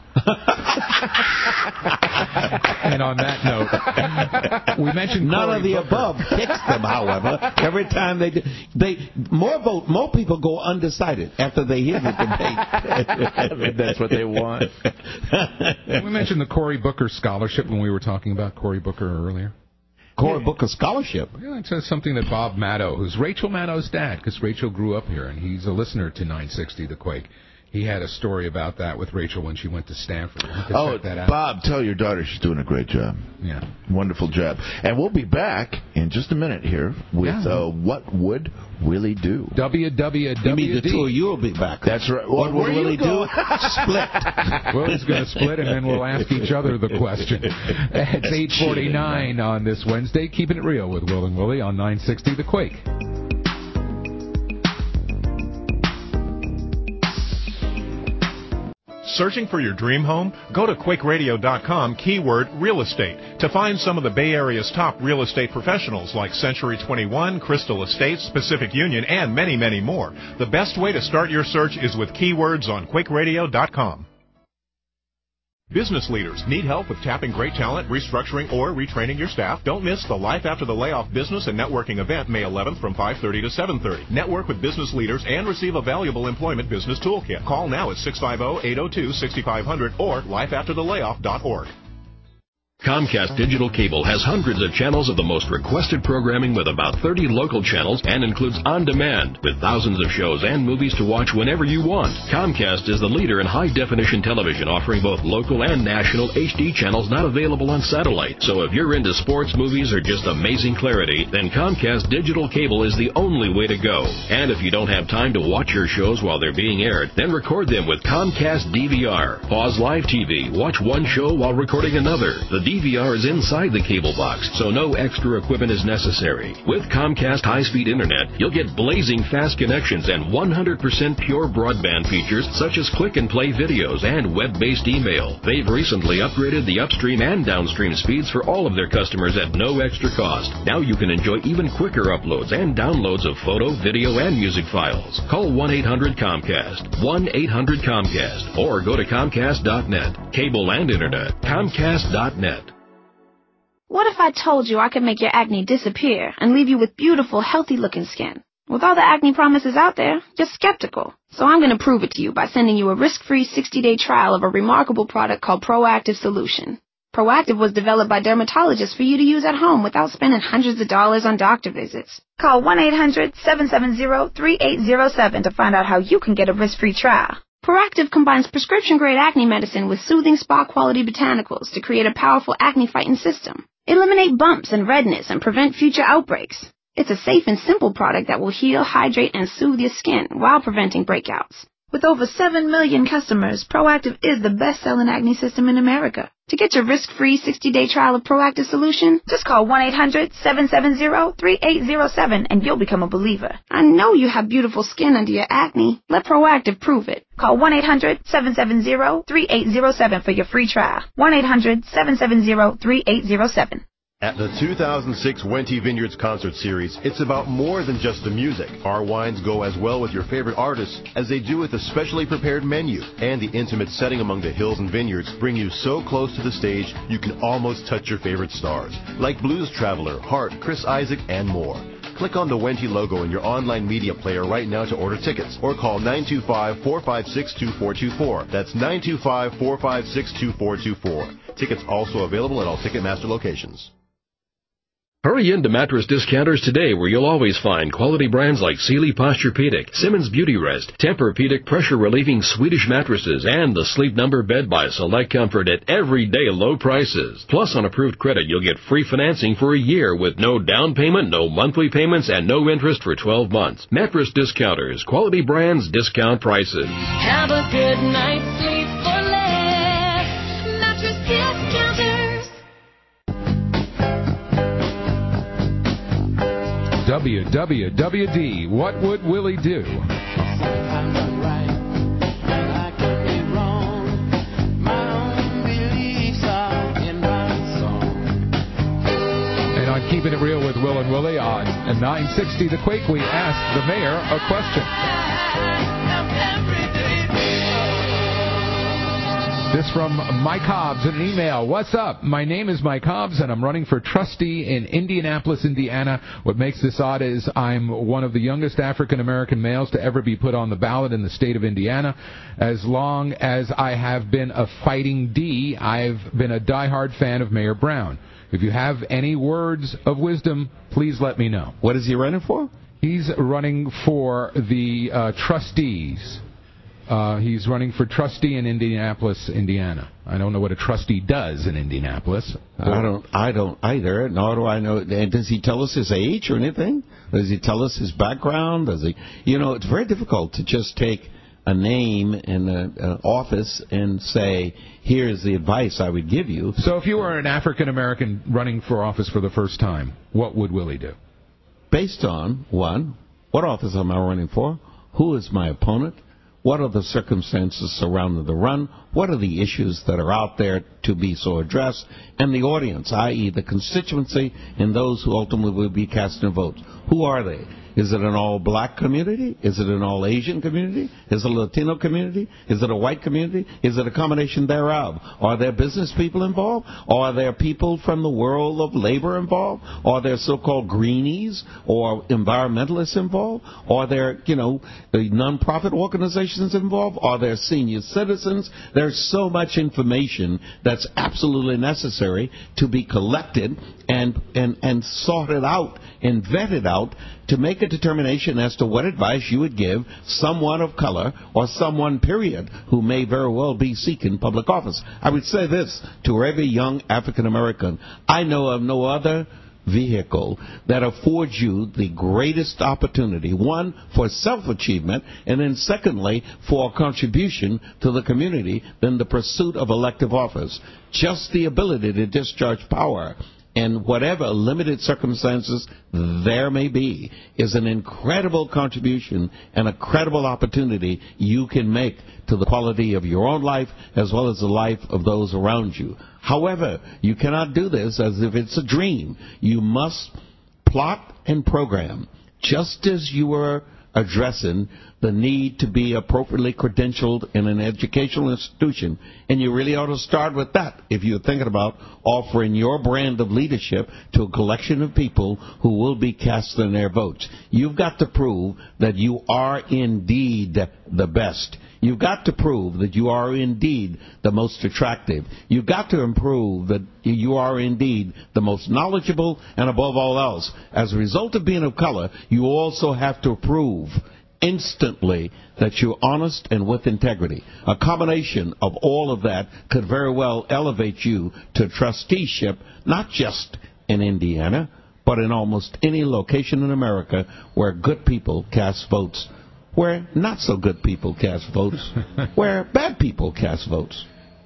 And on that note, we mentioned none Cory of the Booker. above kicks them. However, every time more people go undecided after they hear the debate. That's what they want. We mentioned the Cory Booker scholarship when we were talking about Cory Booker earlier. Cory Booker scholarship. Yeah, it's something that Bob Maddow, who's Rachel Maddow's dad, because Rachel grew up here, and he's a listener to 960 The Quake. He had a story about that with Rachel when she went to Stanford. Oh, Bob, tell your daughter she's doing a great job. Yeah. Wonderful job. And we'll be back in just a minute here with What Would Willie Do? WWWD. You mean the two of you will be back. That's right. What would Willie do? Split. Willie's going to split, and then we'll ask each other the question. It's 8:49 on this Wednesday. Keeping it real with Will and Willie on 960 The Quake. Searching for your dream home? Go to QuakeRadio.com, keyword real estate, to find some of the Bay Area's top real estate professionals like Century 21, Crystal Estates, Pacific Union, and many, many more. The best way to start your search is with keywords on QuakeRadio.com. Business leaders need help with tapping great talent, restructuring, or retraining your staff? Don't miss the Life After the Layoff Business and Networking event May 11th from 5:30 to 7:30. Network with business leaders and receive a valuable employment business toolkit. Call now at 650-802-6500 or lifeafterthelayoff.org. Comcast Digital Cable has hundreds of channels of the most requested programming with about 30 local channels and includes On Demand with thousands of shows and movies to watch whenever you want. Comcast is the leader in high-definition television, offering both local and national HD channels not available on satellite. So if you're into sports, movies, or just amazing clarity, then Comcast Digital Cable is the only way to go. And if you don't have time to watch your shows while they're being aired, then record them with Comcast DVR. Pause live TV, watch one show while recording another. The DVR is inside the cable box, so no extra equipment is necessary. With Comcast high-speed internet, you'll get blazing fast connections and 100% pure broadband features such as click-and-play videos and web-based email. They've recently upgraded the upstream and downstream speeds for all of their customers at no extra cost. Now you can enjoy even quicker uploads and downloads of photo, video, and music files. Call 1-800-COMCAST, 1-800-COMCAST, or go to Comcast.net. Cable and internet, Comcast.net. What if I told you I could make your acne disappear and leave you with beautiful, healthy-looking skin? With all the acne promises out there, you're skeptical. So I'm going to prove it to you by sending you a risk-free 60-day trial of a remarkable product called Proactive Solution. Proactive was developed by dermatologists for you to use at home without spending hundreds of dollars on doctor visits. Call 1-800-770-3807 to find out how you can get a risk-free trial. Proactive combines prescription-grade acne medicine with soothing spa-quality botanicals to create a powerful acne-fighting system. Eliminate bumps and redness and prevent future outbreaks. It's a safe and simple product that will heal, hydrate, and soothe your skin while preventing breakouts. With over 7 million customers, Proactive is the best-selling acne system in America. To get your risk-free 60-day trial of Proactive Solution, just call 1-800-770-3807 and you'll become a believer. I know you have beautiful skin under your acne. Let Proactive prove it. Call 1-800-770-3807 for your free trial. 1-800-770-3807. At the 2006 Wente Vineyards Concert Series, it's about more than just the music. Our wines go as well with your favorite artists as they do with a specially prepared menu. And the intimate setting among the hills and vineyards bring you so close to the stage you can almost touch your favorite stars, like Blues Traveler, Hart, Chris Isaak, and more. Click on the Wente logo in your online media player right now to order tickets, or call 925-456-2424. That's 925-456-2424. Tickets also available at all Ticketmaster locations. Hurry into Mattress Discounters today, where you'll always find quality brands like Sealy Posturepedic, Simmons Beauty Rest, Tempur-Pedic pressure-relieving Swedish mattresses, and the Sleep Number bed by Select Comfort at everyday low prices. Plus, on approved credit, you'll get free financing for a year with no down payment, no monthly payments, and no interest for 12 months. Mattress Discounters, quality brands, discount prices. Have a good night's sleep for less. Mattress Discounters. WWWD, what would Willie do? And on Keeping It Real with Will and Willie on 960 The Quake, we asked the mayor a question. This from Mike Hobbs in an email. What's up? My name is Mike Hobbs, and I'm running for trustee in Indianapolis, Indiana. What makes this odd is I'm one of the youngest African-American males to ever be put on the ballot in the state of Indiana. As long as I have been a fighting D, I've been a diehard fan of Mayor Brown. If you have any words of wisdom, please let me know. What is he running for? He's running for the trustees. He's running for trustee in Indianapolis, Indiana. I don't know what a trustee does in Indianapolis. I don't either, nor do I know. And does he tell us his age or anything? Does he tell us his background? Does he? You know, it's very difficult to just take a name in an office and say, here's the advice I would give you. So if you were an African-American running for office for the first time, what would Willie do? Based on, one, what office am I running for? Who is my opponent? What are the circumstances surrounding the run? What are the issues that are out there to be so addressed? And the audience, i.e. the constituency and those who ultimately will be casting votes. Who are they? Is it an all-black community? Is it an all-Asian community? Is it a Latino community? Is it a white community? Is it a combination thereof? Are there business people involved? Are there people from the world of labor involved? Are there so-called greenies or environmentalists involved? Are there, the non-profit organizations involved? Are there senior citizens? There's so much information that's absolutely necessary to be collected and sorted out and vetted out to make a determination as to what advice you would give someone of color or someone, period, who may very well be seeking public office. I would say this to every young African American: I know of no other vehicle that affords you the greatest opportunity, one, for self-achievement, and then secondly, for a contribution to the community than the pursuit of elective office. Just the ability to discharge power in whatever limited circumstances there may be is an incredible contribution and a credible opportunity you can make to the quality of your own life as well as the life of those around you. However, you cannot do this as if it's a dream. You must plot and program, just as you were addressing the need to be appropriately credentialed in an educational institution. And you really ought to start with that if you're thinking about offering your brand of leadership to a collection of people who will be casting their votes. You've got to prove that you are indeed the best. You've got to prove that you are indeed the most attractive. You've got to prove that you are indeed the most knowledgeable, and above all else, as a result of being of color, you also have to prove instantly that you're honest and with integrity. A combination of all of that could very well elevate you to trusteeship, not just in Indiana, but in almost any location in America where good people cast votes, where not so good people cast votes, where bad people cast votes.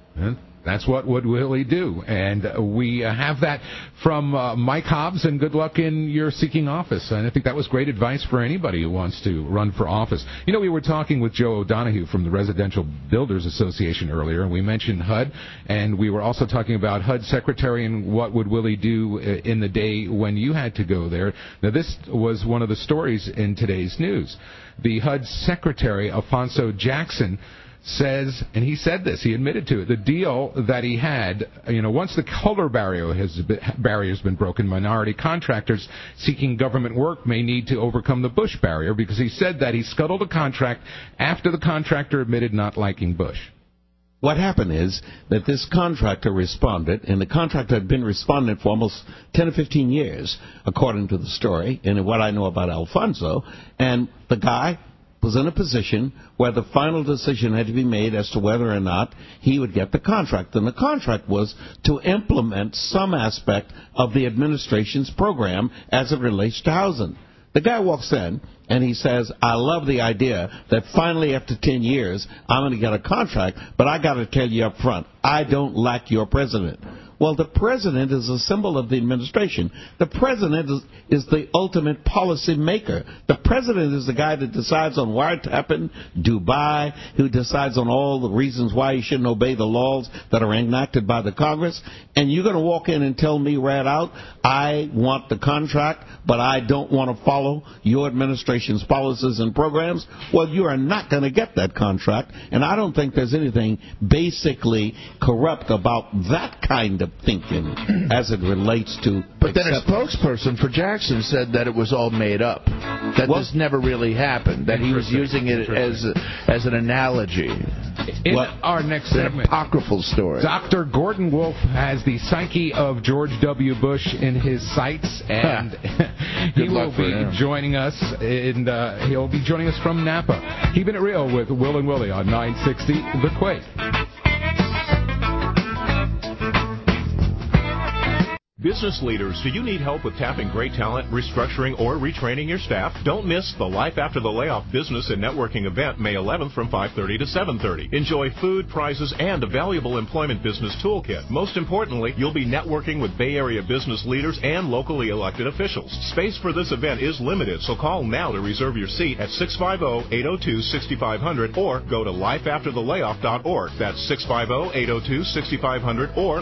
That's what would Willie do. And we have that from Mike Hobbs, and good luck in your seeking office. And I think that was great advice for anybody who wants to run for office. We were talking with Joe O'Donoghue from the Residential Builders Association earlier, and we mentioned HUD, and we were also talking about HUD secretary and what would Willie do in the day when you had to go there. Now, this was one of the stories in today's news. The HUD secretary, Alfonso Jackson, says, and he said this, he admitted to it, the deal that he had, once the color barrier's been broken, minority contractors seeking government work may need to overcome the Bush barrier, because he said that he scuttled a contract after the contractor admitted not liking Bush. What happened is that this contractor responded, and the contractor had been responding for almost 10 or 15 years, according to the story, and what I know about Alfonso, and the guy was in a position where the final decision had to be made as to whether or not he would get the contract. And the contract was to implement some aspect of the administration's program as it relates to housing. The guy walks in and he says, I love the idea that finally after 10 years I'm going to get a contract, but I got to tell you up front, I don't like your president. Well, the president is a symbol of the administration. The president is the ultimate policy maker. The president is the guy that decides on wiretapping, Dubai, who decides on all the reasons why he shouldn't obey the laws that are enacted by the Congress. And you're going to walk in and tell me right out, I want the contract, but I don't want to follow your administration's policies and programs? Well, you are not going to get that contract. And I don't think there's anything basically corrupt about that kind of thinking as it relates to... But then a spokesperson for Jackson said that it was all made up, that this never really happened, that he was using it as an analogy. In our next segment, an apocryphal story. Dr. Gordon Wolf has the psyche of George W. Bush in his sights, and he will be joining us, and he'll be joining us from Napa. Keeping it real with Will and Willie on 960 The Quake. Business leaders, do you need help with tapping great talent, restructuring, or retraining your staff? Don't miss the Life After the Layoff Business and Networking event May 11th from 5:30 to 7:30. Enjoy food, prizes, and a valuable employment business toolkit. Most importantly, you'll be networking with Bay Area business leaders and locally elected officials. Space for this event is limited, so call now to reserve your seat at 650-802-6500 or go to lifeafterthelayoff.org. That's 650-802-6500 or